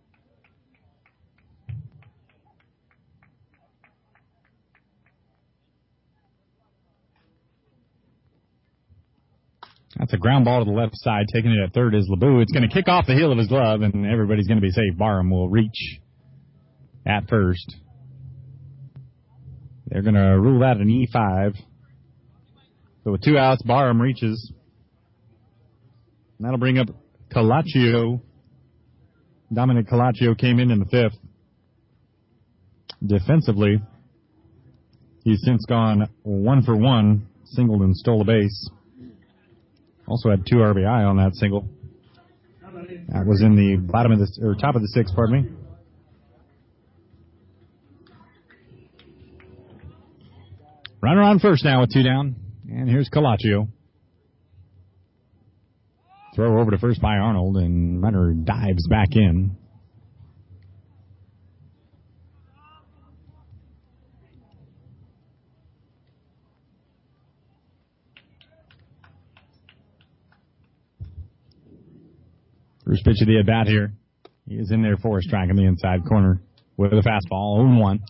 That's a ground ball to the left side. Taking it at third is LeBeau. It's going to kick off the heel of his glove, and everybody's going to be safe. Barham will reach at first. They're going to rule that an E five. So with two outs, Barham reaches. And that'll bring up Calaccio. Dominic Calaccio came in in the fifth. Defensively, he's since gone one for one, singled and stole a base. Also had two R B I on that single. That was in the bottom of the, or top of the sixth, pardon me. Runner on first now with two down. And here's Calaccio. Throw over to first by Arnold, and runner dives back in. First pitch of the at-bat here. He is in there for a strike in the inside corner. with a fastball, oh and one.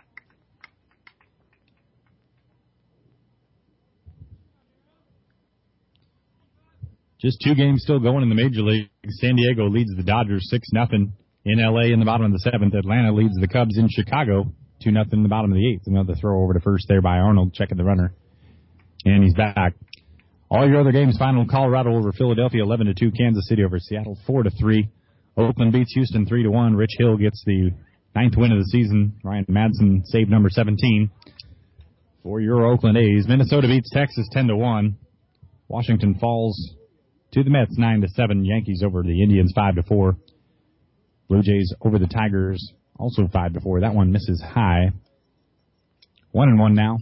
Just two games still going in the Major League. San Diego leads the Dodgers six nothing in L A in the bottom of the seventh. Atlanta leads the Cubs in Chicago two nothing in the bottom of the eighth. Another throw over to first there by Arnold, checking the runner. And he's back. All your other games final: Colorado over Philadelphia eleven to two, Kansas City over Seattle four to three. Oakland beats Houston three to one. Rich Hill gets the ninth win of the season. Ryan Madsen saved number seventeen for your Oakland A's. Minnesota beats Texas ten to one. Washington falls to the Mets nine to seven. Yankees over the Indians five to four. Blue Jays over the Tigers also five to four. That one misses high. one and one now.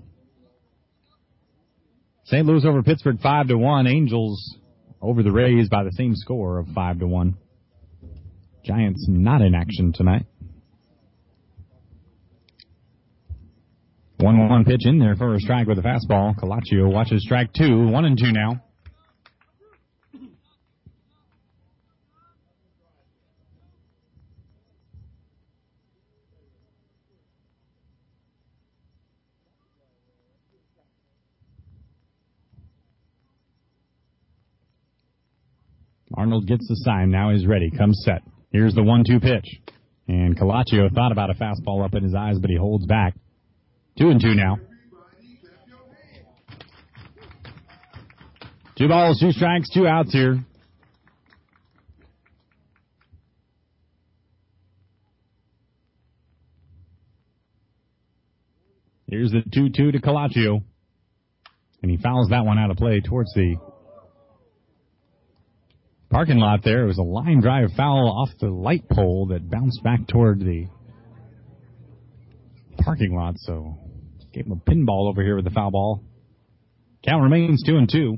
Saint Louis over Pittsburgh five to one. Angels over the Rays by the same score of five to one. Giants not in action tonight. one one pitch in there for a strike with a fastball. Calaccio watches strike two. one and two now. Arnold gets the sign. Now he's ready. Comes set. Here's the one two pitch. And Calaccio thought about a fastball up in his eyes, but he holds back. Two and two now. Two balls, two strikes, two outs here. Here's the two two to Calaccio. And he fouls that one out of play towards the parking lot there. It was a line drive foul off the light pole that bounced back toward the parking lot, so gave him a pinball over here with the foul ball. Count remains two and two.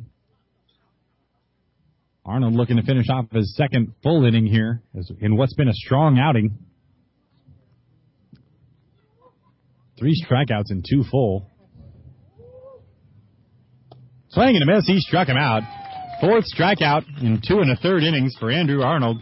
Arnold looking to finish off his second full inning here in what's been a strong outing. Three strikeouts and two full. Swing and a miss. He struck him out. Fourth strikeout in two and a third innings for Andrew Arnold.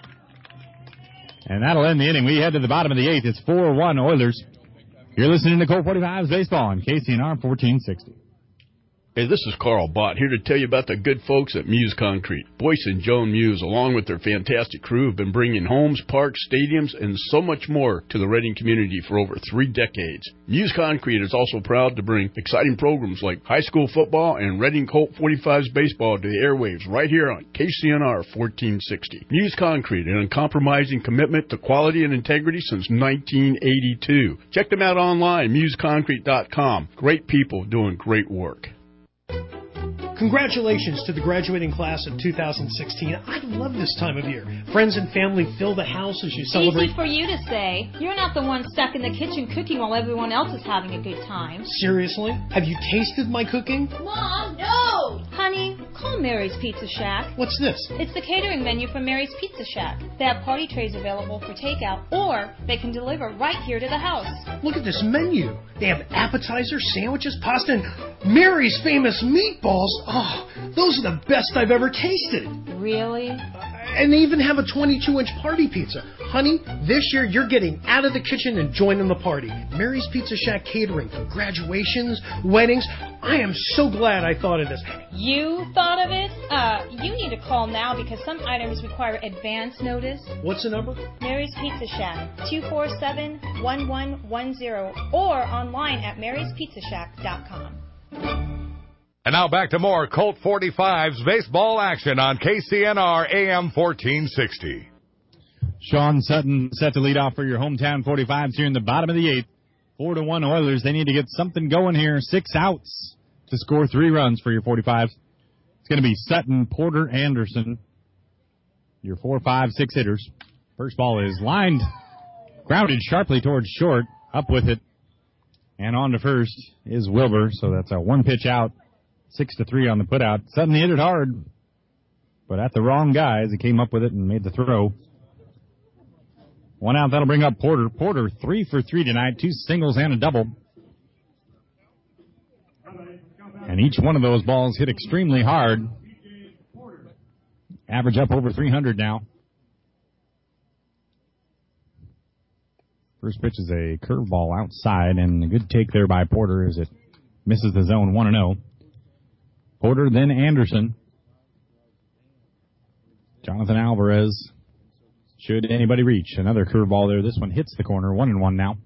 And that'll end the inning. We head to the bottom of the eighth. It's four one Oilers. You're listening to Colt forty-five's Baseball on K C N R fourteen sixty. Hey, this is Carl Bott here to tell you about the good folks at Muse Concrete. Boyce and Joan Muse, along with their fantastic crew, have been bringing homes, parks, stadiums, and so much more to the Reading community for over three decades. Muse Concrete is also proud to bring exciting programs like high school football and Reading Colt forty-five's baseball to the airwaves right here on K C N R fourteen sixty. Muse Concrete, an uncompromising commitment to quality and integrity since nineteen eighty-two. Check them out online, muse concrete dot com. Great people doing great work. Congratulations to the graduating class of two thousand sixteen. I love this time of year. Friends and family fill the house as you celebrate. Easy for you to say. You're not the one stuck in the kitchen cooking while everyone else is having a good time. Seriously? Have you tasted my cooking? Mom, no! Honey, call Mary's Pizza Shack. What's this? It's the catering menu from Mary's Pizza Shack. They have party trays available for takeout, or they can deliver right here to the house. Look at this menu. They have appetizers, sandwiches, pasta, and Mary's famous meatballs. Oh, those are the best I've ever tasted. Really? And they even have a twenty-two inch party pizza. Honey, this year you're getting out of the kitchen and joining the party. Mary's Pizza Shack catering for graduations, weddings. I am so glad I thought of this. You thought of it? Uh, you need to call now because some items require advance notice. What's the number? Mary's Pizza Shack, two four seven, one one one zero, or online at marys pizza shack dot com. And now back to more Colt forty-five's baseball action on K C N R A M fourteen sixty. Sean Sutton set to lead off for your hometown forty-fives here in the bottom of the eighth. Four to one Oilers. They need to get something going here. Six outs to score three runs for your forty-fives. It's going to be Sutton, Porter, Anderson. Your four, five, six hitters. First ball is lined, grounded sharply towards short. Up with it. And on to first is Wilbur. So that's a one pitch out. Six to three on the putout. Sutton hit it hard, but at the wrong guys. He came up with it and made the throw. One out, that'll bring up Porter. Porter, three for three tonight, two singles and a double. And each one of those balls hit extremely hard. Average up over three hundred now. First pitch is a curveball outside, and a good take there by Porter as it misses the zone one and oh. Porter, then Anderson. Jonathan Alvarez. Should anybody reach. Another curveball there. This one hits the corner. One and one now.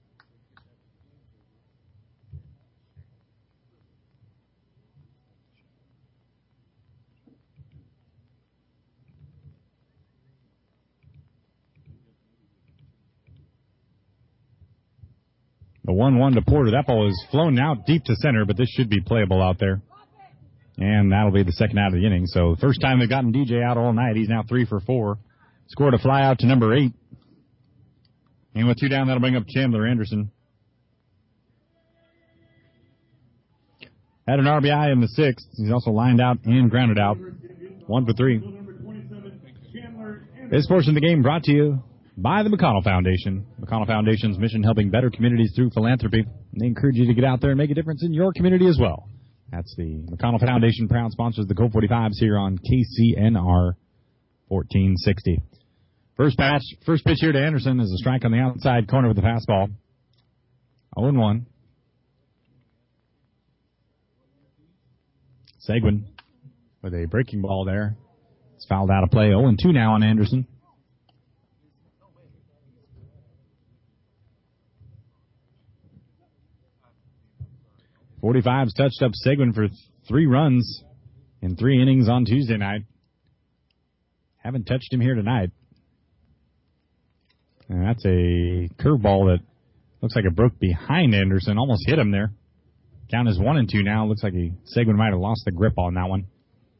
The one one to Porter. That ball is flown out deep to center, but this should be playable out there. And that'll be the second out of the inning. So first time they've gotten D J out all night. He's now three for four. Scored a fly out to number eight. And with two down, that'll bring up Chandler Anderson. Had an R B I in the sixth. He's also lined out and grounded out. One for three. This portion of the game brought to you by the McConnell Foundation. McConnell Foundation's mission, helping better communities through philanthropy. And they encourage you to get out there and make a difference in your community as well. That's the McConnell Foundation, proud sponsors the Colt forty-fives here on K C N R fourteen sixty. First patch, first pitch here to Anderson is a strike on the outside corner with the fastball. oh and one. Seguin with a breaking ball there. It's fouled out of play. oh and two now on Anderson. forty-fives touched up Seguin for th- three runs in three innings on Tuesday night. Haven't touched him here tonight. And that's a curveball that looks like it broke behind Anderson. Almost hit him there. Count is one and two now. Looks like he, Seguin might have lost the grip on that one.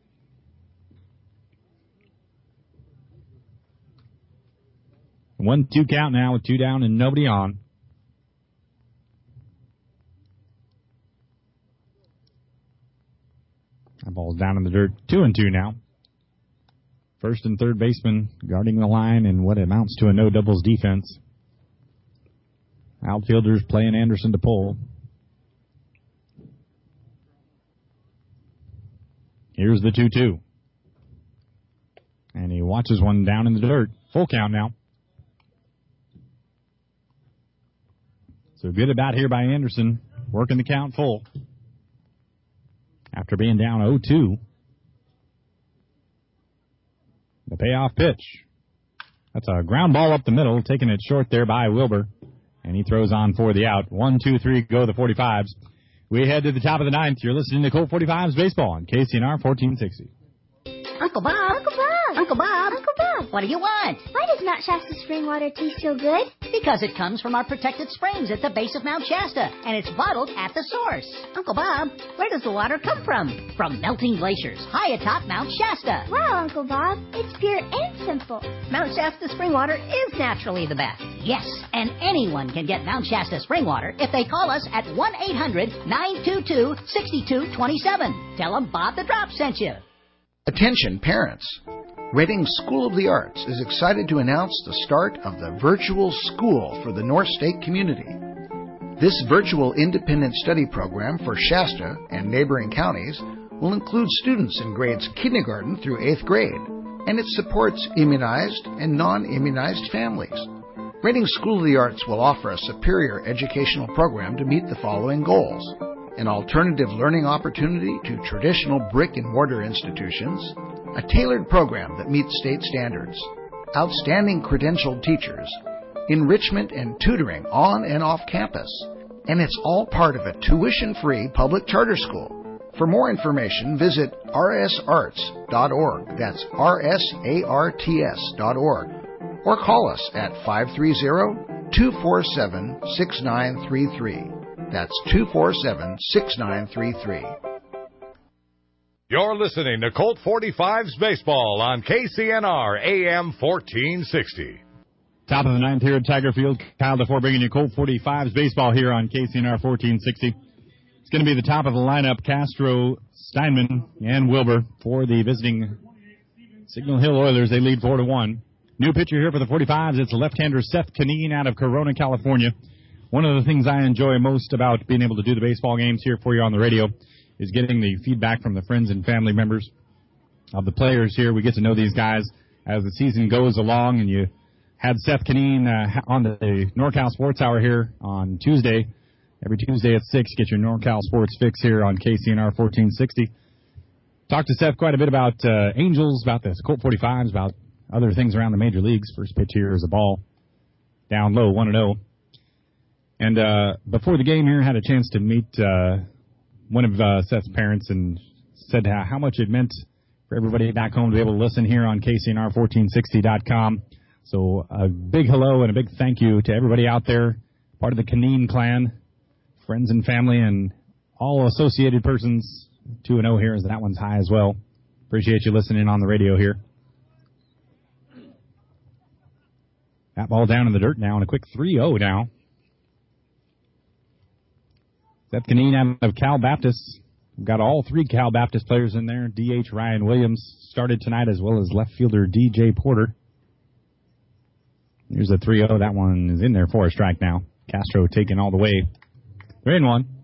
One two count now with two down and nobody on. That ball's down in the dirt. Two and two now. First and third baseman guarding the line in what amounts to a no doubles defense. Outfielders playing Anderson to pull. Here's the two two. And he watches one down in the dirt. Full count now. So good about here by Anderson. Working the count full. After being down oh two. The payoff pitch. That's a ground ball up the middle, taking it short there by Wilbur. And he throws on for the out. One, two, three, go the forty-fives. We head to the top of the ninth. You're listening to Colt forty-fives Baseball on K C N R fourteen sixty. Uncle Bob. Uncle Bob. Uncle Bob. Uncle Bob. What do you want? Why does Mount Shasta spring water taste so good? Because it comes from our protected springs at the base of Mount Shasta, and it's bottled at the source. Uncle Bob, where does the water come from? From melting glaciers high atop Mount Shasta. Wow, Uncle Bob, it's pure and simple. Mount Shasta spring water is naturally the best. Yes, and anyone can get Mount Shasta spring water if they call us at one eight hundred nine two two six two two seven. Tell them Bob the Drop sent you. Attention parents. Reading School of the Arts is excited to announce the start of the Virtual School for the North State community. This virtual independent study program for Shasta and neighboring counties will include students in grades kindergarten through eighth grade, and it supports immunized and non-immunized families. Reading School of the Arts will offer a superior educational program to meet the following goals: an alternative learning opportunity to traditional brick-and-mortar institutions, a tailored program that meets state standards, outstanding credentialed teachers, enrichment and tutoring on and off campus, and it's all part of a tuition-free public charter school. For more information, visit r s arts dot org. That's R S A R T S dot org. Or call us at five three zero, two four seven, six nine three three. That's two four seven, six nine three three. You're listening to Colt forty-fives Baseball on K C N R A M fourteen sixty. Top of the ninth here at Tiger Field. Kyle DeFore bringing you Colt forty-fives Baseball here on K C N R fourteen sixty. It's going to be the top of the lineup, Castro, Steinman, and Wilbur for the visiting Signal Hill Oilers. They lead four to one. New pitcher here for the forty-fives. It's left-hander Seth Canine out of Corona, California. One of the things I enjoy most about being able to do the baseball games here for you on the radio is getting the feedback from the friends and family members of the players here. We get to know these guys as the season goes along, and you had Seth Kineen uh, on the NorCal Sports Hour here on Tuesday. Every Tuesday at six, get your NorCal Sports fix here on K C N R fourteen sixty. Talked to Seth quite a bit about uh, Angels, about the Colt forty-fives, about other things around the major leagues. First pitch here is a ball down low, one and oh. And uh, before the game here, had a chance to meet uh, one of uh, Seth's parents and said how, how much it meant for everybody back home to be able to listen here on K C N R fourteen sixty dot com. So a big hello and a big thank you to everybody out there, part of the Kineen clan, friends and family, and all associated persons. two and oh here, as that one's high as well. Appreciate you listening on the radio here. That ball down in the dirt now, and a quick three oh now. Seth Kineen out of Cal Baptist. We've got all three Cal Baptist players in there. D H Ryan Williams started tonight, as well as left fielder D J Porter. Here's a three oh. That one is in there for a strike now. Castro taking all the way. three and one.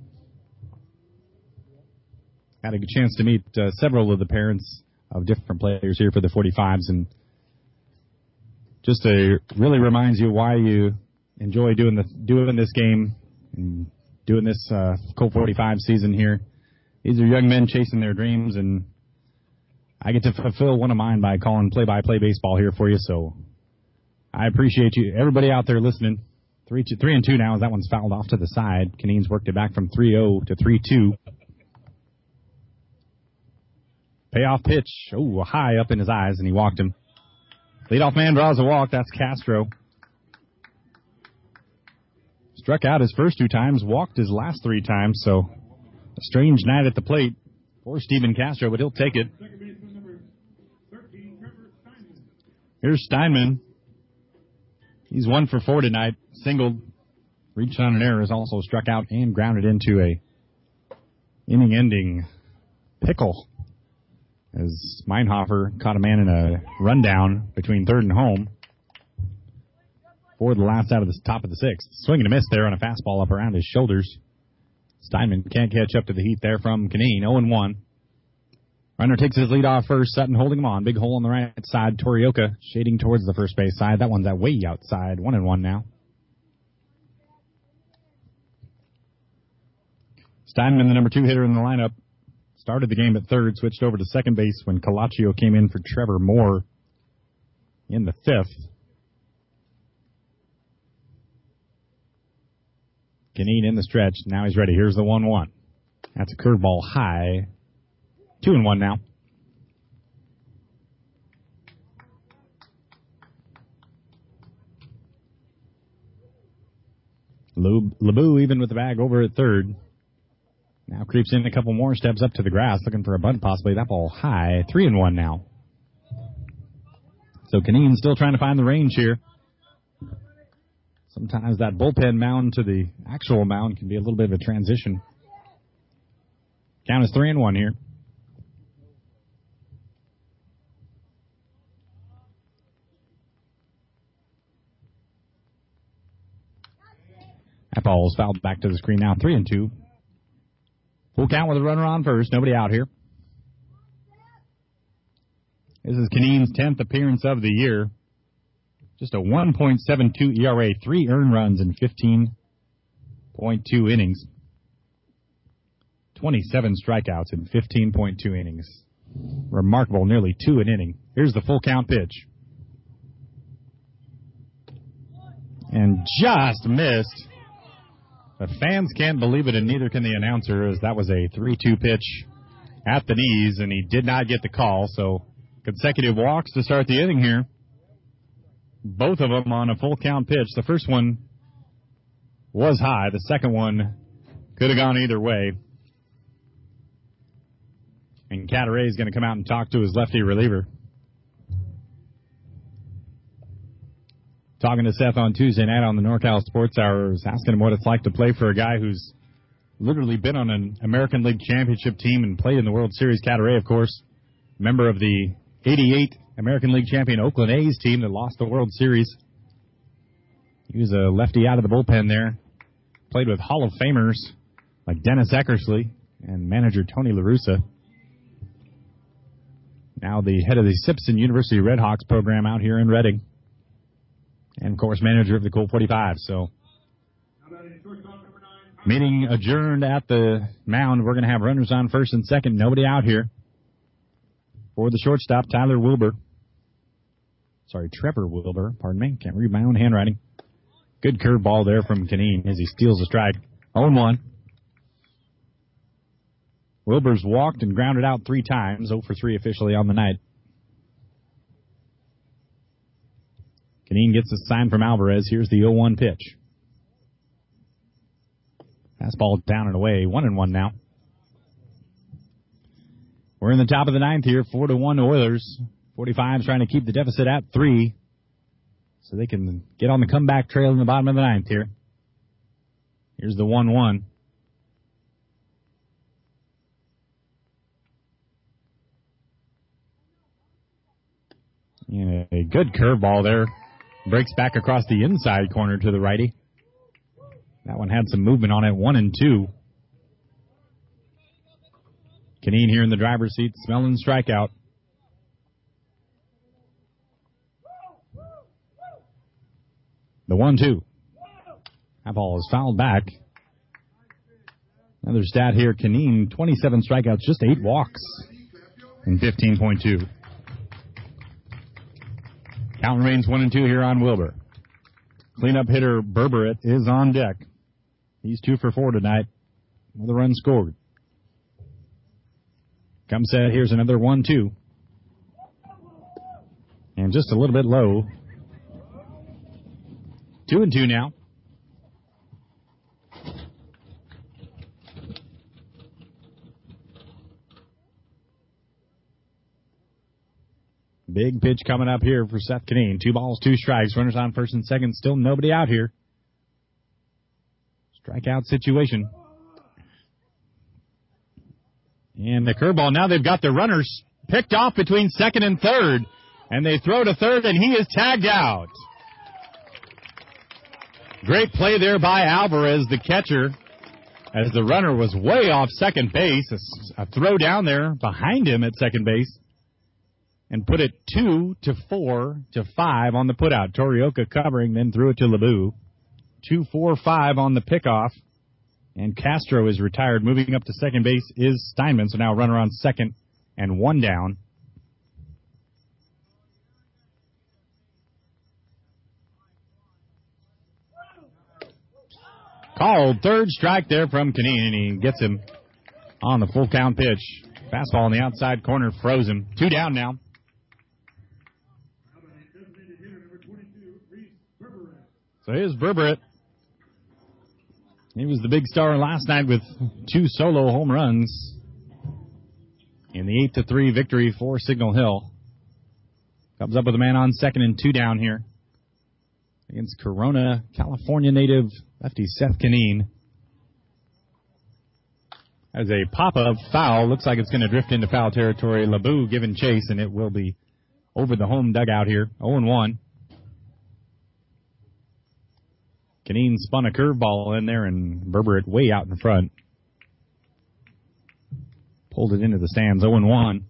Had a good chance to meet uh, several of the parents of different players here for the forty-fives, and just uh, really reminds you why you enjoy doing the doing this game and doing this uh, Colt forty-five season here. These are young men chasing their dreams, and I get to fulfill one of mine by calling play-by-play baseball here for you. So I appreciate you, everybody out there listening. Three, two, three and two now as that one's fouled off to the side. Kineen's worked it back from three oh to three two. Payoff pitch. Oh, high up in his eyes, and he walked him. Leadoff man draws a walk. That's Castro. Struck out his first two times, walked his last three times, so a strange night at the plate for Steven Castro, but he'll take it. Here's Steinman. He's one for four tonight. Singled, reached on an error, has also struck out and grounded into a inning-ending pickle as Meinhofer caught a man in a rundown between third and home for the last out of the top of the sixth. Swing and a miss there on a fastball up around his shoulders. Steinman can't catch up to the heat there from Kineen. oh and one. Runner takes his lead off first. Sutton holding him on. Big hole on the right side. Torioka shading towards the first base side. That one's that way outside. One and one now. Steinman, the number two hitter in the lineup, started the game at third, switched over to second base when Calaccio came in for Trevor Moore in the fifth. Kineen in the stretch. Now he's ready. Here's the one one. That's a curveball high. Two and one now. LeBou even with the bag over at third. Now creeps in a couple more steps up to the grass, looking for a bunt possibly. That ball high. Three and one now. So Kineen still trying to find the range here. Sometimes that bullpen mound to the actual mound can be a little bit of a transition. Count is three and one here. That ball is fouled back to the screen now. Three and two. Full count with a runner on first. Nobody out here. This is Kineen's tenth appearance of the year. Just a one point seven two E R A. Three earned runs in fifteen point two innings. twenty-seven strikeouts in fifteen point two innings. Remarkable, nearly two an inning. Here's the full count pitch. And just missed. The fans can't believe it, and neither can the announcer, as that was a three two pitch at the knees, and he did not get the call. So consecutive walks to start the inning here. Both of them on a full count pitch. The first one was high. The second one could have gone either way. And Cataray is going to come out and talk to his lefty reliever. Talking to Seth on Tuesday night on the NorCal Sports Hour, asking him what it's like to play for a guy who's literally been on an American League Championship team and played in the World Series. Cataray, of course, member of the eighty-eight American League champion Oakland A's team that lost the World Series. He was a lefty out of the bullpen there. Played with Hall of Famers like Dennis Eckersley and manager Tony La Russa. Now the head of the Simpson University Redhawks program out here in Reading. and, of course, manager of the Colt forty-five. So, meeting adjourned at the mound. We're going to have runners on first and second. Nobody out here. For the shortstop, Tyler Wilbur. Sorry, Trevor Wilbur. Pardon me. Can't read my own handwriting. Good curveball there from Canine as he steals a strike. oh and one. Wilbur's walked and grounded out three times. oh for three officially on the night. Canine gets a sign from Alvarez. Here's the oh one pitch. Fastball down and away. one and one now. We're in the top of the ninth here. four to one Oilers. forty-five's trying to keep the deficit at three so they can get on the comeback trail in the bottom of the ninth here. Here's the one one. Yeah, a good curveball there. Breaks back across the inside corner to the righty. That one had some movement on it. One and two. Canine here in the driver's seat, smelling strikeout. The one two. That ball is fouled back. Another stat here, Canine, twenty-seven strikeouts, just eight walks in fifteen point two. Count remains one and two here on Wilbur. Cleanup hitter Berberet is on deck. He's two for four tonight with a run scored. Come set, here's another one two. And just a little bit low. Two and two now. Big pitch coming up here for Seth Canine. Two balls, two strikes. Runners on first and second. Still nobody out here. Strikeout situation. And the curveball. Now they've got the runners picked off between second and third. And they throw to third, and he is tagged out. Great play there by Alvarez, the catcher, as the runner was way off second base. A, a throw down there behind him at second base. And put it two to four to five on the putout. Torioka covering, then threw it to LeBou. Two, four, five on the pickoff. And Castro is retired. Moving up to second base is Steinman. So now runner on second and one down. Called third strike there from Canine, and he gets him on the full count pitch. Fastball in the outside corner froze him. Two down now. So here's Berberet. He was the big star last night with two solo home runs in the eight to three victory for Signal Hill. Comes up with a man on second and two down here against Corona, California native lefty Seth Canine. As a pop-up foul, looks like it's going to drift into foul territory. LeBou giving chase, and it will be over the home dugout here. oh and one. Canine spun a curveball in there, and Berberet way out in front. Pulled it into the stands, oh and one.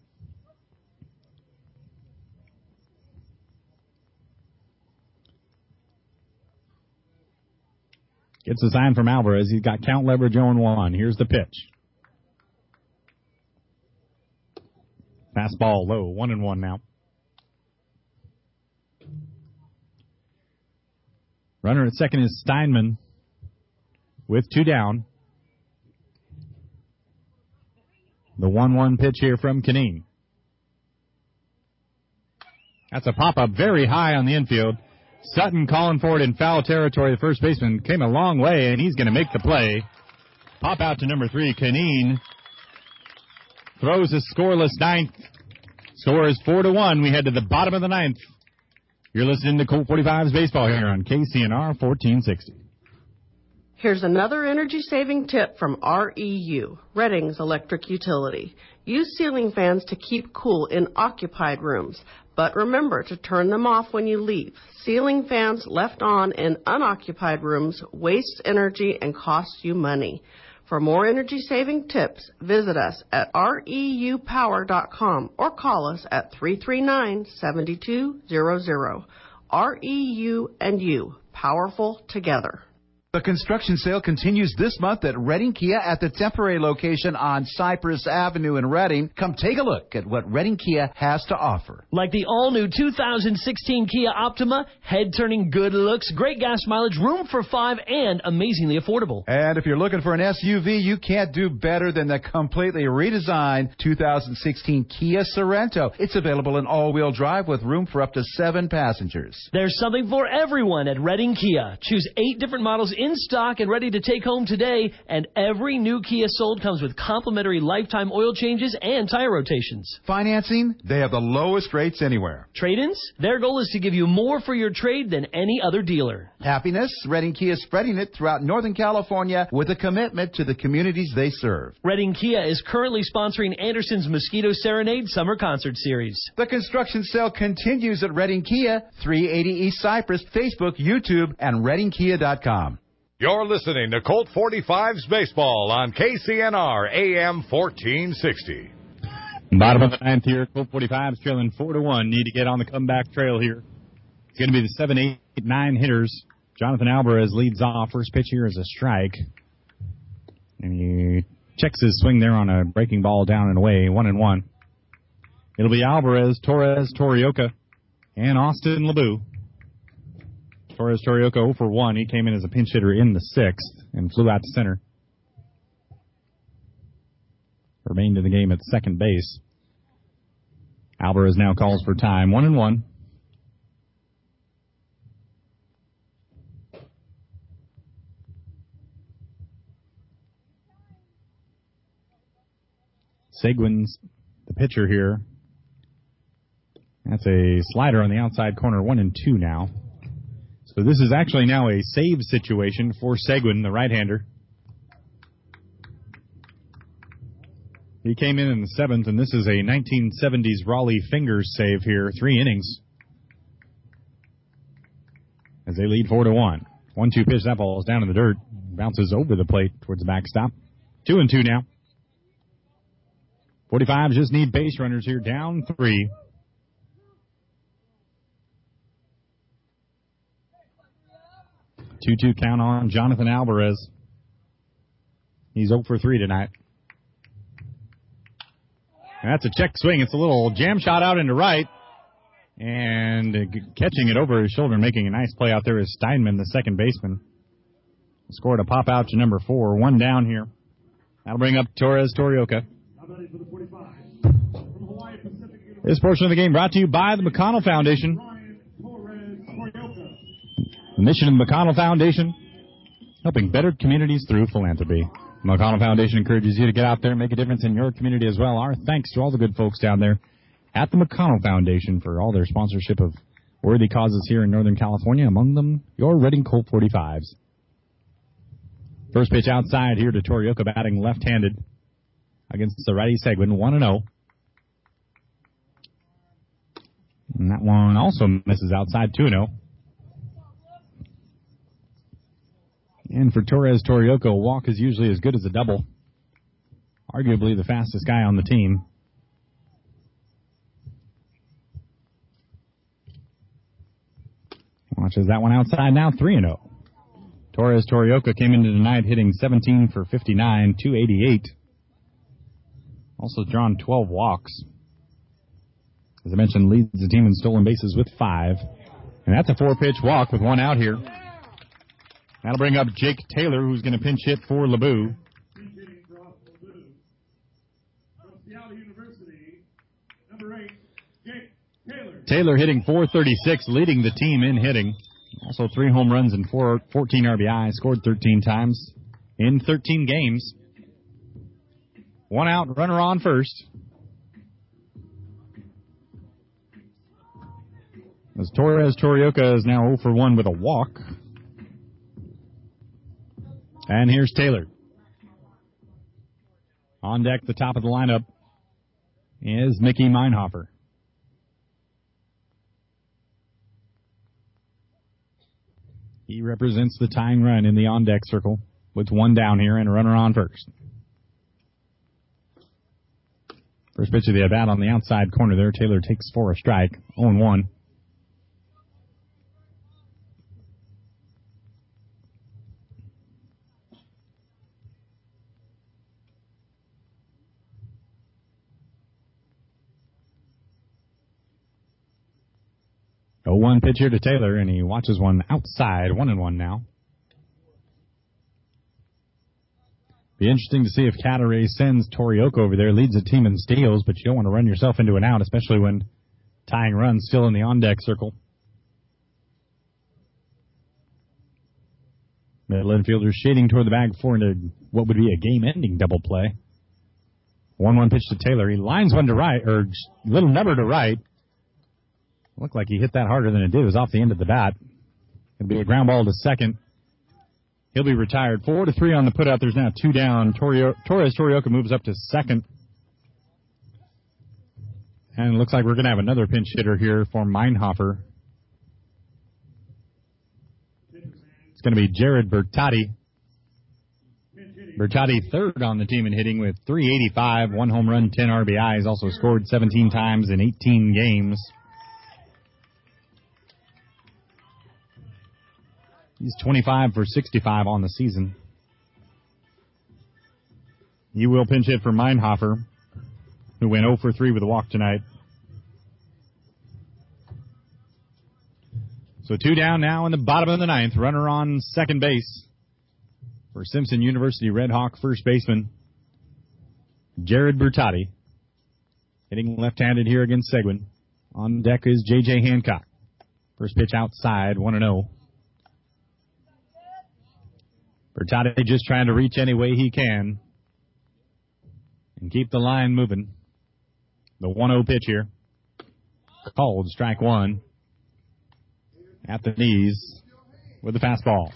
Gets a sign from Alvarez. He's got count leverage oh and one. Here's the pitch. Fastball low, one and one now. Runner at second is Steinman with two down. The one one pitch here from Canine. That's a pop-up very high on the infield. Sutton calling for it in foul territory. The first baseman came a long way, and he's going to make the play. Pop out to number three. Canine throws a scoreless ninth. Score is four to one. We head to the bottom of the ninth. You're listening to Colt forty-five's baseball here on K C N R fourteen sixty. Here's another energy-saving tip from R E U, Redding's Electric Utility. Use ceiling fans to keep cool in occupied rooms, but remember to turn them off when you leave. Ceiling fans left on in unoccupied rooms waste energy and cost you money. For more energy-saving tips, visit us at R E U power dot com or call us at three three nine, seven two zero zero. R E U and you, powerful together. The construction sale continues this month at Redding Kia at the temporary location on Cypress Avenue in Redding. Come take a look at what Redding Kia has to offer. Like the all-new two thousand sixteen Kia Optima, head-turning good looks, great gas mileage, room for five, and amazingly affordable. And if you're looking for an S U V, you can't do better than the completely redesigned two thousand sixteen Kia Sorento. It's available in all-wheel drive with room for up to seven passengers. There's something for everyone at Redding Kia. Choose eight different models in stock and ready to take home today, and every new Kia sold comes with complimentary lifetime oil changes and tire rotations. Financing, they have the lowest rates anywhere. Trade-ins, their goal is to give you more for your trade than any other dealer. Happiness, Redding Kia is spreading it throughout Northern California with a commitment to the communities they serve. Redding Kia is currently sponsoring Anderson's Mosquito Serenade Summer Concert Series. The construction sale continues at Redding Kia, three eighty East Cypress, Facebook, YouTube, and redding kia dot com. You're listening to Colt forty-fives Baseball on K C N R A M fourteen sixty. Bottom of the ninth here, Colt forty-fives trailing four to one. Need to get on the comeback trail here. It's going to be the seven, eight, nine hitters. Jonathan Alvarez leads off. First pitch here is a strike. And he checks his swing there on a breaking ball down and away, one and one. It'll be Alvarez, Torres, Torioka, and Austin LeBeau. Torres Torioka oh for one. He came in as a pinch hitter in the sixth and flew out to center. Remained in the game at second base. Alvarez now calls for time. One and one. Seguin's the pitcher here. That's a slider on the outside corner. One and two now. So this is actually now a save situation for Seguin, the right-hander. He came in in the seventh, and this is a nineteen seventies Raleigh Fingers save here. Three innings. As they lead four to one. One two pitch, that ball is down in the dirt. Bounces over the plate towards the backstop. Two and two now. forty-fives just need base runners here. Down three. two two count on Jonathan Alvarez. He's oh for three tonight. And that's a check swing. It's a little jam shot out into right. And uh, catching it over his shoulder and making a nice play out there is Steinman, the second baseman. Scored a pop out to number four. One down here. That'll bring up Torres Torioka. This portion of the game brought to you by the McConnell Foundation. The mission of the McConnell Foundation, helping better communities through philanthropy. The McConnell Foundation encourages you to get out there and make a difference in your community as well. Our thanks to all the good folks down there at the McConnell Foundation for all their sponsorship of worthy causes here in Northern California, among them your Redding Colt forty-fives. First pitch outside here to Torioka, batting left-handed against the righty Seguin, one and oh. And that one also misses outside, two and oh. And for Torres Torioka, a walk is usually as good as a double. Arguably the fastest guy on the team. Watches that one outside now, three and oh. Torres Torioka came into tonight hitting seventeen for fifty-nine, two eighty-eight. Also drawn twelve walks. As I mentioned, leads the team in stolen bases with five. And that's a four-pitch walk with one out here. That'll bring up Jake Taylor, who's going to pinch hit for LeBeau. Taylor hitting four thirty-six, leading the team in hitting. Also three home runs and four, fourteen R B Is, scored thirteen times in thirteen games. One out, runner on first. As Torres Torioka is now oh for one with a walk. And here's Taylor. On deck, the top of the lineup is Mickey Meinhofer. He represents the tying run in the on-deck circle with one down here and a runner on first. First pitch of the at-bat on the outside corner there. Taylor takes for a strike, oh and one. oh one pitch here to Taylor, and he watches one outside, one and one now. Be interesting to see if Cataray sends Torioka over there, leads the team in steals, but you don't want to run yourself into an out, especially when tying runs still in the on-deck circle. Middle infielder shading toward the bag for into what would be a game-ending double play. one one pitch to Taylor. He lines one to right, or little number to right. Looked like he hit that harder than it did. It was off the end of the bat. It'll be a ground ball to second. He'll be retired. Four to three on the put-out. There's now two down. Torio- Torres Torioka moves up to second. And it looks like we're going to have another pinch hitter here for Meinhofer. It's going to be Jared Bertotti. Bertotti third on the team in hitting with three eighty-five, one home run, ten R B Is. Also scored seventeen times in eighteen games. He's twenty-five for sixty-five on the season. He will pinch hit for Meinhofer, who went oh for three with a walk tonight. So two down now in the bottom of the ninth. Runner on second base for Simpson University Red Hawk first baseman Jared Bertotti. Hitting left-handed here against Seguin. On deck is J J Hancock. First pitch outside, one and oh. Bertotti just trying to reach any way he can and keep the line moving. The one oh pitch here. Called strike one. At the knees with the fastball.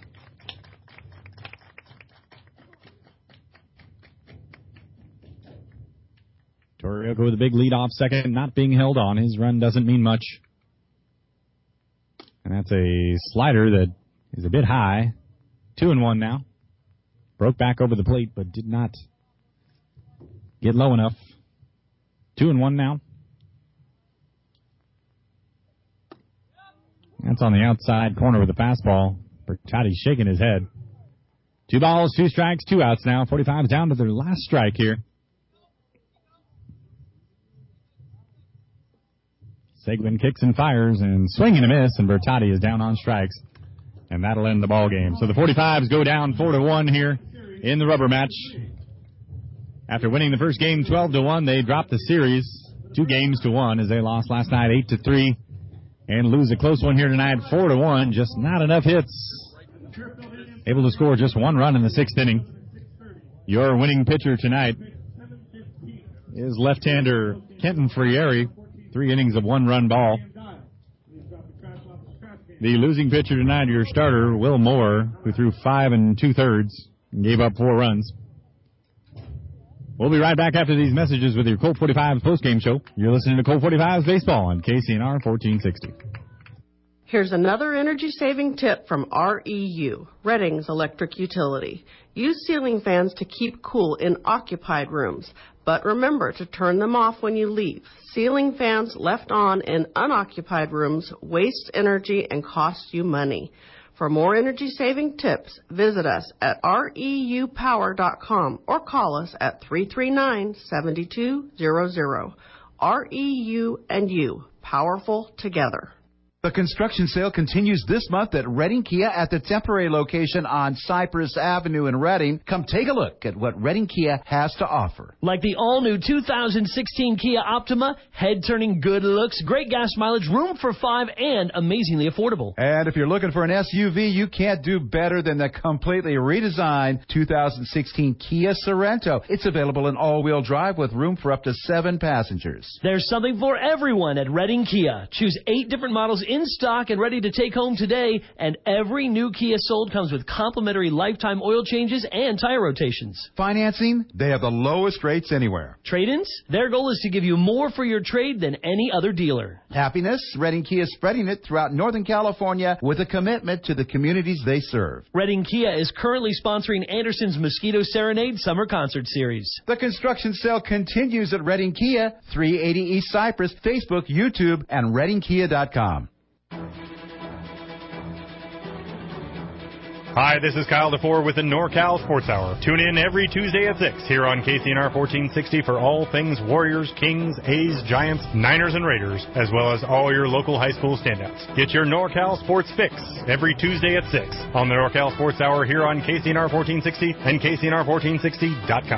Torioka with a big lead off second, not being held on. His run doesn't mean much. And that's a slider that is a bit high. Two and one now. Broke back over the plate, but did not get low enough. Two and one now. That's on the outside corner with the fastball. Bertotti's shaking his head. Two balls, two strikes, two outs now. forty-five down to their last strike here. Seguin kicks and fires and swing and a miss, and Bertotti is down on strikes. And that'll end the ball game. So the forty-fives go down four to one here in the rubber match. After winning the first game twelve to one, they dropped the series two games to one as they lost last night eight to three. And lose a close one here tonight, four to one. Just not enough hits. Able to score just one run in the sixth inning. Your winning pitcher tonight is left-hander Kenton Frieri. Three innings of one-run ball. The losing pitcher tonight, your starter, Will Moore, who threw five and two-thirds and gave up four runs. We'll be right back after these messages with your Colt forty-fives postgame show. You're listening to Colt forty-fives Baseball on K C N R fourteen sixty. Here's another energy-saving tip from R E U, Redding's Electric Utility. Use ceiling fans to keep cool in occupied rooms, but remember to turn them off when you leave. Ceiling fans left on in unoccupied rooms waste energy and cost you money. For more energy-saving tips, visit us at R E U power dot com or call us at three three nine, seven two zero zero. R E U and you, powerful together. The construction sale continues this month at Redding Kia at the temporary location on Cypress Avenue in Redding. Come take a look at what Redding Kia has to offer. Like the all-new two thousand sixteen Kia Optima, head-turning good looks, great gas mileage, room for five, and amazingly affordable. And if you're looking for an S U V, you can't do better than the completely redesigned two thousand sixteen Kia Sorento. It's available in all-wheel drive with room for up to seven passengers. There's something for everyone at Redding Kia. Choose eight different models in stock and ready to take home today, and every new Kia sold comes with complimentary lifetime oil changes and tire rotations. Financing, they have the lowest rates anywhere. Trade-ins, their goal is to give you more for your trade than any other dealer. Happiness, Redding Kia is spreading it throughout Northern California with a commitment to the communities they serve. Redding Kia is currently sponsoring Anderson's Mosquito Serenade Summer Concert Series. The construction sale continues at Redding Kia, three eighty East Cypress, Facebook, YouTube, and redding kia dot com. Hi, this is Kyle DeFore with the NorCal Sports Hour. Tune in every Tuesday at six here on K C N R fourteen sixty for all things Warriors, Kings, A's, Giants, Niners, and Raiders, as well as all your local high school standouts. Get your NorCal Sports fix every Tuesday at six on the NorCal Sports Hour here on K C N R fourteen sixty and K C N R fourteen sixty dot com.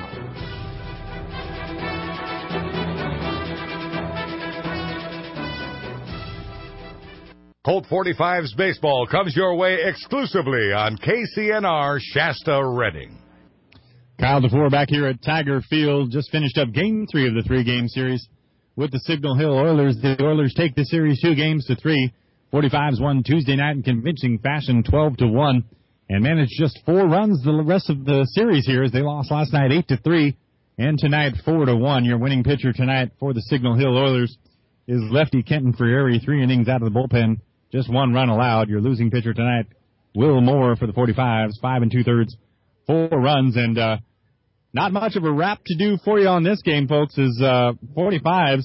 Colt forty-fives baseball comes your way exclusively on K C N R Shasta Redding. Kyle DeFore back here at Tiger Field. Just finished up game three of the three-game series with the Signal Hill Oilers. The Oilers take the series two games to three. forty-fives won Tuesday night in convincing fashion twelve to one and managed just four runs the rest of the series here as they lost last night eight to three and tonight four to one. Your winning pitcher tonight for the Signal Hill Oilers is lefty Kenton Ferreri, three innings out of the bullpen. Just one run allowed. Your losing pitcher tonight, Will Moore for the forty-fives, five and two-thirds, four runs, and uh, not much of a wrap to do for you on this game, folks, as uh, forty-fives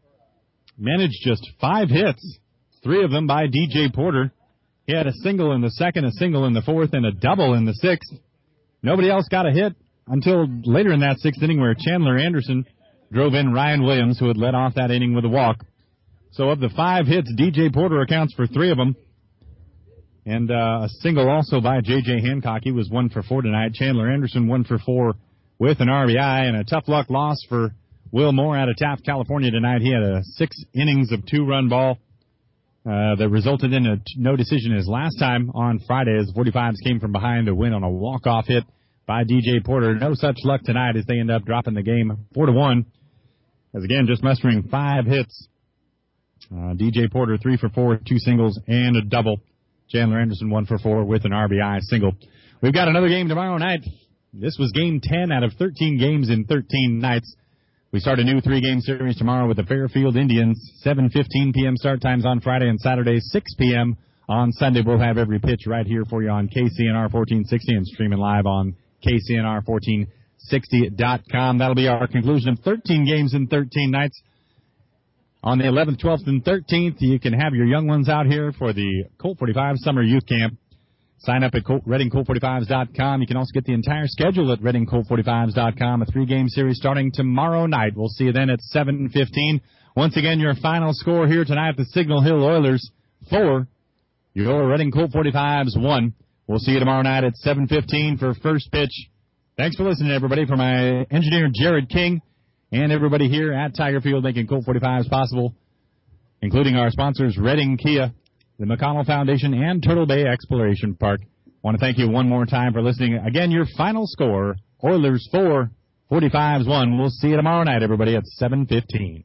managed just five hits, three of them by D J Porter. He had a single in the second, a single in the fourth, and a double in the sixth. Nobody else got a hit until later in that sixth inning where Chandler Anderson drove in Ryan Williams, who had led off that inning with a walk. So of the five hits, D J Porter accounts for three of them. And uh, a single also by J J Hancock. He was one for four tonight. Chandler Anderson one for four with an R B I. And a tough luck loss for Will Moore out of Taft, California tonight. He had a six innings of two-run ball uh, that resulted in a no decision his last time on Friday as the forty-fives came from behind to win on a walk-off hit by D J Porter. No such luck tonight as they end up dropping the game four to one. As again, just mustering five hits. Uh, D J Porter, three for four, two singles, and a double. Chandler Anderson, one for four with an R B I single. We've got another game tomorrow night. This was game ten out of thirteen games in thirteen nights. We start a new three-game series tomorrow with the Fairfield Indians. seven fifteen p.m. start times on Friday and Saturday, six p.m. on Sunday. We'll have every pitch right here for you on K C N R fourteen sixty and streaming live on K C N R fourteen sixty dot com. That'll be our conclusion of thirteen games in thirteen nights. On the eleventh, twelfth, and thirteenth, you can have your young ones out here for the Colt forty-five Summer Youth Camp. Sign up at Reading Colt forty-fives dot com. You can also get the entire schedule at Reading Colt forty-fives dot com. A three-game series starting tomorrow night. We'll see you then at seven fifteen. Once again, your final score here tonight, the Signal Hill Oilers, four. Your Reading Colt forty-fives, one. We'll see you tomorrow night at seven fifteen for first pitch. Thanks for listening, everybody. For my engineer, Jared King, and everybody here at Tiger Field making Colt forty-fives possible, including our sponsors, Reading Kia, the McConnell Foundation, and Turtle Bay Exploration Park. I want to thank you one more time for listening. Again, your final score, Oilers four, forty-fives one. We'll see you tomorrow night, everybody, at seven fifteen.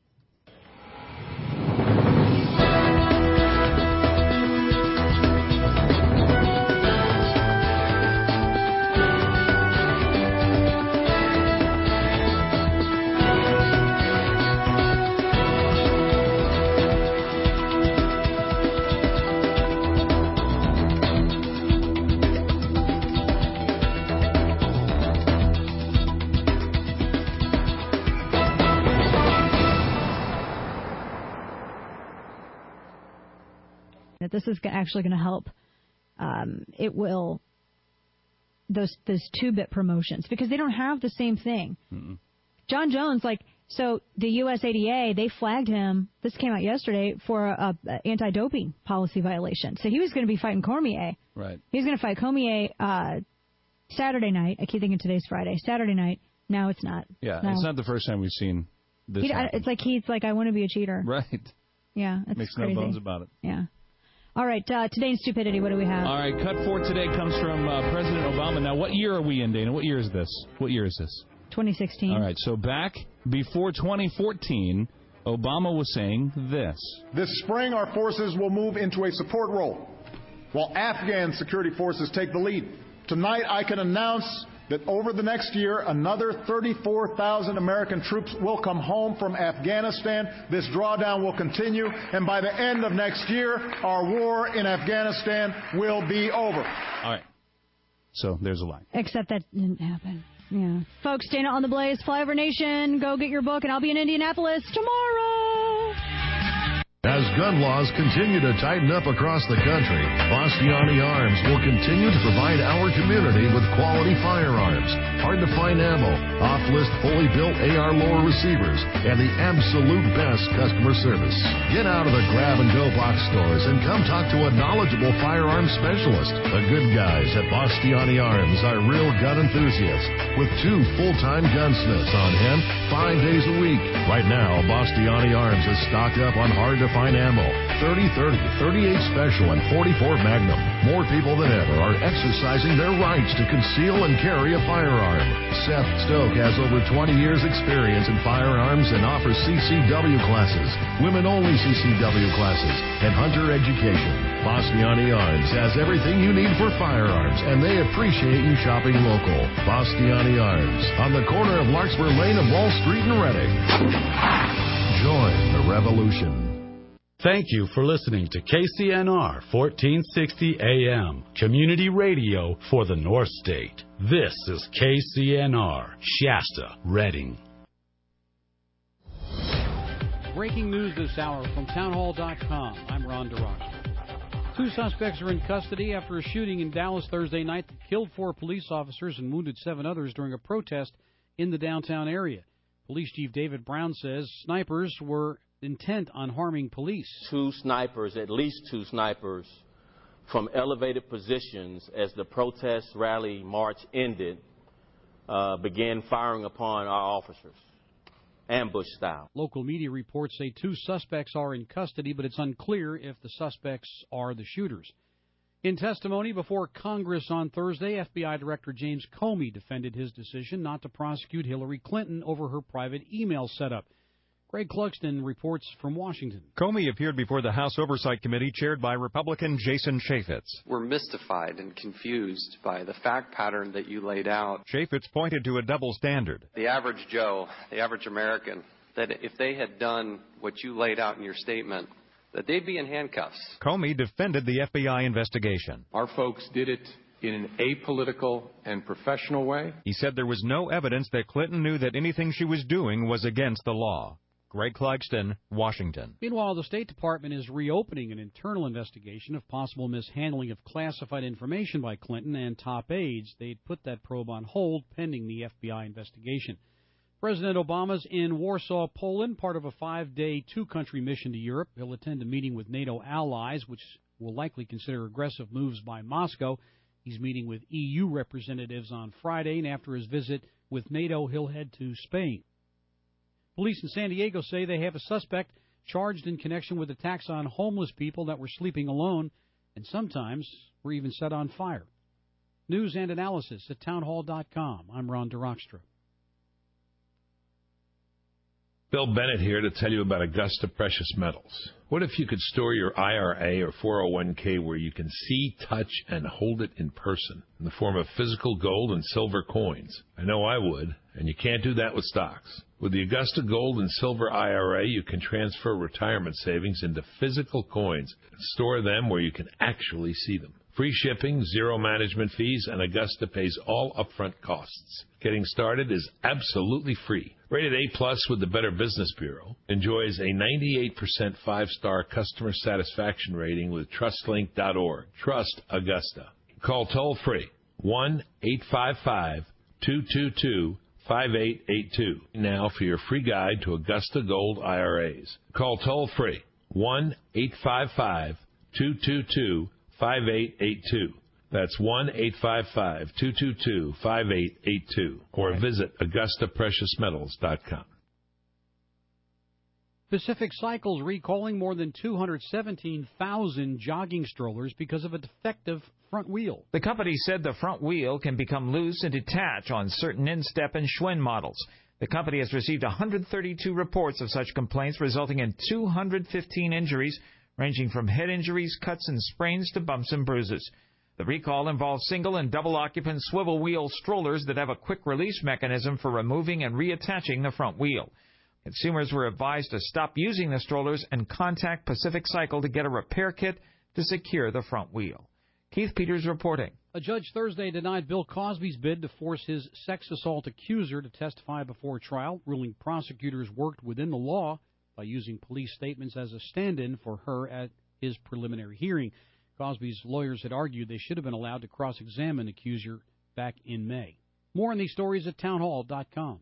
That this is actually going to help. Um, it will those those two-bit promotions because they don't have the same thing. Mm-mm. John Jones, like so, the U S A D A they flagged him. This came out yesterday for a, a anti-doping policy violation. So he was going to be fighting Cormier. Right. He was going to fight Cormier uh, Saturday night. I keep thinking today's Friday. Saturday night. Now it's not. Yeah, no. It's not the first time we've seen this. He, it's like he's like I want to be a cheater. Right. Yeah, it's Makes crazy. no bones about it. Yeah. All right, uh, today's stupidity, what do we have? All right, cut four today comes from uh, President Obama. Now, what year are we in, Dana? What year is this? What year is this? twenty sixteen. All right, so back before twenty fourteen, Obama was saying this. This spring, our forces will move into a support role, while Afghan security forces take the lead. Tonight, I can announce that over the next year, another thirty-four thousand American troops will come home from Afghanistan. This drawdown will continue, and by the end of next year, our war in Afghanistan will be over. All right. So there's a line. Except that didn't happen. Yeah. Folks, Dana on the Blaze, Flyover Nation, go get your book, and I'll be in Indianapolis tomorrow. As gun laws continue to tighten up across the country, Bastiani Arms will continue to provide our community with quality firearms, hard-to-find ammo, off-list fully built A R lower receivers, and the absolute best customer service. Get out of the grab-and-go box stores and come talk to a knowledgeable firearms specialist. The good guys at Bastiani Arms are real gun enthusiasts with two full-time gunsmiths on hand five days a week. Right now, Bastiani Arms is stocked up on hard-to-find ammo, thirty thirty, thirty-eight Special, and forty-four Magnum. More people than ever are exercising their rights to conceal and carry a firearm. Seth Stoke has over twenty years experience in firearms and offers C C W classes, women-only C C W classes, and hunter education. Bastiani Arms has everything you need for firearms, and they appreciate you shopping local. Bastiani Arms, on the corner of Larkspur Lane and Wall Street in Reading. Join the revolution. Thank you for listening to K C N R fourteen sixty A M, community radio for the North State. This is K C N R, Shasta, Reading. Breaking news this hour from townhall dot com. I'm Ron DeRock. Two suspects are in custody after a shooting in Dallas Thursday night that killed four police officers and wounded seven others during a protest in the downtown area. Police Chief David Brown says snipers were intent on harming police. Two snipers, at least two snipers, from elevated positions as the protest rally march ended, uh, began firing upon our officers, ambush style. Local media reports say two suspects are in custody, but it's unclear if the suspects are the shooters. In testimony before Congress on Thursday, F B I Director James Comey defended his decision not to prosecute Hillary Clinton over her private email setup. Greg Clugston reports from Washington. Comey appeared before the House Oversight Committee chaired by Republican Jason Chaffetz. We're mystified and confused by the fact pattern that you laid out. Chaffetz pointed to a double standard. The average Joe, the average American, that if they had done what you laid out in your statement, that they'd be in handcuffs. Comey defended the F B I investigation. Our folks did it in an apolitical and professional way. He said there was no evidence that Clinton knew that anything she was doing was against the law. Greg Clugston, Washington. Meanwhile, the State Department is reopening an internal investigation of possible mishandling of classified information by Clinton and top aides. They'd put that probe on hold pending the F B I investigation. President Obama's in Warsaw, Poland, part of a five-day two-country mission to Europe. He'll attend a meeting with NATO allies, which will likely consider aggressive moves by Moscow. He's meeting with E U representatives on Friday, and after his visit with NATO, he'll head to Spain. Police in San Diego say they have a suspect charged in connection with attacks on homeless people that were sleeping alone and sometimes were even set on fire. News and analysis at townhall dot com. I'm Ron DeRockstra. Bill Bennett here to tell you about Augusta Precious Metals. What if you could store your I R A or four oh one k where you can see, touch, and hold it in person in the form of physical gold and silver coins? I know I would, and you can't do that with stocks. With the Augusta Gold and Silver I R A, you can transfer retirement savings into physical coins and store them where you can actually see them. Free shipping, zero management fees, and Augusta pays all upfront costs. Getting started is absolutely free. Rated A plus with the Better Business Bureau, enjoys a ninety-eight percent five-star customer satisfaction rating with trust link dot org. Trust Augusta. Call toll-free one eight five five, two two two, five eight eight two now for your free guide to Augusta Gold I R As. Call toll-free one eight five five, two two two, five eight eight two. That's one eight five five, two two two, five eight eight two. Or visit Augusta Precious Metals dot com. Pacific Cycles recalling more than two hundred seventeen thousand jogging strollers because of a defective front wheel. The company said the front wheel can become loose and detach on certain instep and Schwinn models. The company has received one hundred thirty-two reports of such complaints, resulting in two hundred fifteen injuries, ranging from head injuries, cuts and sprains to bumps and bruises. The recall involves single and double occupant swivel wheel strollers that have a quick release mechanism for removing and reattaching the front wheel. Consumers were advised to stop using the strollers and contact Pacific Cycle to get a repair kit to secure the front wheel. Keith Peters reporting. A judge Thursday denied Bill Cosby's bid to force his sex assault accuser to testify before trial, ruling prosecutors worked within the law by using police statements as a stand-in for her at his preliminary hearing. Cosby's lawyers had argued they should have been allowed to cross-examine the accuser back in May. More on these stories at townhall dot com.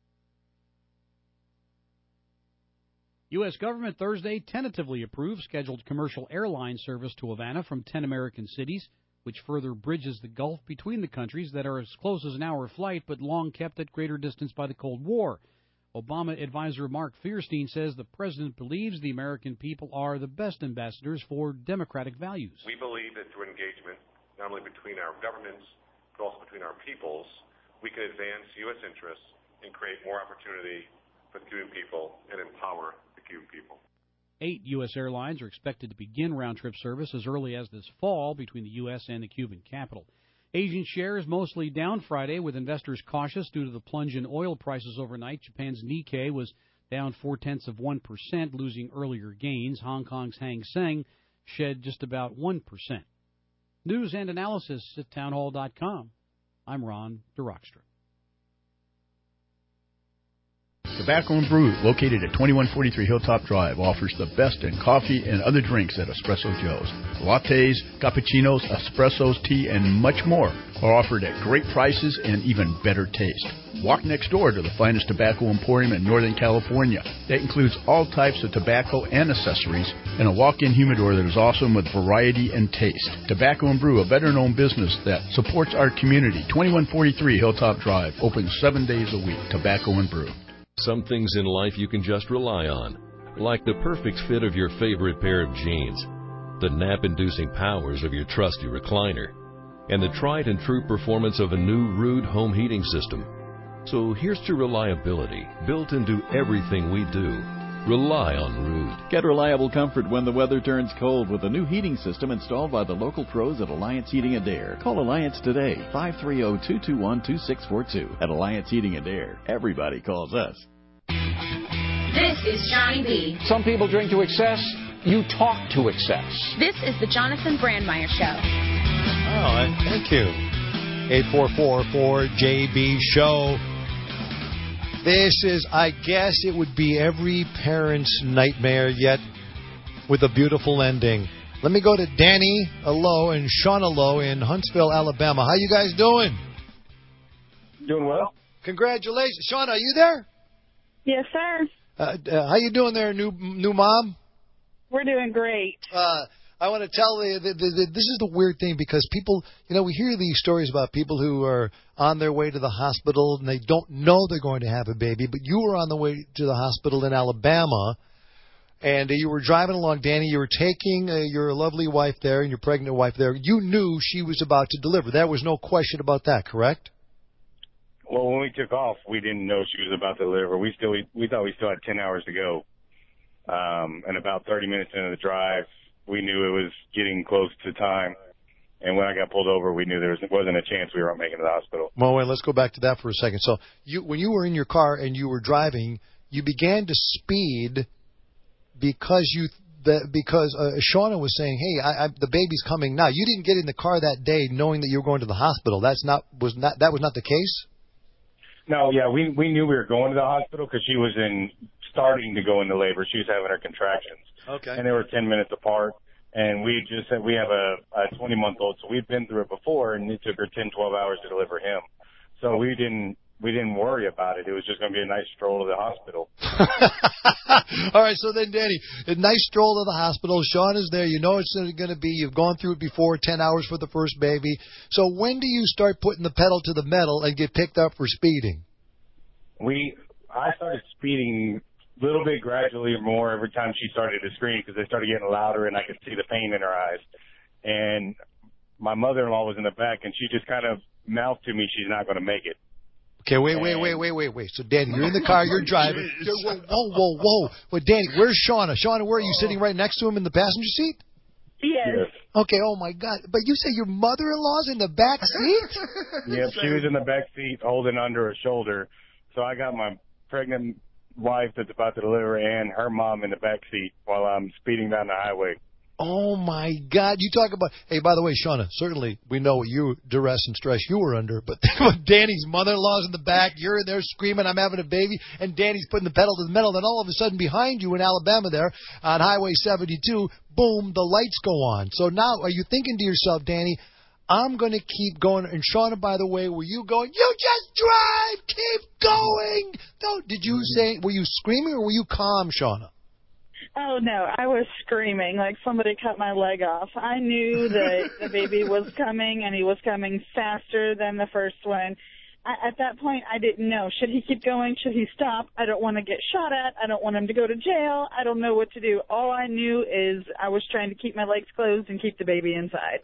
U S government Thursday tentatively approved scheduled commercial airline service to Havana from ten American cities, which further bridges the gulf between the countries that are as close as an hour flight but long kept at greater distance by the Cold War. Obama advisor Mark Fierstein says the president believes the American people are the best ambassadors for democratic values. We believe that through engagement, not only between our governments, but also between our peoples, we can advance U S interests and create more opportunity for the Cuban people and empower the Cuban people. Eight U S airlines are expected to begin round-trip service as early as this fall between the U S and the Cuban capital. Asian shares mostly down Friday, with investors cautious due to the plunge in oil prices overnight. Japan's Nikkei was down four-tenths of one percent, losing earlier gains. Hong Kong's Hang Seng shed just about one percent. News and analysis at townhall dot com. I'm Ron DeRockstra. Tobacco and Brew, located at twenty-one forty-three Hilltop Drive, offers the best in coffee and other drinks at Espresso Joe's. Lattes, cappuccinos, espressos, tea, and much more are offered at great prices and even better taste. Walk next door to the finest tobacco emporium in Northern California. That includes all types of tobacco and accessories, and a walk-in humidor that is awesome with variety and taste. Tobacco and Brew, a veteran-owned business that supports our community. twenty-one forty-three Hilltop Drive, open seven days a week. Tobacco and Brew. Some things in life you can just rely on, like the perfect fit of your favorite pair of jeans, the nap-inducing powers of your trusty recliner, and the tried-and-true performance of a new Ruud home heating system. So here's to reliability, built into everything we do. Rely on Ruud. Get reliable comfort when the weather turns cold with a new heating system installed by the local pros at Alliance Heating and Air. Call Alliance today, five three zero, two two one, two six four two. At Alliance Heating and Air, everybody calls us. This is Johnny B. Some people drink to excess. You talk to excess. This is the Jonathan Brandmeier Show. Oh, thank you. eight four four, four J B Show. This is, I guess it would be every parent's nightmare, yet with a beautiful ending. Let me go to Danny Alo and Shauna Lowe in Huntsville, Alabama. How you guys doing? Doing well. Congratulations. Shauna, are you there? Yes, sir. Uh, uh, how you doing there, new new mom? We're doing great. Uh, I want to tell you, the, the, the, this is the weird thing, because people, you know, we hear these stories about people who are on their way to the hospital and they don't know they're going to have a baby, but you were on the way to the hospital in Alabama, and uh, you were driving along, Danny. You were taking uh, your lovely wife there and your pregnant wife there. You knew she was about to deliver. There was no question about that, correct? Well, when we took off, we didn't know she was about to deliver. We still we, we thought we still had ten hours to go, um, and about thirty minutes into the drive, we knew it was getting close to time. And when I got pulled over, we knew there was, wasn't a chance we weren't making it to the hospital. Well, wait, let's go back to that for a second. So you, when you were in your car and you were driving, you began to speed because you the, because uh, Shauna was saying, "Hey, I, I, the baby's coming now." You didn't get in the car that day knowing that you were going to the hospital. That's not was not that was not the case. No, yeah, we we knew we were going to the hospital because she was in starting to go into labor. She was having her contractions. Okay. And they were ten minutes apart. And we just said we have a, a twenty-month-old, so we've been through it before, and it took her ten, twelve hours to deliver him. So we didn't we didn't worry about it. It was just going to be a nice stroll to the hospital. All right, so then, Danny, a nice stroll to the hospital. Sean is there. You know it's going to be. You've gone through it before, ten hours for the first baby. So when do you start putting the pedal to the metal and get picked up for speeding? We I started speeding a little bit gradually more every time she started to scream because they started getting louder and I could see the pain in her eyes. And my mother-in-law was in the back, and she just kind of mouthed to me she's not going to make it. Okay, wait, wait, wait, wait, wait, wait. So, Danny, you're in the car, you're driving. You're, whoa, whoa, whoa, whoa. Well, Danny, where's Shauna? Shauna, where are you sitting right next to him in the passenger seat? Yes. Okay, oh, my God. But you say your mother-in-law's in the back seat? Yep, she was in the back seat holding under her shoulder. So I got my pregnant wife that's about to deliver and her mom in the back seat while I'm speeding down the highway. Oh, my God. You talk about, hey, by the way, Shauna, certainly we know what you, duress and stress you were under, but Danny's mother-in-law's in the back, you're in there screaming, I'm having a baby, and Danny's putting the pedal to the metal, then all of a sudden behind you in Alabama there on Highway seventy-two, boom, the lights go on. So now are you thinking to yourself, Danny, I'm going to keep going. And Shauna, by the way, were you going, you just drive, keep going. No, did you say, were you screaming or were you calm, Shauna? Oh, no, I was screaming like somebody cut my leg off. I knew that the baby was coming, and he was coming faster than the first one. I, at that point, I didn't know. Should he keep going? Should he stop? I don't want to get shot at. I don't want him to go to jail. I don't know what to do. All I knew is I was trying to keep my legs closed and keep the baby inside.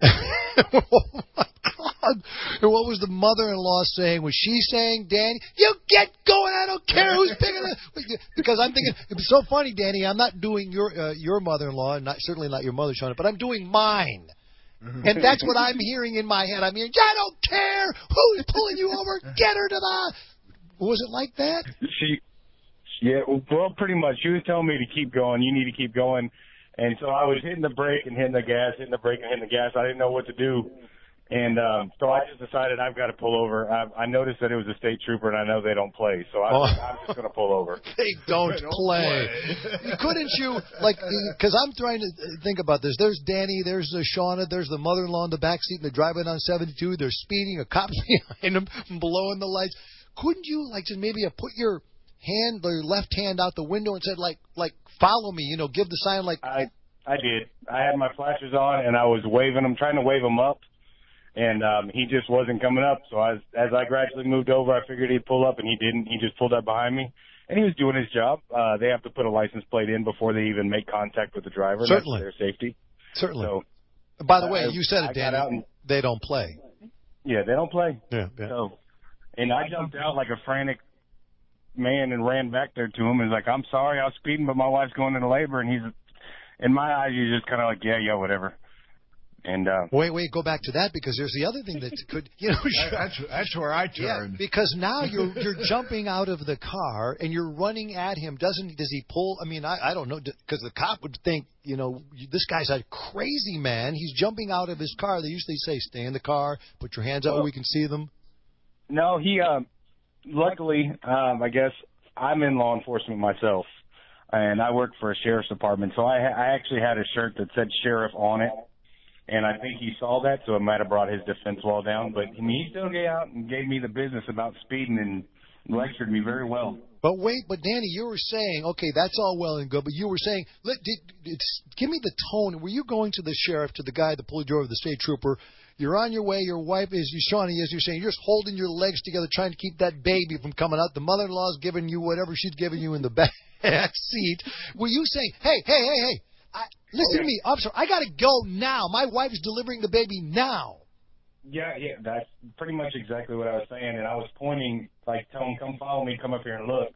Oh, my God. And what was the mother-in-law saying? Was she saying, Danny, you get going. I don't care who's picking it. Because I'm thinking, it was so funny, Danny, I'm not doing your uh, your mother-in-law, and not, certainly not your mother, Shauna, but I'm doing mine. And that's what I'm hearing in my head. I'm hearing, I don't care who's pulling you over. Get her to the... Was it like that? She, yeah, well, pretty much. She was telling me to keep going. You need to keep going. And so I was hitting the brake and hitting the gas, hitting the brake and hitting the gas. I didn't know what to do. And um, so I just decided I've got to pull over. I, I noticed that it was a state trooper, and I know they don't play. So I, oh. I'm just going to pull over. They don't, they don't play. play. Couldn't you, like, because I'm trying to think about this. There's Danny, there's uh, Shauna, there's the mother-in-law in the backseat, and they're driving on seventy-two. They're speeding, a cop behind them, blowing the lights. Couldn't you, like, just maybe put your hand, your left hand out the window and said, like, like follow me, you know, give the sign, like. I, I did. I had my flashers on, and I was waving them, trying to wave them up. And um, he just wasn't coming up. So as, as I gradually moved over, I figured he'd pull up, and he didn't. He just pulled up behind me. And he was doing his job. Uh, they have to put a license plate in before they even make contact with the driver. Certainly. That's their safety. Certainly. So, by the way, uh, you said it, Danny. And, they don't play. Yeah, they don't play. Yeah, yeah. So, and I jumped out like a frantic man and ran back there to him and was like, I'm sorry, I was speeding, but my wife's going into labor. And he's, in my eyes, he's just kind of like, yeah, yeah, whatever. And uh, wait, wait, go back to that because there's the other thing that could, you know, that's that's where I turn. Yeah, because now you're you're jumping out of the car and you're running at him. Doesn't does he pull? I mean, I I don't know because the cop would think, you know, this guy's a crazy man. He's jumping out of his car. They usually say, stay in the car, put your hands out where we can see them. No, he. Uh, luckily, um, I guess I'm in law enforcement myself, and I work for a sheriff's department, so I I actually had a shirt that said sheriff on it. And I think he saw that, so it might have brought his defense wall down. But I mean, he still gave out and gave me the business about speeding and lectured me very well. But wait, but Danny, you were saying, okay, that's all well and good, but you were saying, let, did, it's, give me the tone. Were you going to the sheriff, to the guy that pulled you over, the state trooper? You're on your way. Your wife is, you, Shawnee, as you're saying, you're just holding your legs together, trying to keep that baby from coming out. The mother-in-law's giving you whatever she's giving you in the back seat. Were you saying, hey, hey, hey, hey? I, listen to me, officer. I got to go now. My wife's delivering the baby now. Yeah, yeah, that's pretty much exactly what I was saying. And I was pointing, like, tell him, come follow me, come up here and look.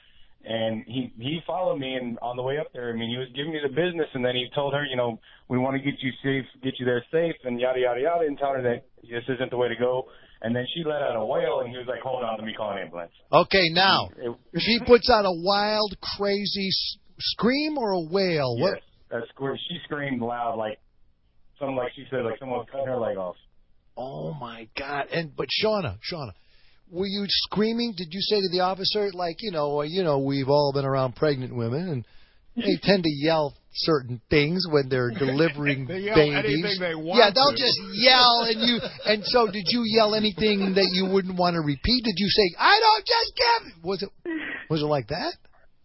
And he he followed me, and on the way up there, I mean, he was giving me the business, and then he told her, you know, we want to get you safe, get you there safe, and yada, yada, yada, and tell her that this isn't the way to go. And then she let out a wail, and he was like, hold on, let me call an ambulance. Okay, now, it, she puts out a wild, crazy scream or a wail? Yes. What? Uh, she screamed loud, like something like she said, like someone was cutting her leg off. Oh my God! And but Shauna, Shauna, were you screaming? Did you say to the officer, like, you know, you know, we've all been around pregnant women, and they tend to yell certain things when they're delivering they yell babies. Anything they want yeah, they'll to. just yell, and you. And so, did you yell anything that you wouldn't want to repeat? Did you say, "I don't just give"? Was it? Was it like that?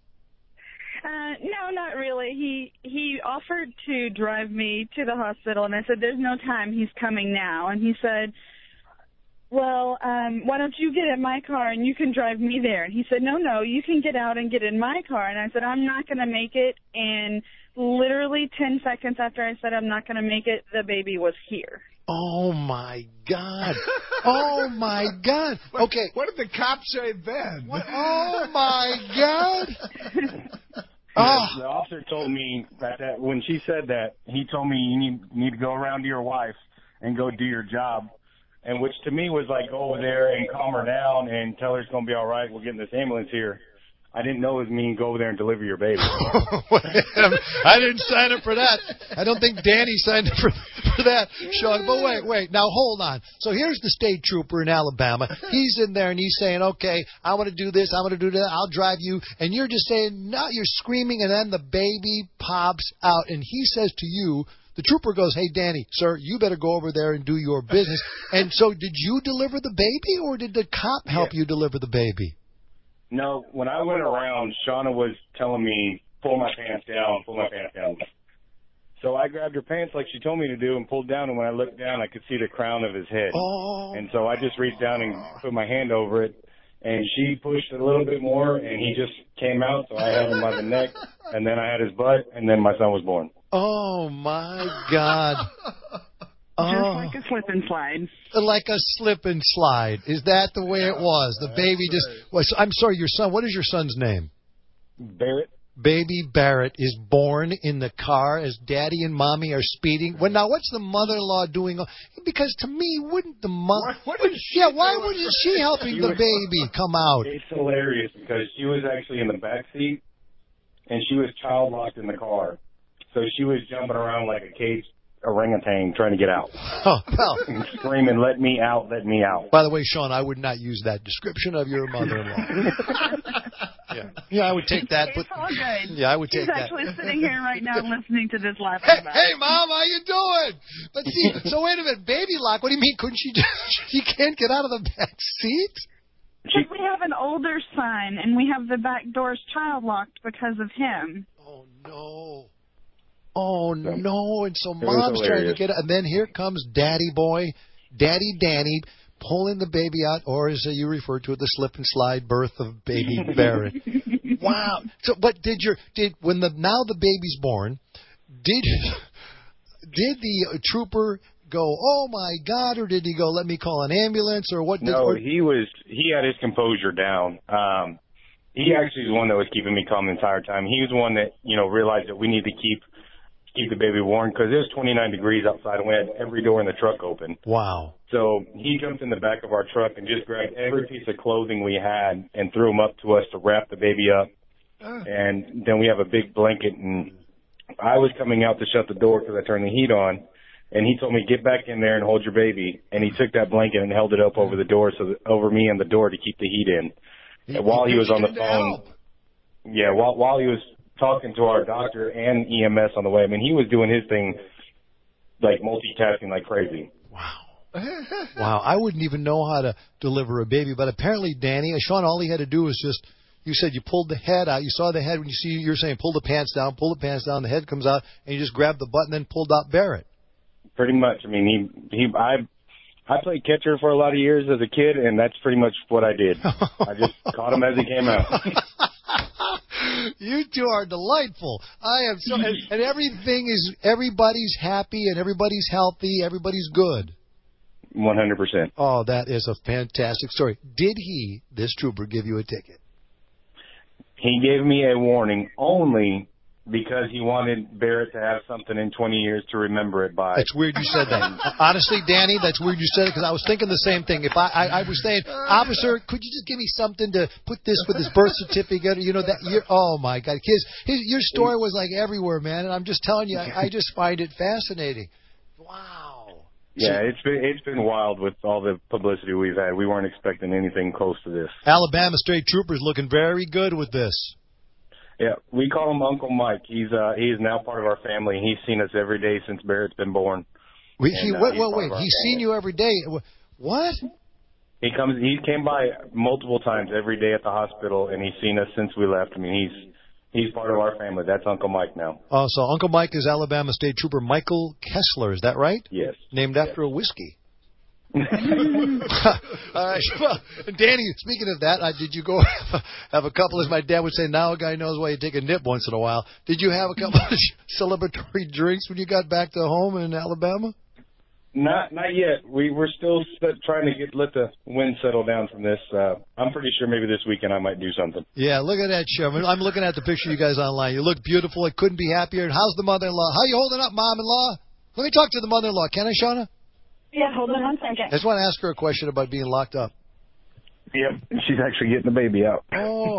Uh, no, not really. He he offered to drive me to the hospital, and I said, there's no time. He's coming now. And he said, well, um, why don't you get in my car and you can drive me there? And he said, no, no, you can get out and get in my car. And I said, I'm not going to make it. And literally ten seconds after I said I'm not going to make it, the baby was here. Oh, my God. Oh, my God. Okay. What did the cop say then? What? Oh, my God. Oh. The officer told me that, that when she said that, he told me you need, need to go around to your wife and go do your job, and which to me was like, go over there and calm her down and tell her it's going to be all right. We're getting this ambulance here. I didn't know it was mean go over there and deliver your baby. I didn't sign up for that. I don't think Danny signed up for, for that, Sean. But wait, wait. Now, hold on. So here's the state trooper in Alabama. He's in there, and he's saying, okay, I want to do this, I want to do that, I'll drive you. And you're just saying, no, you're screaming, and then the baby pops out. And he says to you, the trooper goes, hey, Danny, sir, you better go over there and do your business. And so did you deliver the baby, or did the cop help yeah. you deliver the baby? No, when I went around, Shauna was telling me, pull my pants down, pull my pants down. So I grabbed her pants like she told me to do and pulled down, and when I looked down, I could see the crown of his head. Oh. And so I just reached down and put my hand over it, and she pushed a little bit more, and he just came out, so I had him by the neck, and then I had his butt, and then my son was born. Oh, my God. Just oh. like a slip and slide. Like a slip and slide. Is that the way it was? The baby just... Well, I'm sorry, your son... What is your son's name? Barrett. Baby Barrett is born in the car as Daddy and Mommy are speeding. Well, now, what's the mother-in-law doing? Because to me, wouldn't the mother... What, what yeah, why wasn't she helping she the was, baby come out? It's hilarious because she was actually in the back seat, and she was child-locked in the car. So she was jumping around like a caged orangutan trying to get out. Oh, well. And screaming, let me out, let me out. By the way, Sean, I would not use that description of your mother-in-law. yeah. yeah, I would take that. It's but, all good. Yeah, I would She's take that. She's actually sitting here right now listening to this laughing hey, about hey, Mom, how you doing? But see, so wait a minute, baby lock, what do you mean? Couldn't she just, she can't get out of the back seat? Because we have an older son, and we have the back doors child locked because of him. Oh, no. Oh, no, and so Mom's trying to get it, and then here comes Daddy Boy, Daddy Danny, pulling the baby out, or as you refer to it, the slip and slide birth of baby Barrett. Wow. So, but did your, did, when the, now the baby's born, did, did the trooper go, oh, my God, or did he go, let me call an ambulance, or what? Did, no, or, he was, he had his composure down. Um, he actually was the one that was keeping me calm the entire time. He was the one that, you know, realized that we need to keep keep the baby warm because it was twenty-nine degrees outside and we had every door in the truck open. Wow. So he jumped in the back of our truck and just grabbed every piece of clothing we had and threw them up to us to wrap the baby up. Uh. And then we have a big blanket, and I was coming out to shut the door because I turned the heat on, and he told me, get back in there and hold your baby. And he took that blanket and held it up over the door, so that, over me and the door to keep the heat in. He, and while he, he was on the phone, yeah, while while he was talking to our doctor and E M S on the way. I mean, he was doing his thing, like multitasking like crazy. Wow. Wow. I wouldn't even know how to deliver a baby, but apparently, Danny, Sean, all he had to do was just, you said you pulled the head out. You saw the head when you see, you're saying pull the pants down, pull the pants down, the head comes out, and you just grabbed the butt and then pulled out Barrett. Pretty much. I mean, he, he, I, I played catcher for a lot of years as a kid, and that's pretty much what I did. I just caught him as he came out. You two are delightful. I am so, and, and everything is, everybody's happy and everybody's healthy, everybody's good. one hundred percent. Oh, that is a fantastic story. Did he, this trooper, give you a ticket? He gave me a warning only because he wanted Barrett to have something in twenty years to remember it by. That's weird you said that. Honestly, Danny, that's weird you said it because I was thinking the same thing. If I, I, I was saying, officer, could you just give me something to put this with his birth certificate? You know, that year. Oh, my God. His, his, your story was like everywhere, man. And I'm just telling you, I, I just find it fascinating. Wow. Yeah, it's been it's been wild with all the publicity we've had. We weren't expecting anything close to this. Alabama State Troopers looking very good with this. Yeah, we call him Uncle Mike. He's uh, he is now part of our family. He's seen us every day since Barrett's been born. We, he, and, uh, wait, wait, wait. He's family. Seen you every day. What? He comes. He came by multiple times every day at the hospital, and he's seen us since we left. I mean, he's he's part of our family. That's Uncle Mike now. Oh, so Uncle Mike is Alabama State Trooper Michael Kessler. Is that right? Yes. Named yes. after a whiskey. All right. Well, Danny, speaking of that, uh, did you go have a, have a couple, as my dad would say, now a guy knows why you take a nip once in a while. Did you have a couple of celebratory drinks when you got back to home in Alabama? Not not yet. We, we're still trying to get let the wind settle down from this. Uh, I'm pretty sure maybe this weekend I might do something. Yeah, look at that, Sherman. I'm looking at the picture of you guys online. You look beautiful. I couldn't be happier. How's the mother-in-law? How you holding up, mom-in-law? Let me talk to the mother-in-law. Can I, Shauna? Yeah, hold on one second. I just want to ask her a question about being locked up. Yep, she's actually getting the baby out. Oh,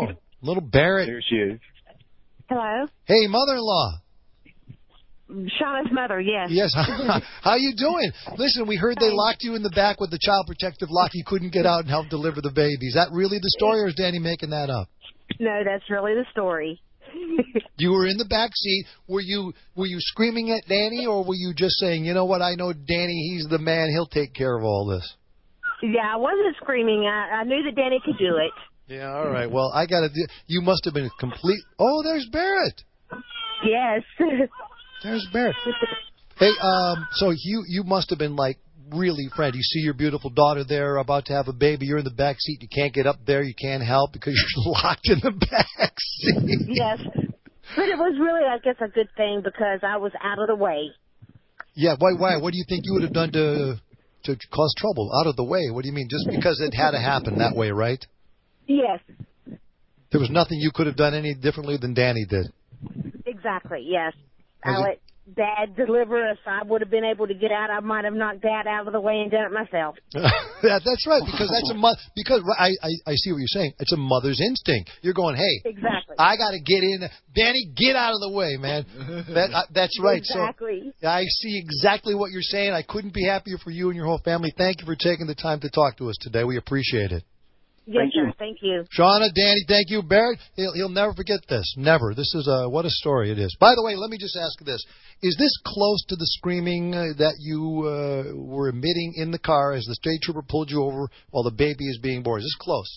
Little Barrett. There she is. Hello? Hey, mother-in-law. Shauna's mother, yes. Yes. How you doing? Listen, we heard they locked you in the back with the child protective lock. You couldn't get out and help deliver the baby. Is that really the story, or is Danny making that up? No, that's really the story. You were in the back seat. Were you were you screaming at Danny, or were you just saying, you know what, I know Danny, he's the man, he'll take care of all this? Yeah, I wasn't screaming. I, I knew that Danny could do it. Yeah, all right. Well, I got to do... You must have been complete... Oh, there's Barrett. Yes. There's Barrett. Hey, um, so you you must have been, like, really friend. You see your beautiful daughter there about to have a baby. You're in the back seat. You can't get up there. You can't help because you're locked in the back seat. Yes. But it was really, I guess, a good thing because I was out of the way. Yeah, why? Why? What do you think you would have done to to cause trouble? Out of the way? What do you mean? Just because it had to happen that way, right? Yes. There was nothing you could have done any differently than Danny did. Exactly, yes. Was I let Dad deliver. If I would have been able to get out, I might have knocked Dad out of the way and done it myself. Yeah, that's right, because that's a mo- because I, I I see what you're saying. It's a mother's instinct. You're going, hey, exactly. I got to get in. Danny, get out of the way, man. That uh, that's right. Exactly. So I see exactly what you're saying. I couldn't be happier for you and your whole family. Thank you for taking the time to talk to us today. We appreciate it. Yes, thank sir. You. Thank you. Shauna, Danny, thank you. Barrett, he'll, he'll never forget this. Never. This is a, what a story it is. By the way, let me just ask this. Is this close to the screaming uh, that you uh, were emitting in the car as the state trooper pulled you over while the baby is being born? Is this close?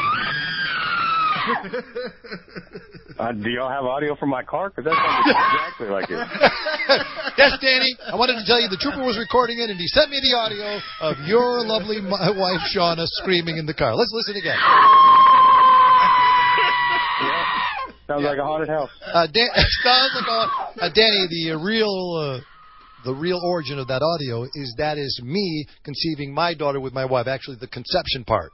uh, do y'all have audio from my car? Because that sounds exactly like it. Yes, Danny. I wanted to tell you the trooper was recording it, and he sent me the audio of your lovely wife, Shauna, screaming in the car. Let's listen again. Yeah. Sounds yeah. like a haunted house. Uh, Dan- sounds like a, uh, Danny, the uh, real... Uh, The real origin of that audio is that is me conceiving my daughter with my wife, actually the conception part.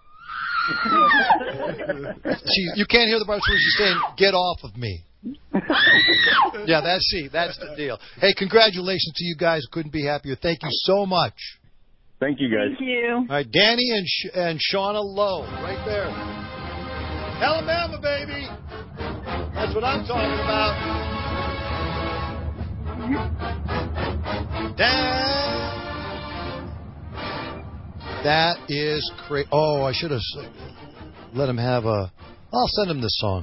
she, you can't hear the parts where she's saying, get off of me. Yeah, that's see, that's the deal. Hey, congratulations to you guys. Couldn't be happier. Thank you so much. Thank you, guys. Thank you. All right, Danny and Sh- and Shauna Lowe, right there. Alabama, baby. That's what I'm talking about. That is crazy. Oh, I should have let him have a... I'll send him this song.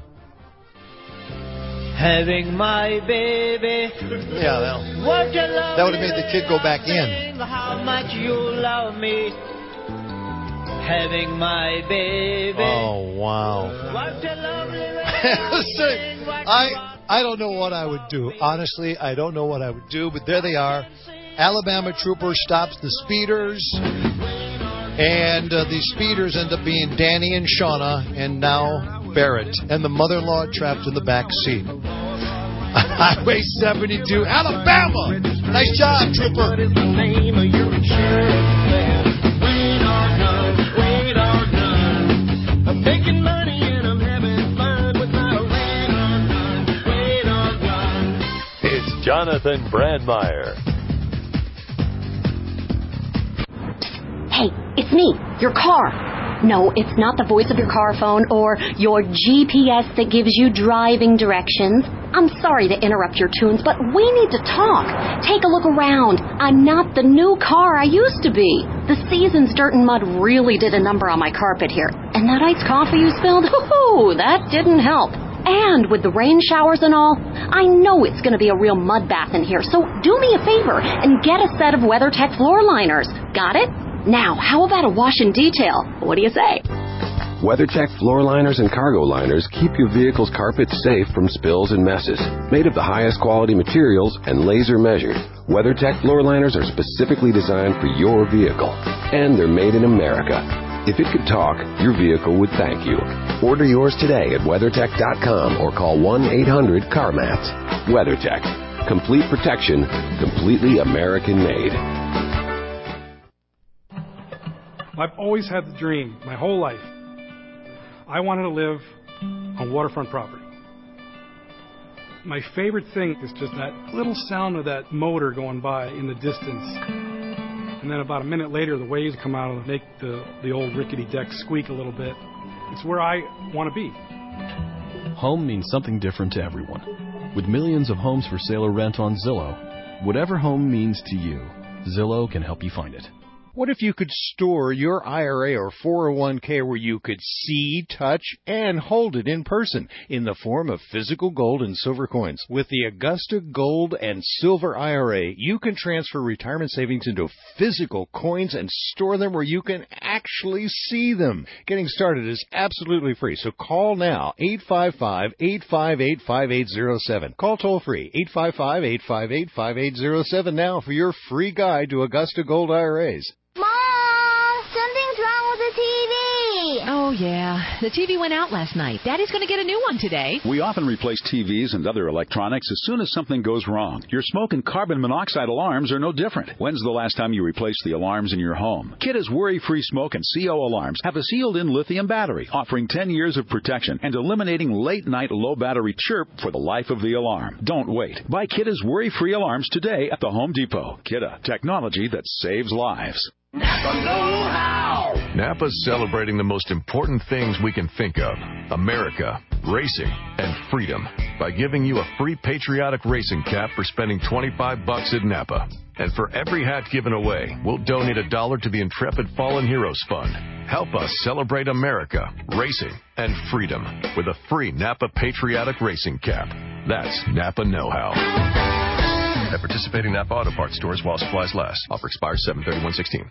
Having my baby. Yeah, well, that would have made the kid go back in. How much you love me. Having my baby. Oh, wow. What a lovely I... I don't know what I would do. Honestly, I don't know what I would do, but there they are. Alabama trooper stops the speeders, and uh, the speeders end up being Danny and Shauna, and now Barrett, and the mother-in-law trapped in the back seat. Highway seventy-two, Alabama! Nice job, trooper! I'm making money and I'm having fun with my Jonathan Brandmeier. Hey, it's me, your car. No, it's not the voice of your car phone or your G P S that gives you driving directions. I'm sorry to interrupt your tunes, but we need to talk. Take a look around. I'm not the new car I used to be. The season's dirt and mud really did a number on my carpet here. And that iced coffee you spilled, hoo-hoo, that didn't help. And with the rain showers and all, I know it's going to be a real mud bath in here. So do me a favor and get a set of WeatherTech floor liners. Got it? Now, how about a wash and detail? What do you say? WeatherTech floor liners and cargo liners keep your vehicle's carpet safe from spills and messes. Made of the highest quality materials and laser measured, WeatherTech floor liners are specifically designed for your vehicle. And they're made in America. If it could talk, your vehicle would thank you. Order yours today at WeatherTech dot com or call one eight hundred CarMats. WeatherTech. Complete protection, completely American made. I've always had the dream, my whole life. I wanted to live on waterfront property. My favorite thing is just that little sound of that motor going by in the distance. And then about a minute later, the waves come out and make the, the old rickety deck squeak a little bit. It's where I want to be. home means something different to everyone. With millions of homes for sale or rent on Zillow, whatever home means to you, Zillow can help you find it. What if you could store your I R A or four oh one k where you could see, touch, and hold it in person in the form of physical gold and silver coins? With the Augusta Gold and Silver I R A, you can transfer retirement savings into physical coins and store them where you can actually see them. Getting started is absolutely free, so call now, eight five five, eight five eight, five eight zero seven. Call toll free, eight five five, eight five eight, five eight zero seven now for your free guide to Augusta Gold I R As. Something's wrong with the T V. Oh, yeah. The T V went out last night. Daddy's going to get a new one today. We often replace T Vs and other electronics as soon as something goes wrong. Your smoke and carbon monoxide alarms are no different. When's the last time you replaced the alarms in your home? Kidda's worry-free smoke and C O alarms have a sealed-in lithium battery, offering ten years of protection and eliminating late-night low-battery chirp for the life of the alarm. Don't wait. Buy Kidda's worry-free alarms today at the Home Depot. Kidda, technology that saves lives. Napa know-how! Napa's celebrating the most important things we can think of: America, racing, and freedom, by giving you a free patriotic racing cap for spending twenty-five bucks at Napa. And for every hat given away, we'll donate a dollar to the Intrepid Fallen Heroes Fund. Help us celebrate America, racing, and freedom with a free Napa patriotic racing cap. That's Napa know-how. At participating Napa Auto Parts stores while supplies last. Offer expires seven thirty-one sixteen.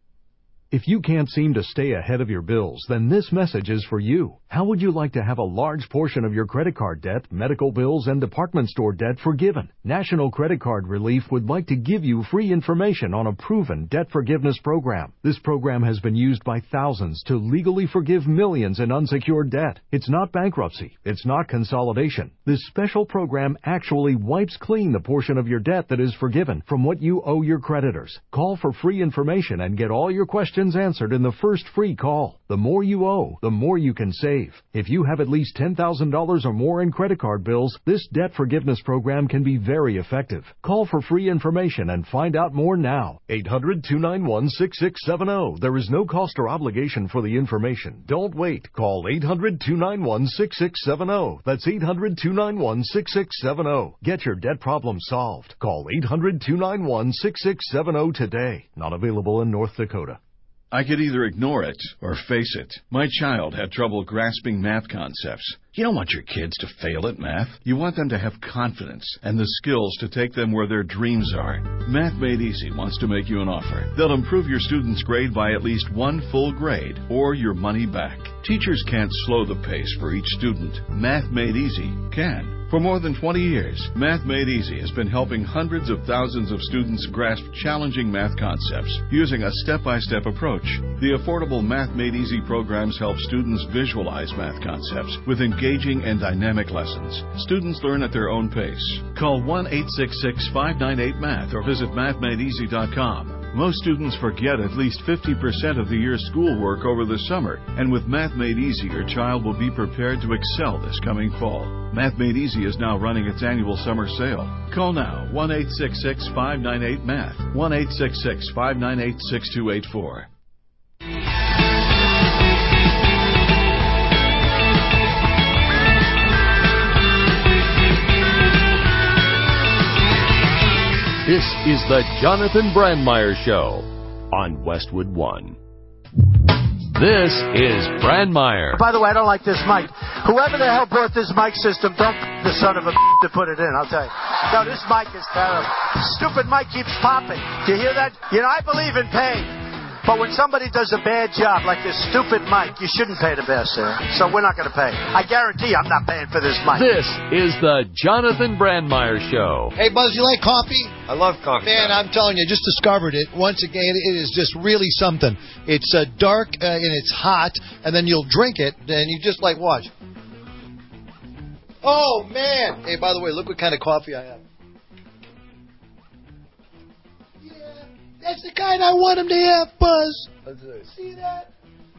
If you can't seem to stay ahead of your bills, then this message is for you. How would you like to have a large portion of your credit card debt, medical bills, and department store debt forgiven? National Credit Card Relief would like to give you free information on a proven debt forgiveness program. This program has been used by thousands to legally forgive millions in unsecured debt. It's not bankruptcy. It's not consolidation. This special program actually wipes clean the portion of your debt that is forgiven from what you owe your creditors. Call for free information and get all your questions answered in the first free call. The more you owe, the more you can save. If you have at least ten thousand dollars or more in credit card bills, this debt forgiveness program can be very effective. Call for free information and find out more now. eight hundred, two nine one, six six seven zero. There is no cost or obligation for the information. Don't wait. Call eight hundred, two nine one, six six seven zero. That's eight hundred, two nine one, six six seven zero. Get your debt problem solved. Call eight hundred, two nine one, six six seven zero today. Not available in North Dakota. I could either ignore it or face it. My child had trouble grasping math concepts. You don't want your kids to fail at math. You want them to have confidence and the skills to take them where their dreams are. Math Made Easy wants to make you an offer. They'll improve your student's grade by at least one full grade or your money back. Teachers can't slow the pace for each student. Math Made Easy can. For more than twenty years, Math Made Easy has been helping hundreds of thousands of students grasp challenging math concepts using a step-by-step approach. The affordable Math Made Easy programs help students visualize math concepts with engaging and dynamic lessons. Students learn at their own pace. Call one eight six six, five nine eight, math or visit math made easy dot com. Most students forget at least fifty percent of the year's schoolwork over the summer, and with Math Made Easy, your child will be prepared to excel this coming fall. Math Made Easy is now running its annual summer sale. Call now, one eight six six, five nine eight, math, one eight six six, five nine eight, six two eight four. This is the Jonathan Brandmeier Show on Westwood One. This is Brandmeier. By the way, I don't like this mic. Whoever the hell brought this mic system, don't f- the son of a to put it in, I'll tell you. No, this mic is terrible. Stupid mic keeps popping. Do you hear that? You know, I believe in pay. But when somebody does a bad job, like this stupid mic, you shouldn't pay the best, sir. So we're not going to pay. I guarantee I'm not paying for this mic. This is the Jonathan Brandmeier Show. Hey, Buzz, you like coffee? I love coffee. Man, I'm telling you, just discovered it. Once again, it is just really something. It's uh, dark uh, and it's hot, and then you'll drink it, and you just like, watch. Oh, man. Hey, by the way, look what kind of coffee I have. That's the kind I want him to have, Buzz. See that?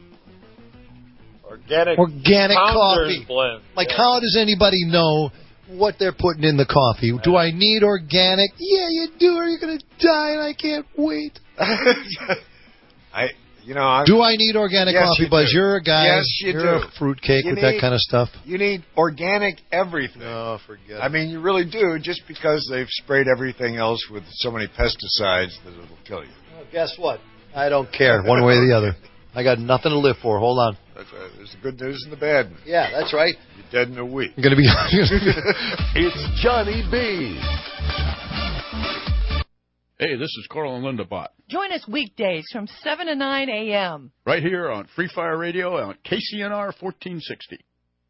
Organic, Organic coffee. Blend. Like, yeah. How does anybody know what they're putting in the coffee? Do I need organic? Yeah, you do, or you're going to die, and I can't wait. I, You know, I'm, do I need organic yes, coffee, you Buzz? do. You're a guy. Yes, you You're do. a fruitcake You with need, that kind of stuff. You need organic everything. Oh, forget it. I mean, you really do, just because they've sprayed everything else with so many pesticides that it'll kill you. Well, guess what? I don't care, one way or the other. I got nothing to live for. Hold on. That's right. There's the good news and the bad news. Yeah, that's right. You're dead in a week. I'm going to be... It's Johnny B. Hey, this is Carl and Linda Bott. Join us weekdays from seven to nine a.m. right here on Free Fire Radio on K C N R fourteen sixty.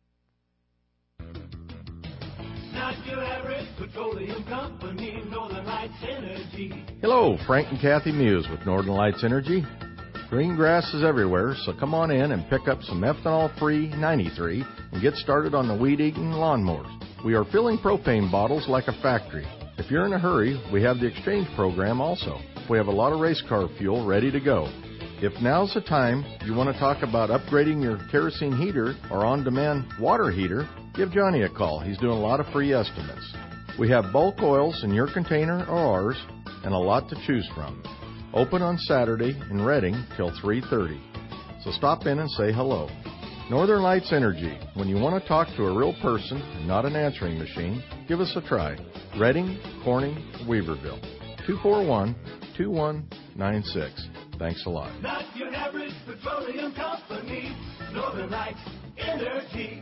Not your average petroleum company, Northern Lights Energy. Hello, Frank and Kathy Muse with Northern Lights Energy. Green grass is everywhere, so come on in and pick up some ethanol-free ninety-three and get started on the weed-eating lawnmowers. We are filling propane bottles like a factory. If you're in a hurry, we have the exchange program also. We have a lot of race car fuel ready to go. If now's the time you want to talk about upgrading your kerosene heater or on-demand water heater, give Johnny a call. He's doing a lot of free estimates. We have bulk oils in your container or ours and a lot to choose from. Open on Saturday in Reading till three thirty. So stop in and say hello. Northern Lights Energy. When you want to talk to a real person and not an answering machine, give us a try. Reading, Corning, Weaverville. two four one, two one nine six. Thanks a lot. Not your average petroleum company, Northern Lights Energy.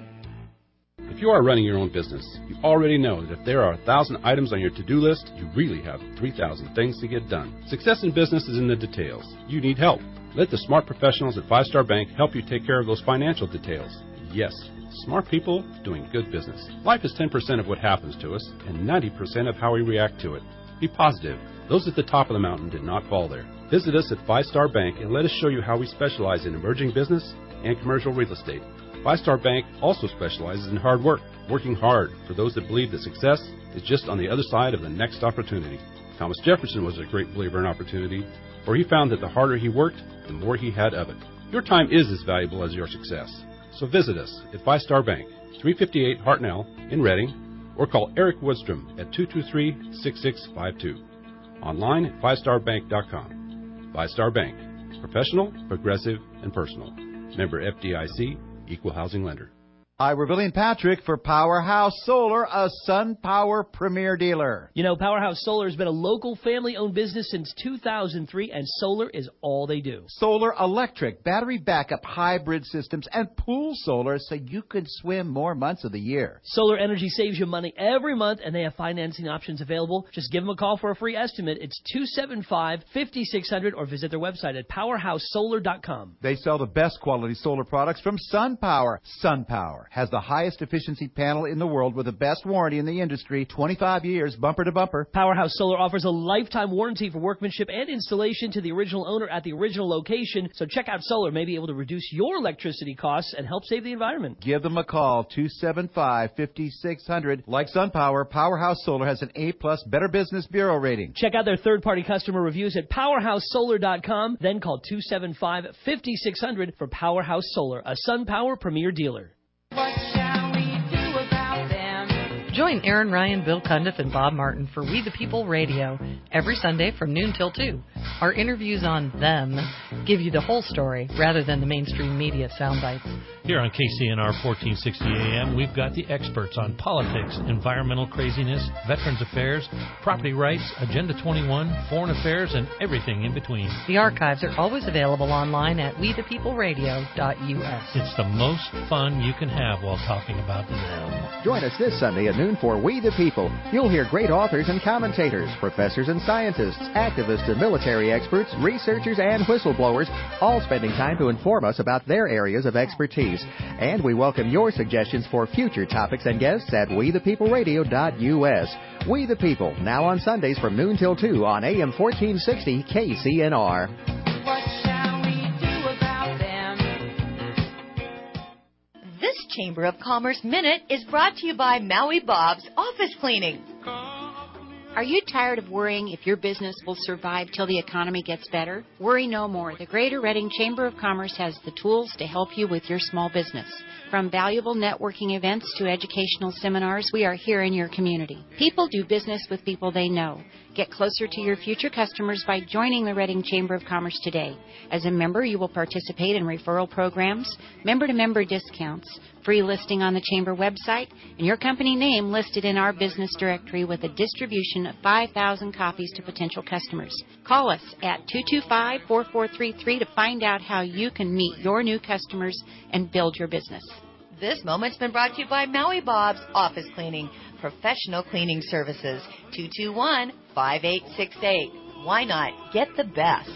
If you are running your own business, you already know that if there are a thousand items on your to-do list, you really have three thousand things to get done. Success in business is in the details. You need help. Let the smart professionals at Five Star Bank help you take care of those financial details. Yes, smart people doing good business. Life is ten percent of what happens to us and ninety percent of how we react to it. Be positive. Those at the top of the mountain did not fall there. Visit us at Five Star Bank and let us show you how we specialize in emerging business and commercial real estate. Five Star Bank also specializes in hard work, working hard for those that believe that success is just on the other side of the next opportunity. Thomas Jefferson was a great believer in opportunity, for he found that the harder he worked, the more he had of it. Your time is as valuable as your success. So visit us at Five Star Bank, three fifty-eight Hartnell in Reading, or call Eric Woodstrom at two two three, six six five two. Online at five star bank dot com. Five Star Bank. Professional, progressive, and personal. Member F D I C, Equal Housing Lender. Hi, we're Billy and Patrick for Powerhouse Solar, a SunPower premier dealer. You know, Powerhouse Solar has been a local family-owned business since two thousand three, and solar is all they do. Solar electric, battery backup, hybrid systems, and pool solar so you can swim more months of the year. Solar Energy saves you money every month, and they have financing options available. Just give them a call for a free estimate. It's two seven five, five six zero zero or visit their website at powerhouse solar dot com. They sell the best quality solar products from SunPower. SunPower has the highest efficiency panel in the world with the best warranty in the industry, twenty-five years, bumper to bumper. Powerhouse Solar offers a lifetime warranty for workmanship and installation to the original owner at the original location. So check out Solar, may be able to reduce your electricity costs and help save the environment. Give them a call, two seven five, five six zero zero. Like SunPower, Powerhouse Solar has an A-plus Better Business Bureau rating. Check out their third-party customer reviews at powerhouse solar dot com. Then call two seven five, five six zero zero for Powerhouse Solar, a SunPower premier dealer. What shall we do about them? Join Aaron Ryan, Bill Cundiff, and Bob Martin for We the People Radio every Sunday from noon till two. Our interviews on them give you the whole story rather than the mainstream media sound bites. Here on K C N R fourteen sixty A M, we've got the experts on politics, environmental craziness, veterans affairs, property rights, Agenda twenty-one, foreign affairs, and everything in between. The archives are always available online at we the people radio dot U S. It's the most fun you can have while talking about them. Join us this Sunday at noon for We the People. You'll hear great authors and commentators, professors and scientists, activists and military experts, researchers and whistleblowers, all spending time to inform us about their areas of expertise. And we welcome your suggestions for future topics and guests at we the people radio dot U S. We the People, now on Sundays from noon till two on A M fourteen sixty K C N R. What shall we do about them? This Chamber of Commerce Minute is brought to you by Maui Bob's Office Cleaning. Are you tired of worrying if your business will survive till the economy gets better? Worry no more. The Greater Reading Chamber of Commerce has the tools to help you with your small business. From valuable networking events to educational seminars, we are here in your community. People do business with people they know. Get closer to your future customers by joining the Reading Chamber of Commerce today. As a member, you will participate in referral programs, member-to-member discounts, free listing on the Chamber website, and your company name listed in our business directory with a distribution of five thousand copies to potential customers. Call us at two two five, four four three three to find out how you can meet your new customers and build your business. This moment's been brought to you by Maui Bob's Office Cleaning, professional cleaning services. two two one, five eight six eight. Why not get the best?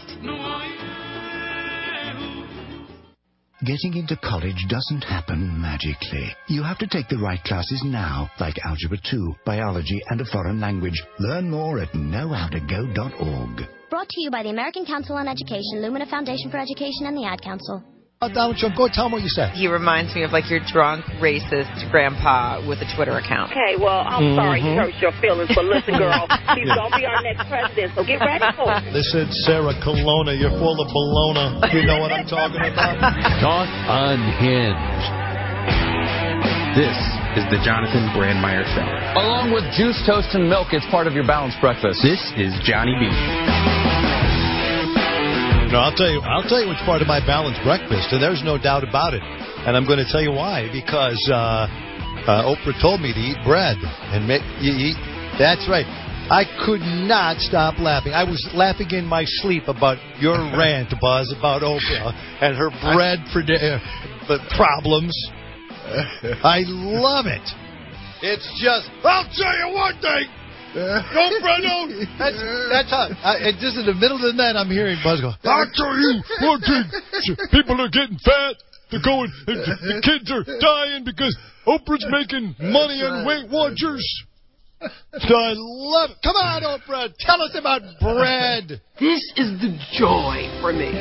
Getting into college doesn't happen magically. You have to take the right classes now, like Algebra two, Biology, and a foreign language. Learn more at know how to go dot org. Brought to you by the American Council on Education, Lumina Foundation for Education, and the Ad Council. Oh, Donald Trump, go tell him what you said. He reminds me of like your drunk, racist grandpa with a Twitter account. Okay, well, I'm mm-hmm. sorry he hurt your feelings, but listen, girl, he's yeah. going to be our next president, so get ready for it. Listen, Sarah Colonna, you're full of bologna. You know what I'm talking about? Talk Unhinged. This is the Jonathan Brandmeier Show. Along with juice, toast, and milk, it's part of your balanced breakfast. This is Johnny B. No, I'll tell you. I'll tell you which part of my balanced breakfast, and there's no doubt about it. And I'm going to tell you why. Because uh, uh, Oprah told me to eat bread and make you eat. That's right. I could not stop laughing. I was laughing in my sleep about your rant, Buzz, about Oprah and her bread for uh, problems. I love it. It's just. I'll tell you one thing. Oprah, no. That's, that's how. I, just in the middle of the night, I'm hearing Buzz go. I'll tell you one thing. People are getting fat. They're going. The kids are dying because Oprah's making money on Weight Watchers. I love it. Come on, Oprah. Tell us about bread. This is the joy for me.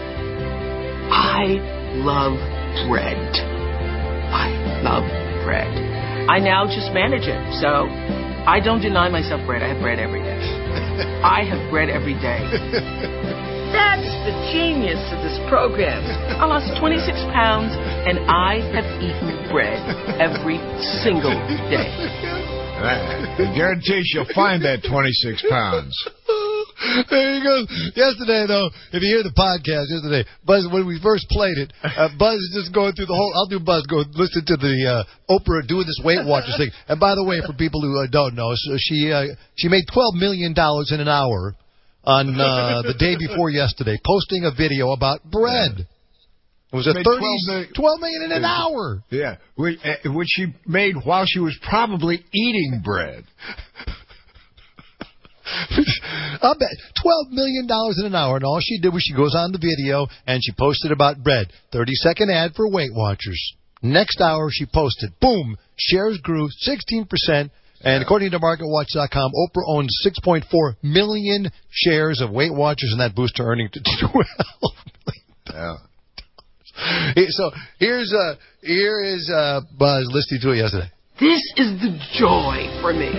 I love bread. I love bread. I now just manage it, so. I don't deny myself bread. I have bread every day. I have bread every day. That's the genius of this program. I lost twenty-six pounds, and I have eaten bread every single day. I guarantee she'll find that twenty-six pounds. There he goes. Yesterday, though, if you hear the podcast yesterday, Buzz, when we first played it, uh, Buzz is just going through the whole. I'll do Buzz go listen to the uh, Oprah doing this Weight Watchers thing. And by the way, for people who uh, don't know, so she uh, she made twelve million dollars in an hour on uh, the day before yesterday, posting a video about bread. It was a thirty, twelve million in an hour. Yeah, which, uh, which she made while she was probably eating bread. I bet twelve million dollars in an hour, and all she did was she goes on the video and she posted about bread. thirty second ad for Weight Watchers. Next hour she posted. Boom! Shares grew sixteen percent. And according to Market Watch dot com, Oprah owns six point four million shares of Weight Watchers, and that boosts her earnings to twelve million dollars. Yeah. So here's uh, here is uh, Buzz listening to it yesterday. This is the joy for me.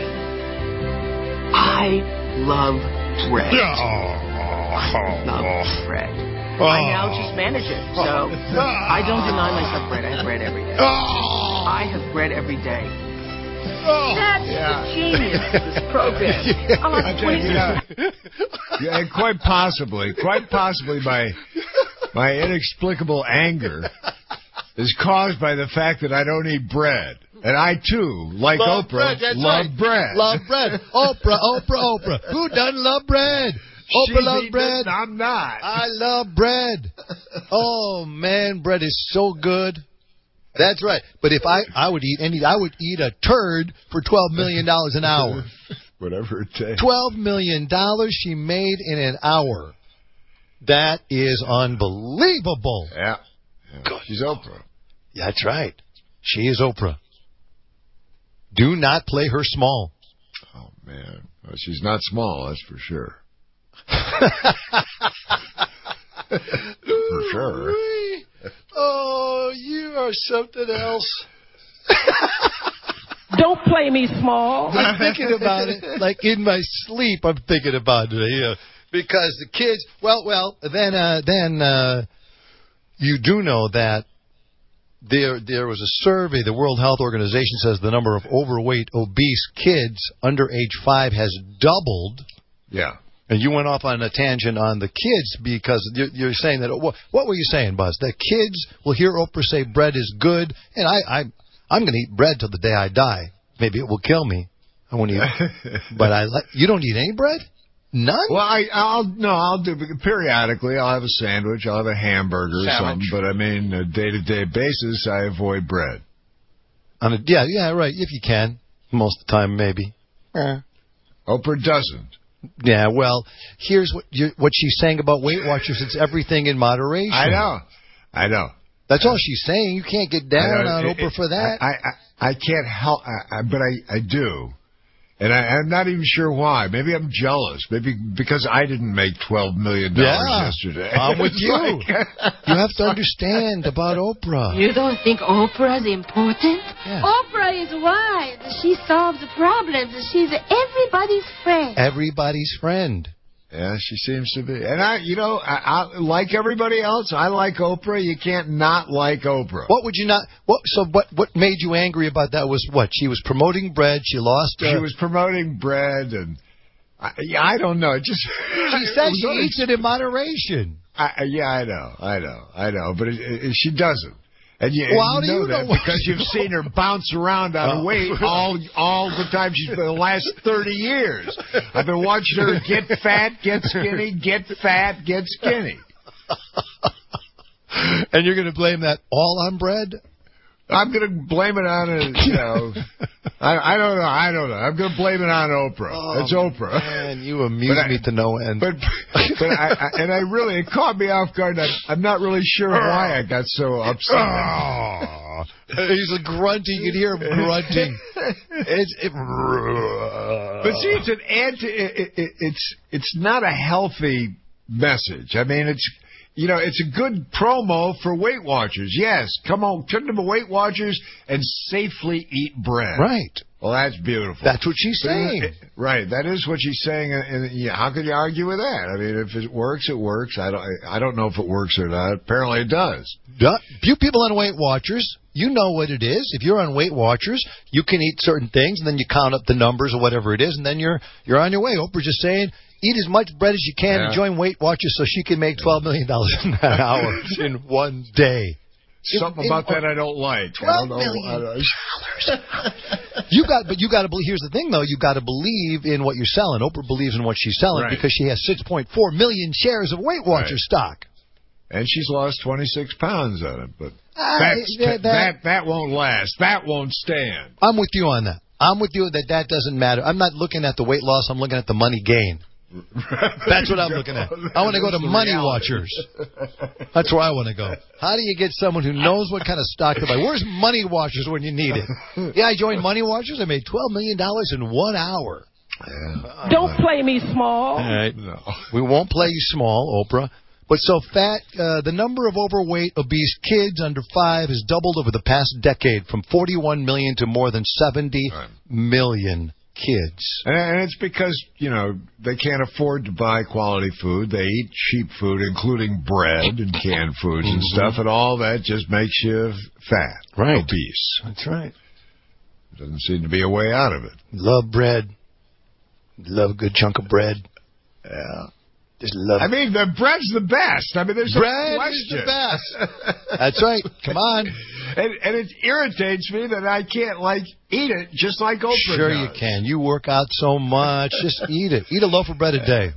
I love bread. I love bread. I now just manage it, so I don't deny myself bread. I have bread every day. I have bread every day. That's yeah. the genius of this program. I lost twenty-six. Yeah, and quite possibly, quite possibly, my my inexplicable anger is caused by the fact that I don't eat bread. And I, too, like love Oprah, bread, love right. bread. Love bread. Oprah, Oprah, Oprah. Who doesn't love bread? Oprah She's loves bread. It, I'm not. I love bread. Oh, man, bread is so good. That's right. But if I, I would eat any, I would eat a turd for twelve million dollars an hour. Whatever it takes. twelve million dollars she made in an hour. That is unbelievable. Yeah. yeah. She's Oprah. That's right. She is Oprah. Do not play her small. Oh, man. Well, she's not small, that's for sure. For sure. Oh, you are something else. Don't play me small. I'm thinking about it. Like in my sleep, I'm thinking about it. You know, because the kids. Well, well, then, uh, then uh, you do know that there there was a survey. The World Health Organization says the number of overweight, obese kids under age five has doubled. Yeah. And you went off on a tangent on the kids because you're, you're saying that. What, what were you saying, Buzz? That kids will hear Oprah say bread is good, and I, I I'm going to eat bread till the day I die. Maybe it will kill me. I won't eat, but I like. You don't eat any bread? None? Well, I, I'll no, I'll do periodically. I'll have a sandwich. I'll have a hamburger or something. But I mean, a day-to-day basis, I avoid bread. On a, yeah, yeah, right. If you can, most of the time, maybe. Eh. Oprah doesn't. Yeah, well, here's what you, what she's saying about Weight Watchers. It's everything in moderation. I know. I know. That's all she's saying. You can't get down on it, Oprah it, for that. I, I, I can't help, I, I, but I, I do. And I, I'm not even sure why. Maybe I'm jealous. Maybe because I didn't make twelve million dollars yeah, yesterday. I'm with you. Like, you have to understand about Oprah. You don't think Oprah's important? Yeah. Oprah is wise. She solves problems. She's everybody's friend. Everybody's friend. Yeah, she seems to be. And I, you know, I, I, like everybody else, I like Oprah. You can't not like Oprah. What would you not? What? So what? What made you angry about that was what? She was promoting bread. She lost. Uh, she was promoting bread, and I, yeah, I don't know. It just she said she eats it in moderation. I, yeah, I know, I know, I know, but it, it, she doesn't. And you, well, and you how know do you that know because you've seen her bounce around on oh. weight all all the time she's been the last thirty years. I've been watching her get fat, get skinny, get fat, get skinny. And you're going to blame that all on bread? I'm going to blame it on, a, you know, I, I don't know, I don't know. I'm going to blame it on Oprah. Oh, it's Oprah. Man, you amuse I, me to no end. But, but I, I, and I really, it caught me off guard. I, I'm not really sure why I got so upset. Oh, he's a grunting. You can hear him grunting. It's, it, but see, it's an anti. It, it, it's it's not a healthy message. I mean, it's. You know, it's a good promo for Weight Watchers. Yes, come on, turn to Weight Watchers and safely eat bread. Right. Well, that's beautiful. That's what she's saying. It, right. That is what she's saying. And, and yeah, how can you argue with that? I mean, if it works, it works. I don't. I don't know if it works or not. Apparently, it does. You people on Weight Watchers, you know what it is. If you're on Weight Watchers, you can eat certain things, and then you count up the numbers or whatever it is, and then you're you're on your way. Oprah's just saying, eat as much bread as you can yeah. and join Weight Watchers so she can make twelve million dollars an hour in one day. Something in, about in, that I don't like. twelve I don't know. million dollars. You got, but you got to believe. Here's the thing, though. You got to believe in what you're selling. Oprah believes in what she's selling right. because she has six point four million shares of Weight Watchers right. stock, and she's lost twenty-six pounds on it. But uh, that's, that, that that that won't last. That won't stand. I'm with you on that. I'm with you that that doesn't matter. I'm not looking at the weight loss. I'm looking at the money gain. That's what I'm looking at. I want to go to Money Watchers. That's where I want to go. How do you get someone who knows what kind of stock to buy? Where's Money Watchers when you need it? Yeah, I joined Money Watchers. I made twelve million dollars in one hour. Yeah. Don't play me small. All right. No. We won't play you small, Oprah. But so fat, uh, the number of overweight, obese kids under five has doubled over the past decade from forty-one million to more than seventy right. million kids. And it's because, you know, they can't afford to buy quality food. They eat cheap food, including bread and canned foods mm-hmm. and stuff, and all that just makes you fat, right. obese. That's right. Doesn't seem to be a way out of it. Love bread. Love a good chunk of bread. Yeah. Just love I mean, the bread's the best. I mean, there's bread no question. Bread is the best. That's right. Come on. And, and it irritates me that I can't, like, eat it just like Oprah Sure does. you can. You work out so much. Just eat it. Eat a loaf of bread a day.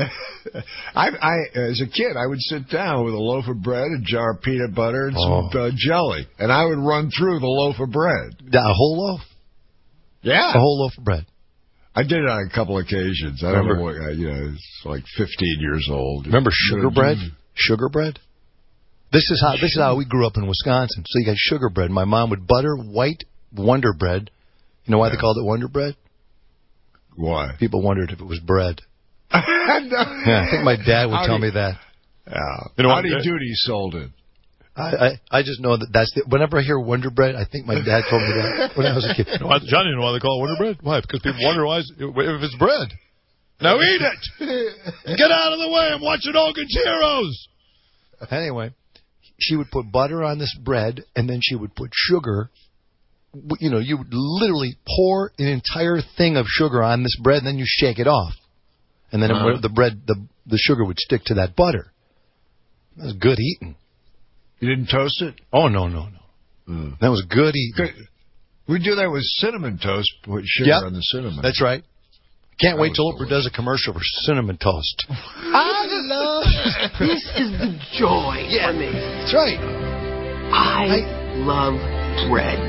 I, I, as a kid, I would sit down with a loaf of bread, a jar of peanut butter, and oh. some uh, jelly. And I would run through the loaf of bread. A whole loaf? Yeah. A whole loaf of bread. I did it on a couple occasions. I Remember, don't know what, you know, it's like fifteen years old. Remember sugar bread? Sugar bread? This is how this is how we grew up in Wisconsin. So you got sugar bread. My mom would butter white Wonder Bread. You know why yeah. they called it Wonder Bread? Why? People wondered if it was bread. no. Yeah, I think my dad would Howdy, tell me that. Yeah. You know Howdy Doody sold it. I, I, I just know that that's the, whenever I hear Wonder Bread, I think my dad told me that when I was a kid. No, Johnny, you know why they call it Wonder Bread? Why? Because people wonder why it's, if it's bread. Now eat it! Get out of the way! I'm watching Hogan's Heroes! Anyway, she would put butter on this bread, and then she would put sugar. You know, you would literally pour an entire thing of sugar on this bread, and then you shake it off. And then uh-huh. it, the bread, the, the sugar would stick to that butter. That was good eating. You didn't toast it? Oh, no, no, no. Mm. That was good eating. Good. We do that with cinnamon toast, put sugar yep. on the cinnamon. That's right. Can't that wait till Oprah does a commercial for cinnamon toast. I love this is the joy yeah. for me. That's right. I, I love bread.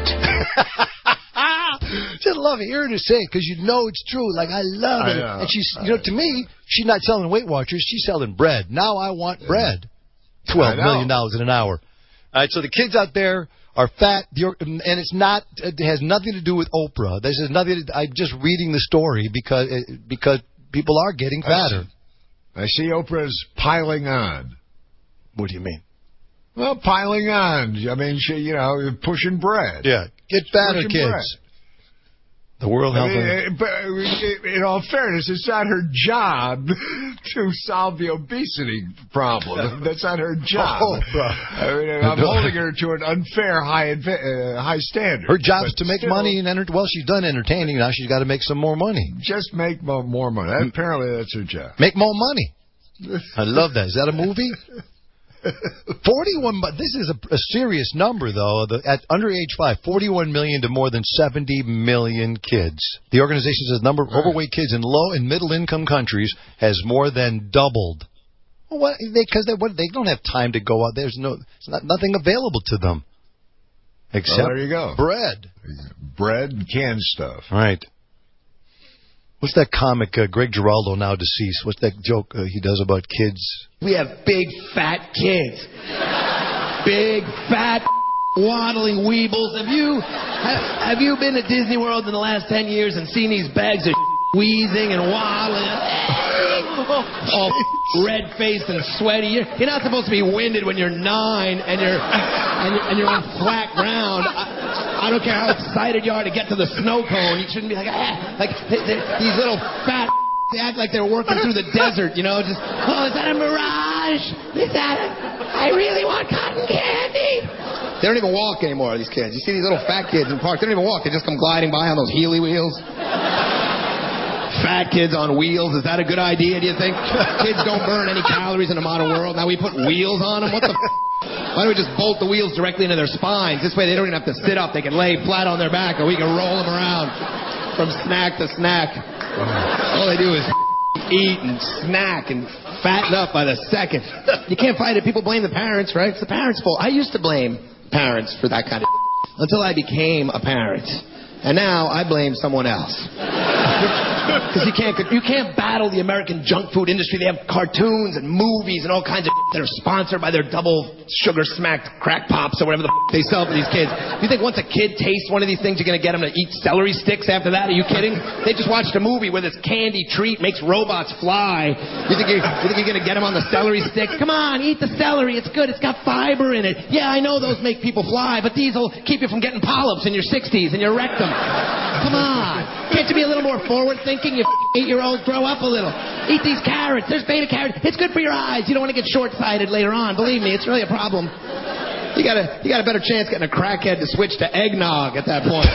Just love hearing her say it because you know it's true. Like, I love it. I and she's, you know, to me, she's not selling Weight Watchers. She's selling bread. Now I want bread. Twelve million dollars in an hour. All right, so the kids out there are fat, and it's not. It has nothing to do with Oprah. This is nothing. To, I'm just reading the story because because people are getting fatter. I see, I see Oprah's piling on. What do you mean? Well, piling on. I mean, she, you know, pushing bread. Yeah, get fatter, kids. Bread. The World Health Organization. But in all fairness, it's not her job to solve the obesity problem. That's not her job. Oh, bro. I mean, I'm holding her to an unfair high uh, high standard. Her job is to make still, money and enter- well, she's done entertaining. Now she's got to make some more money. Just make more, more money. Apparently, that's her job. Make more money. I love that. Is that a movie? forty-one, but this is a, a serious number, though. The, at under age five, forty-one million to more than seventy million kids. The organization says the number of overweight kids in low and middle income countries has more than doubled. Well, what? Because they, they, they don't have time to go out. There's no, it's not nothing available to them except well, there you go. bread, bread and canned stuff. Right. What's that comic, uh, Greg Giraldo, now deceased? What's that joke uh, he does about kids? We have big, fat kids. Big, fat, waddling weebles. Have you have, have you been to Disney World in the last ten years and seen these bags of wheezing and waddling? All red-faced and sweaty. You're, you're not supposed to be winded when you're nine and you're and you're, and you're on flat ground. I, I don't care how excited you are to get to the snow cone. You shouldn't be like, ah, like these little fat. They act like they're working through the desert, you know. Just, oh, is that a mirage? Is that a? I really want cotton candy. They don't even walk anymore, these kids. You see these little fat kids in the park. They don't even walk. They just come gliding by on those Healy wheels. Fat kids on wheels. Is that a good idea, do you think? Kids don't burn any calories in a modern world. Now we put wheels on them? What the f***? Why don't we just bolt the wheels directly into their spines? This way they don't even have to sit up. They can lay flat on their back, and we can roll them around from snack to snack. All they do is eat and snack and fatten up by the second. You can't fight it. People blame the parents, right? It's the parents' fault. I used to blame parents for that kind of until I became a parent. And now I blame someone else. Because you can't you can't battle the American junk food industry. They have cartoons and movies and all kinds of that are sponsored by their double sugar smacked crack pops or whatever the f- they sell for these kids. You think once a kid tastes one of these things, you're going to get them to eat celery sticks after that? Are you kidding? They just watched a movie where this candy treat makes robots fly. You think you're, you think you're going to get them on the celery sticks? Come on, eat the celery. It's good. It's got fiber in it. Yeah, I know those make people fly, but these will keep you from getting polyps in your sixties and your rectum. Come on. Can't you be a little more forward-thinking, you eight-year-olds? Grow up a little. Eat these carrots. There's beta carrots. It's good for your eyes. You don't want to get short-sighted later on. Believe me, it's really a problem. You got a you got a better chance getting a crackhead to switch to eggnog at that point.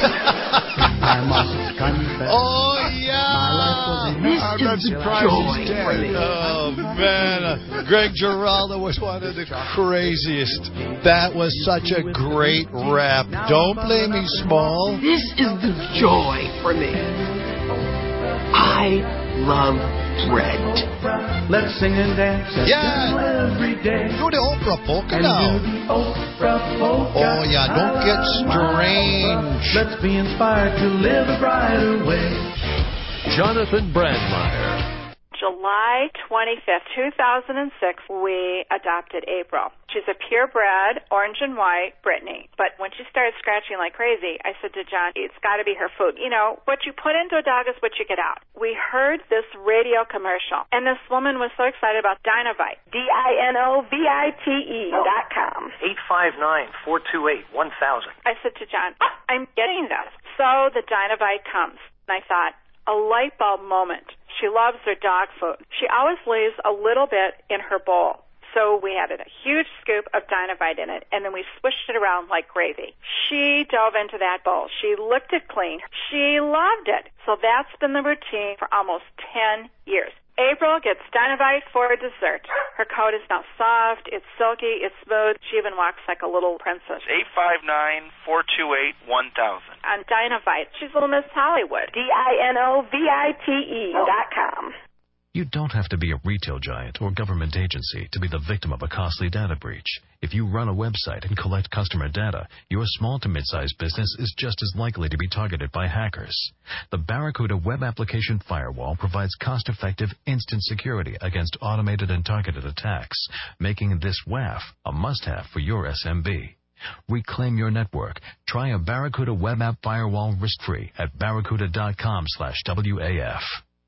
Oh, yeah. This is the joy for me. Oh, man. Uh, Greg Giraldo was one of the craziest. That was such a great rap. Don't play me small. This is the joy for me. I love bread. Let's sing and dance and yeah. every day. Do the Oprah polka and now. Do the Oprah polka. Oh, yeah, don't get strange. Let's be inspired to live a brighter way. Jonathan Brandmeier. July twenty-fifth, two thousand six, we adopted April. She's a purebred, orange and white Brittany. But when she started scratching like crazy, I said to John, it's got to be her food. You know, what you put into a dog is what you get out. We heard this radio commercial, and this woman was so excited about Dinovite. D I N O V I T E dot com. eight five nine, four two eight, one thousand. I said to John, oh, I'm getting this. So the Dinovite comes, and I thought, a light bulb moment. She loves her dog food. She always leaves a little bit in her bowl. So we added a huge scoop of Dinovite in it, and then we swished it around like gravy. She dove into that bowl. She licked it clean. She loved it. So that's been the routine for almost ten years. April gets Dinovite for dessert. Her coat is now soft, it's silky, it's smooth. She even walks like a little princess. eight five nine, four two eight, one thousand. On Dinovite, she's little Miss Hollywood. D I N O V I T E dot com. You don't have to be a retail giant or government agency to be the victim of a costly data breach. If you run a website and collect customer data, your small to mid-sized business is just as likely to be targeted by hackers. The Barracuda Web Application Firewall provides cost-effective, instant security against automated and targeted attacks, making this W A F a must-have for your S M B. Reclaim your network. Try a Barracuda Web App Firewall risk-free at barracuda.com slash WAF.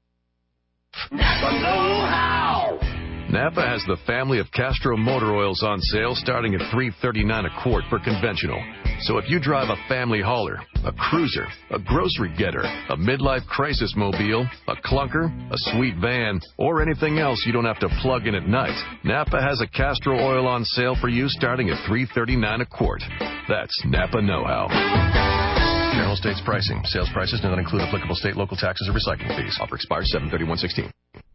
Napa know-how. Napa has the family of Castro motor oils on sale starting at three thirty-nine a quart for conventional. So if you drive a family hauler, a cruiser, a grocery getter, a midlife crisis mobile, a clunker, a sweet van, or anything else you don't have to plug in at night, Napa has a Castro oil on sale for you starting at three thirty-nine a quart. That's Napa know-how. General States pricing. Sales prices do not include applicable state, local taxes, or recycling fees. Offer expires seven thirty-one sixteen.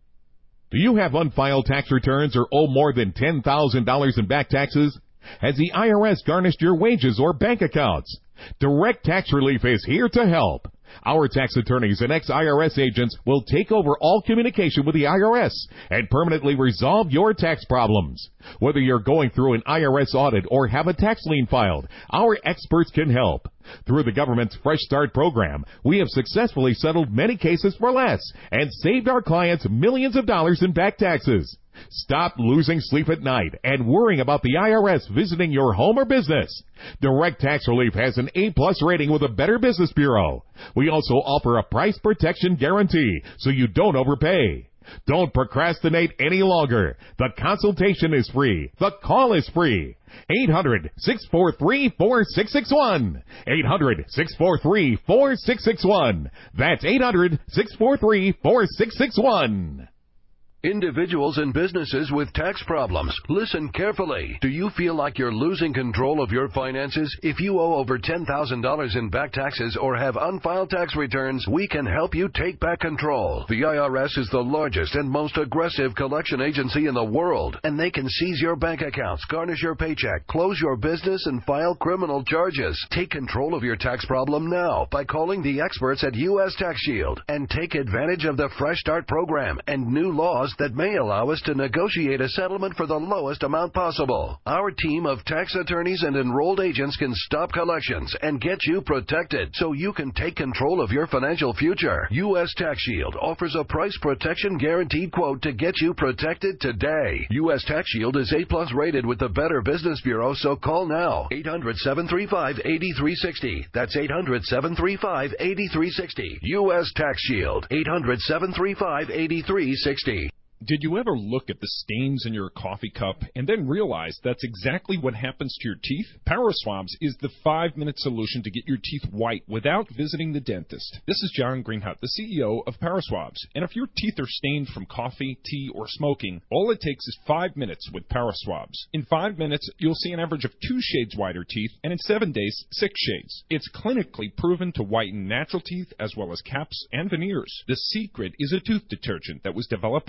Do you have unfiled tax returns or owe more than ten thousand dollars in back taxes? Has the I R S garnished your wages or bank accounts? Direct Tax Relief is here to help. Our tax attorneys and ex-I R S agents will take over all communication with the I R S and permanently resolve your tax problems. Whether you're going through an I R S audit or have a tax lien filed, our experts can help. Through the government's Fresh Start program, we have successfully settled many cases for less and saved our clients millions of dollars in back taxes. Stop losing sleep at night and worrying about the I R S visiting your home or business. Direct Tax Relief has an A-plus rating with the Better Business Bureau. We also offer a price protection guarantee so you don't overpay. Don't procrastinate any longer. The consultation is free. The call is free. eight hundred, six four three, four six six one. eight hundred, six four three, four six six one. That's eight hundred, six four three, four six six one. Individuals and businesses with tax problems, listen carefully. Do you feel like you're losing control of your finances? If you owe over ten thousand dollars in back taxes or have unfiled tax returns, we can help you take back control. The I R S is the largest and most aggressive collection agency in the world, and they can seize your bank accounts, garnish your paycheck, close your business, and file criminal charges. Take control of your tax problem now by calling the experts at U S Tax Shield and take advantage of the Fresh Start program and new laws that may allow us to negotiate a settlement for the lowest amount possible. Our team of tax attorneys and enrolled agents can stop collections and get you protected so you can take control of your financial future. U S Tax Shield offers a price protection guaranteed quote to get you protected today. U S Tax Shield is A-plus rated with the Better Business Bureau, so call now. eight hundred, seven three five, eight three six zero. That's eight hundred, seven three five, eight three six zero. U S Tax Shield. eight hundred, seven three five, eight three six zero. Did you ever look at the stains in your coffee cup and then realize that's exactly what happens to your teeth? PowerSwabs is the five-minute solution to get your teeth white without visiting the dentist. This is John Greenhut, the C E O of PowerSwabs. And if your teeth are stained from coffee, tea, or smoking, all it takes is five minutes with PowerSwabs. In five minutes, you'll see an average of two shades whiter teeth, and in seven days, six shades. It's clinically proven to whiten natural teeth as well as caps and veneers. The secret is a tooth detergent that was developed by Doctor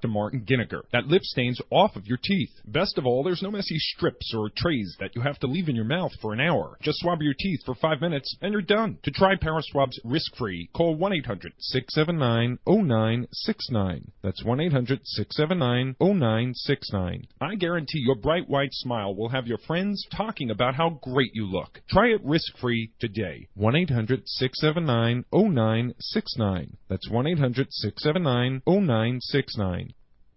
Mart and Ginniger. That lip stains off of your teeth. Best of all, there's no messy strips or trays that you have to leave in your mouth for an hour. Just swab your teeth for five minutes and you're done. To try Paraswabs risk-free, call one eight hundred six seven nine oh nine six nine. That's one eight hundred six seven nine oh nine six nine. I guarantee your bright white smile will have your friends talking about how great you look. Try it risk-free today. one eight hundred six seven nine oh nine six nine. That's one eight hundred six seven nine oh nine six nine.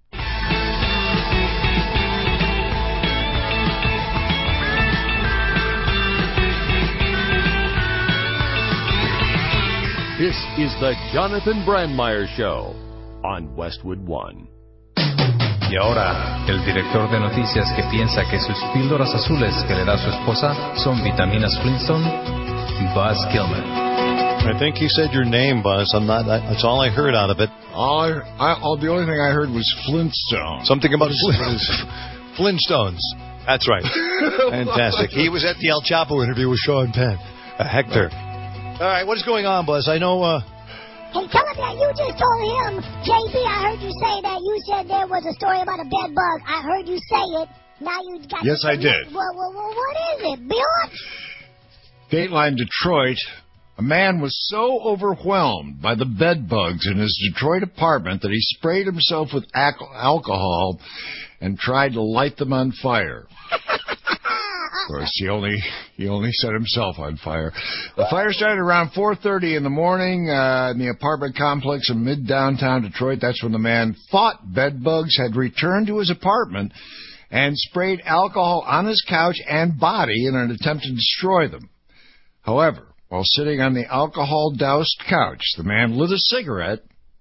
This is the Jonathan Brandmeier Show on Westwood One. Y ahora, el director de noticias que piensa que sus píldoras azules que le da su esposa son vitaminas Flintstone, Buzz Gilman. I think you said your name, Buzz. I'm not. I, that's all I heard out of it. All I, I, all, the only thing I heard was Flintstone. Something about Flintstones. That's right. Fantastic. He was at the El Chapo interview with Sean Penn. Uh, Hector. All right, what is going on, Buzz? I know. Uh, Hey, tell him that you just told him, J B, I heard you say that you said there was a story about a bed bug. I heard you say it. Now you got... Yes, I did. Well, well, well, what is it, Bjork? Dateline Detroit. A man was so overwhelmed by the bed bugs in his Detroit apartment that he sprayed himself with al- alcohol and tried to light them on fire. Of course, he only he only set himself on fire. The fire started around four thirty in the morning uh, in the apartment complex in mid-downtown Detroit. That's when the man thought bed bugs had returned to his apartment and sprayed alcohol on his couch and body in an attempt to destroy them. However, while sitting on the alcohol-doused couch, the man lit a cigarette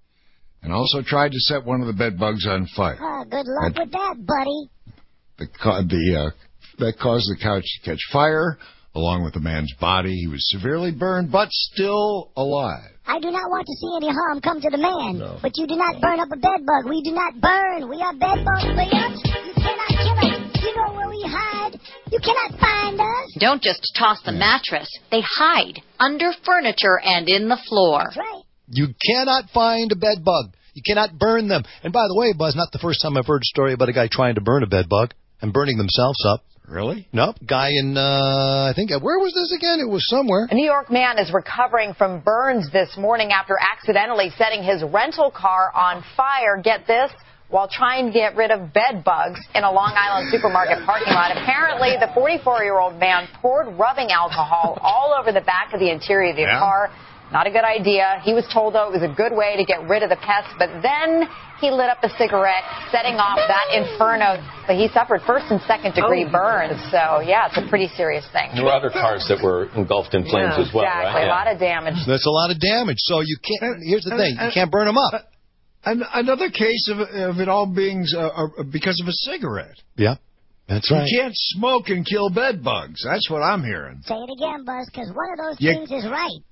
and also tried to set one of the bed bugs on fire. Oh, good luck that, with that, buddy. The, the uh, that caused the couch to catch fire, along with the man's body. He was severely burned, but still alive. I do not want to see any harm come to the man, no. But you do not burn up a bed bug. We do not burn. We are bed bugs, bitch. You cannot kill us. You know where we hide. You cannot find us. Don't just toss the mattress. They hide under furniture and in the floor. That's right. You cannot find a bed bug. You cannot burn them. And by the way, Buzz, not the first time I've heard a story about a guy trying to burn a bed bug and burning themselves up. Really? Nope. Guy in, uh, I think, where was this again? It was somewhere. A New York man is recovering from burns this morning after accidentally setting his rental car on fire. Get this, while trying to get rid of bed bugs in a Long Island supermarket parking lot. Apparently, the forty-four-year-old man poured rubbing alcohol all over the back of the interior of the yeah. car. Not a good idea. He was told, though, it was a good way to get rid of the pests, but then he lit up a cigarette, setting off that inferno. But he suffered first and second degree oh. burns, so, yeah, it's a pretty serious thing. There were other cars that were engulfed in flames yeah, as well, exactly. right? A lot of damage. That's a lot of damage, so you can't, here's the thing, you can't burn them up. And another case of, of it all being uh, because of a cigarette. Yeah. That's right. You can't smoke and kill bed bugs. That's what I'm hearing. Say it again, Buzz, because one of those you, things is right.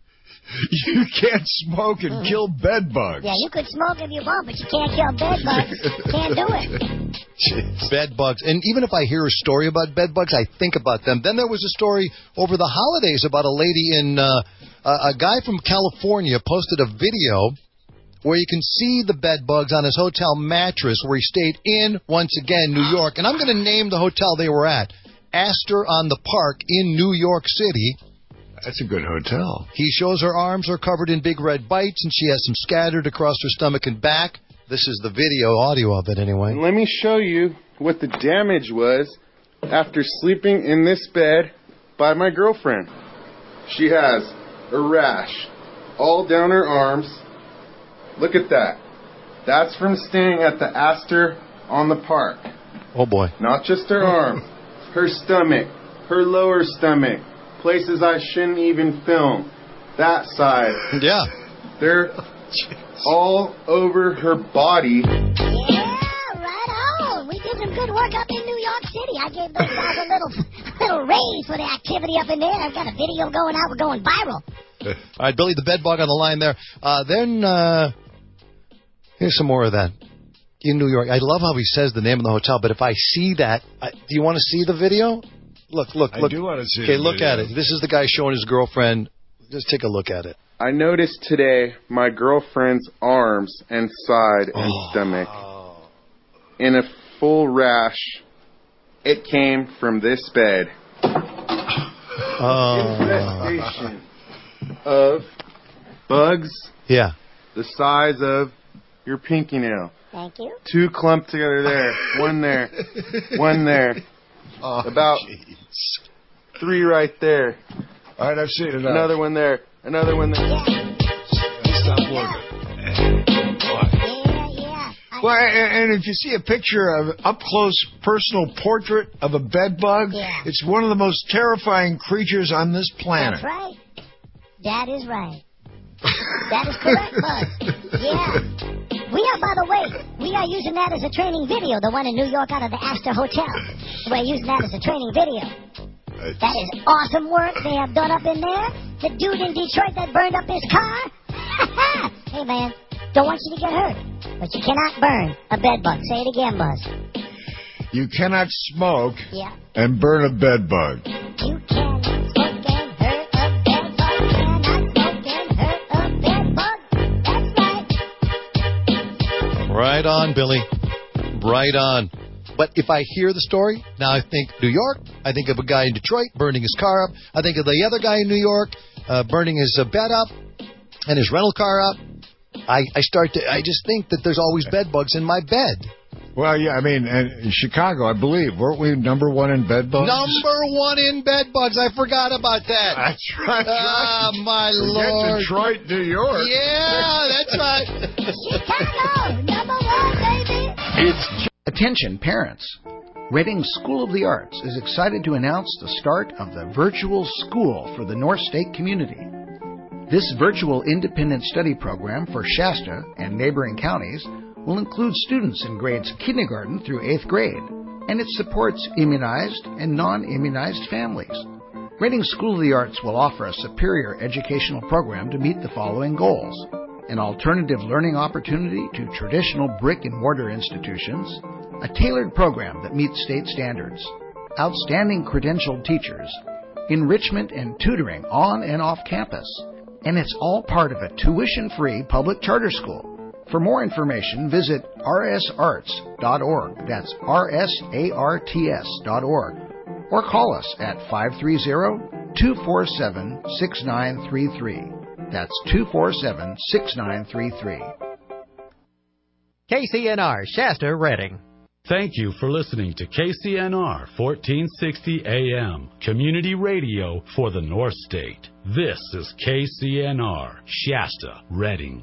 You can't smoke and mm-hmm. kill bed bugs. Yeah, you could smoke if you want, but you can't kill bed bugs. Can't do it. Jeez. Bed bugs. And even if I hear a story about bed bugs, I think about them. Then there was a story over the holidays about a lady in, uh, a, a guy from California posted a video where you can see the bed bugs on his hotel mattress where he stayed in, once again, New York. And I'm going to name the hotel they were at. Astor on the Park in New York City. That's a good hotel. He shows her arms are covered in big red bites, and she has some scattered across her stomach and back. This is the video, audio of it anyway. Let me show you what the damage was after sleeping in this bed by my girlfriend. She has a rash all down her arms. Look at that. That's from staying at the Astor on the Park. Oh, boy. Not just her arm, her stomach, her lower stomach. Places I shouldn't even film. That side. Yeah. They're all over her body. Yeah, right on. We did some good work up in New York City. I gave those guys a little, little raise for the activity up in there. I've got a video going out. We're going viral. All right, Billy, the bed bug on the line there. Uh, then, uh, here's some more of that. In New York. I love how he says the name of the hotel, but if I see that, I, do you want to see the video? Look, look, look. I do want to see Okay, the look video. at it. This is the guy showing his girlfriend. Just take a look at it. I noticed today my girlfriend's arms and side and oh. stomach. in a full rash. It came from this bed. Oh. Infestation of bugs. Yeah. The size of your pinky nail. Thank you. Two clumped together there. One there. One there. Oh, About geez. three right there. All right, I've seen it. Another one there. Another one there. Yeah. Stop looking. Yeah, yeah. I- Well, and, and if you see a picture of up close personal portrait of a bed bug, Yeah. it's one of the most terrifying creatures on this planet. That's right. That is right. That is correct, Buzz. Yeah. We are, by the way, we are using that as a training video, the one in New York out of the Astor Hotel. We're using that as a training video. That is awesome work they have done up in there. The dude in Detroit that burned up his car. Hey, man, don't want you to get hurt, but you cannot burn a bed bug. Say it again, Buzz. You cannot smoke Yeah. and burn a bed bug. You cannot smoke and hurt a bed bug. Cannot smoke and hurt a bed bug. That's right. Right on, Billy. Right on. But if I hear the story, now I think New York, I think of a guy in Detroit burning his car up, I think of the other guy in New York uh, burning his uh, bed up and his rental car up. I, I start to, I just think that there's always bed bugs in my bed. Well, yeah, I mean, and in Chicago, I believe, weren't we number one in bed bugs? Number one in bed bugs. I forgot about that. That's right. Ah, right. my Forget Lord. Detroit, New York. Yeah, that's right. Chicago, number one, baby. It's Attention, parents. Reading School of the Arts is excited to announce the start of the Virtual School for the North State community. This virtual independent study program for Shasta and neighboring counties will include students in grades kindergarten through eighth grade, and it supports immunized and non-immunized families. Reading School of the Arts will offer a superior educational program to meet the following goals: an alternative learning opportunity to traditional brick-and-mortar institutions, a tailored program that meets state standards, outstanding credentialed teachers, enrichment and tutoring on and off campus, and it's all part of a tuition-free public charter school. For more information, visit r s arts dot org. That's R S A R T S dot org. Or call us at five three zero, two four seven, six nine three three. That's two four seven, six nine three three. K C N R, Shasta, Reading. Thank you for listening to K C N R fourteen sixty A M, community radio for the North State. This is K C N R, Shasta, Reading.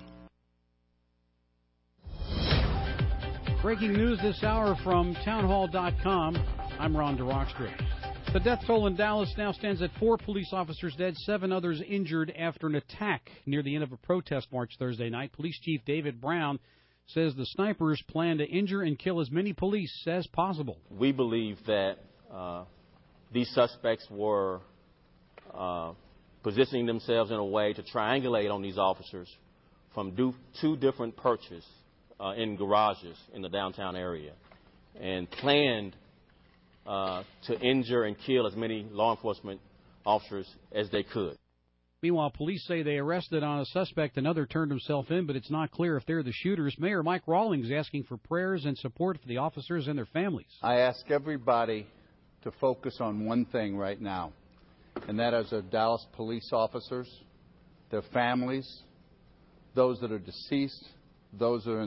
Breaking news this hour from townhall dot com. I'm Ron DeRockstra. The death toll in Dallas now stands at four police officers dead, seven others injured after an attack near the end of a protest march Thursday night. Police Chief David Brown says the snipers plan to injure and kill as many police as possible. We believe that uh, these suspects were uh, positioning themselves in a way to triangulate on these officers from do, two different perches uh, in garages in the downtown area, and planned uh, to injure and kill as many law enforcement officers as they could. Meanwhile, police say they arrested on a suspect. Another turned himself in, but it's not clear if they're the shooters. Mayor Mike Rawlings asking for prayers and support for the officers and their families. I ask everybody to focus on one thing right now, and that is our Dallas police officers, their families, those that are deceased, those that are in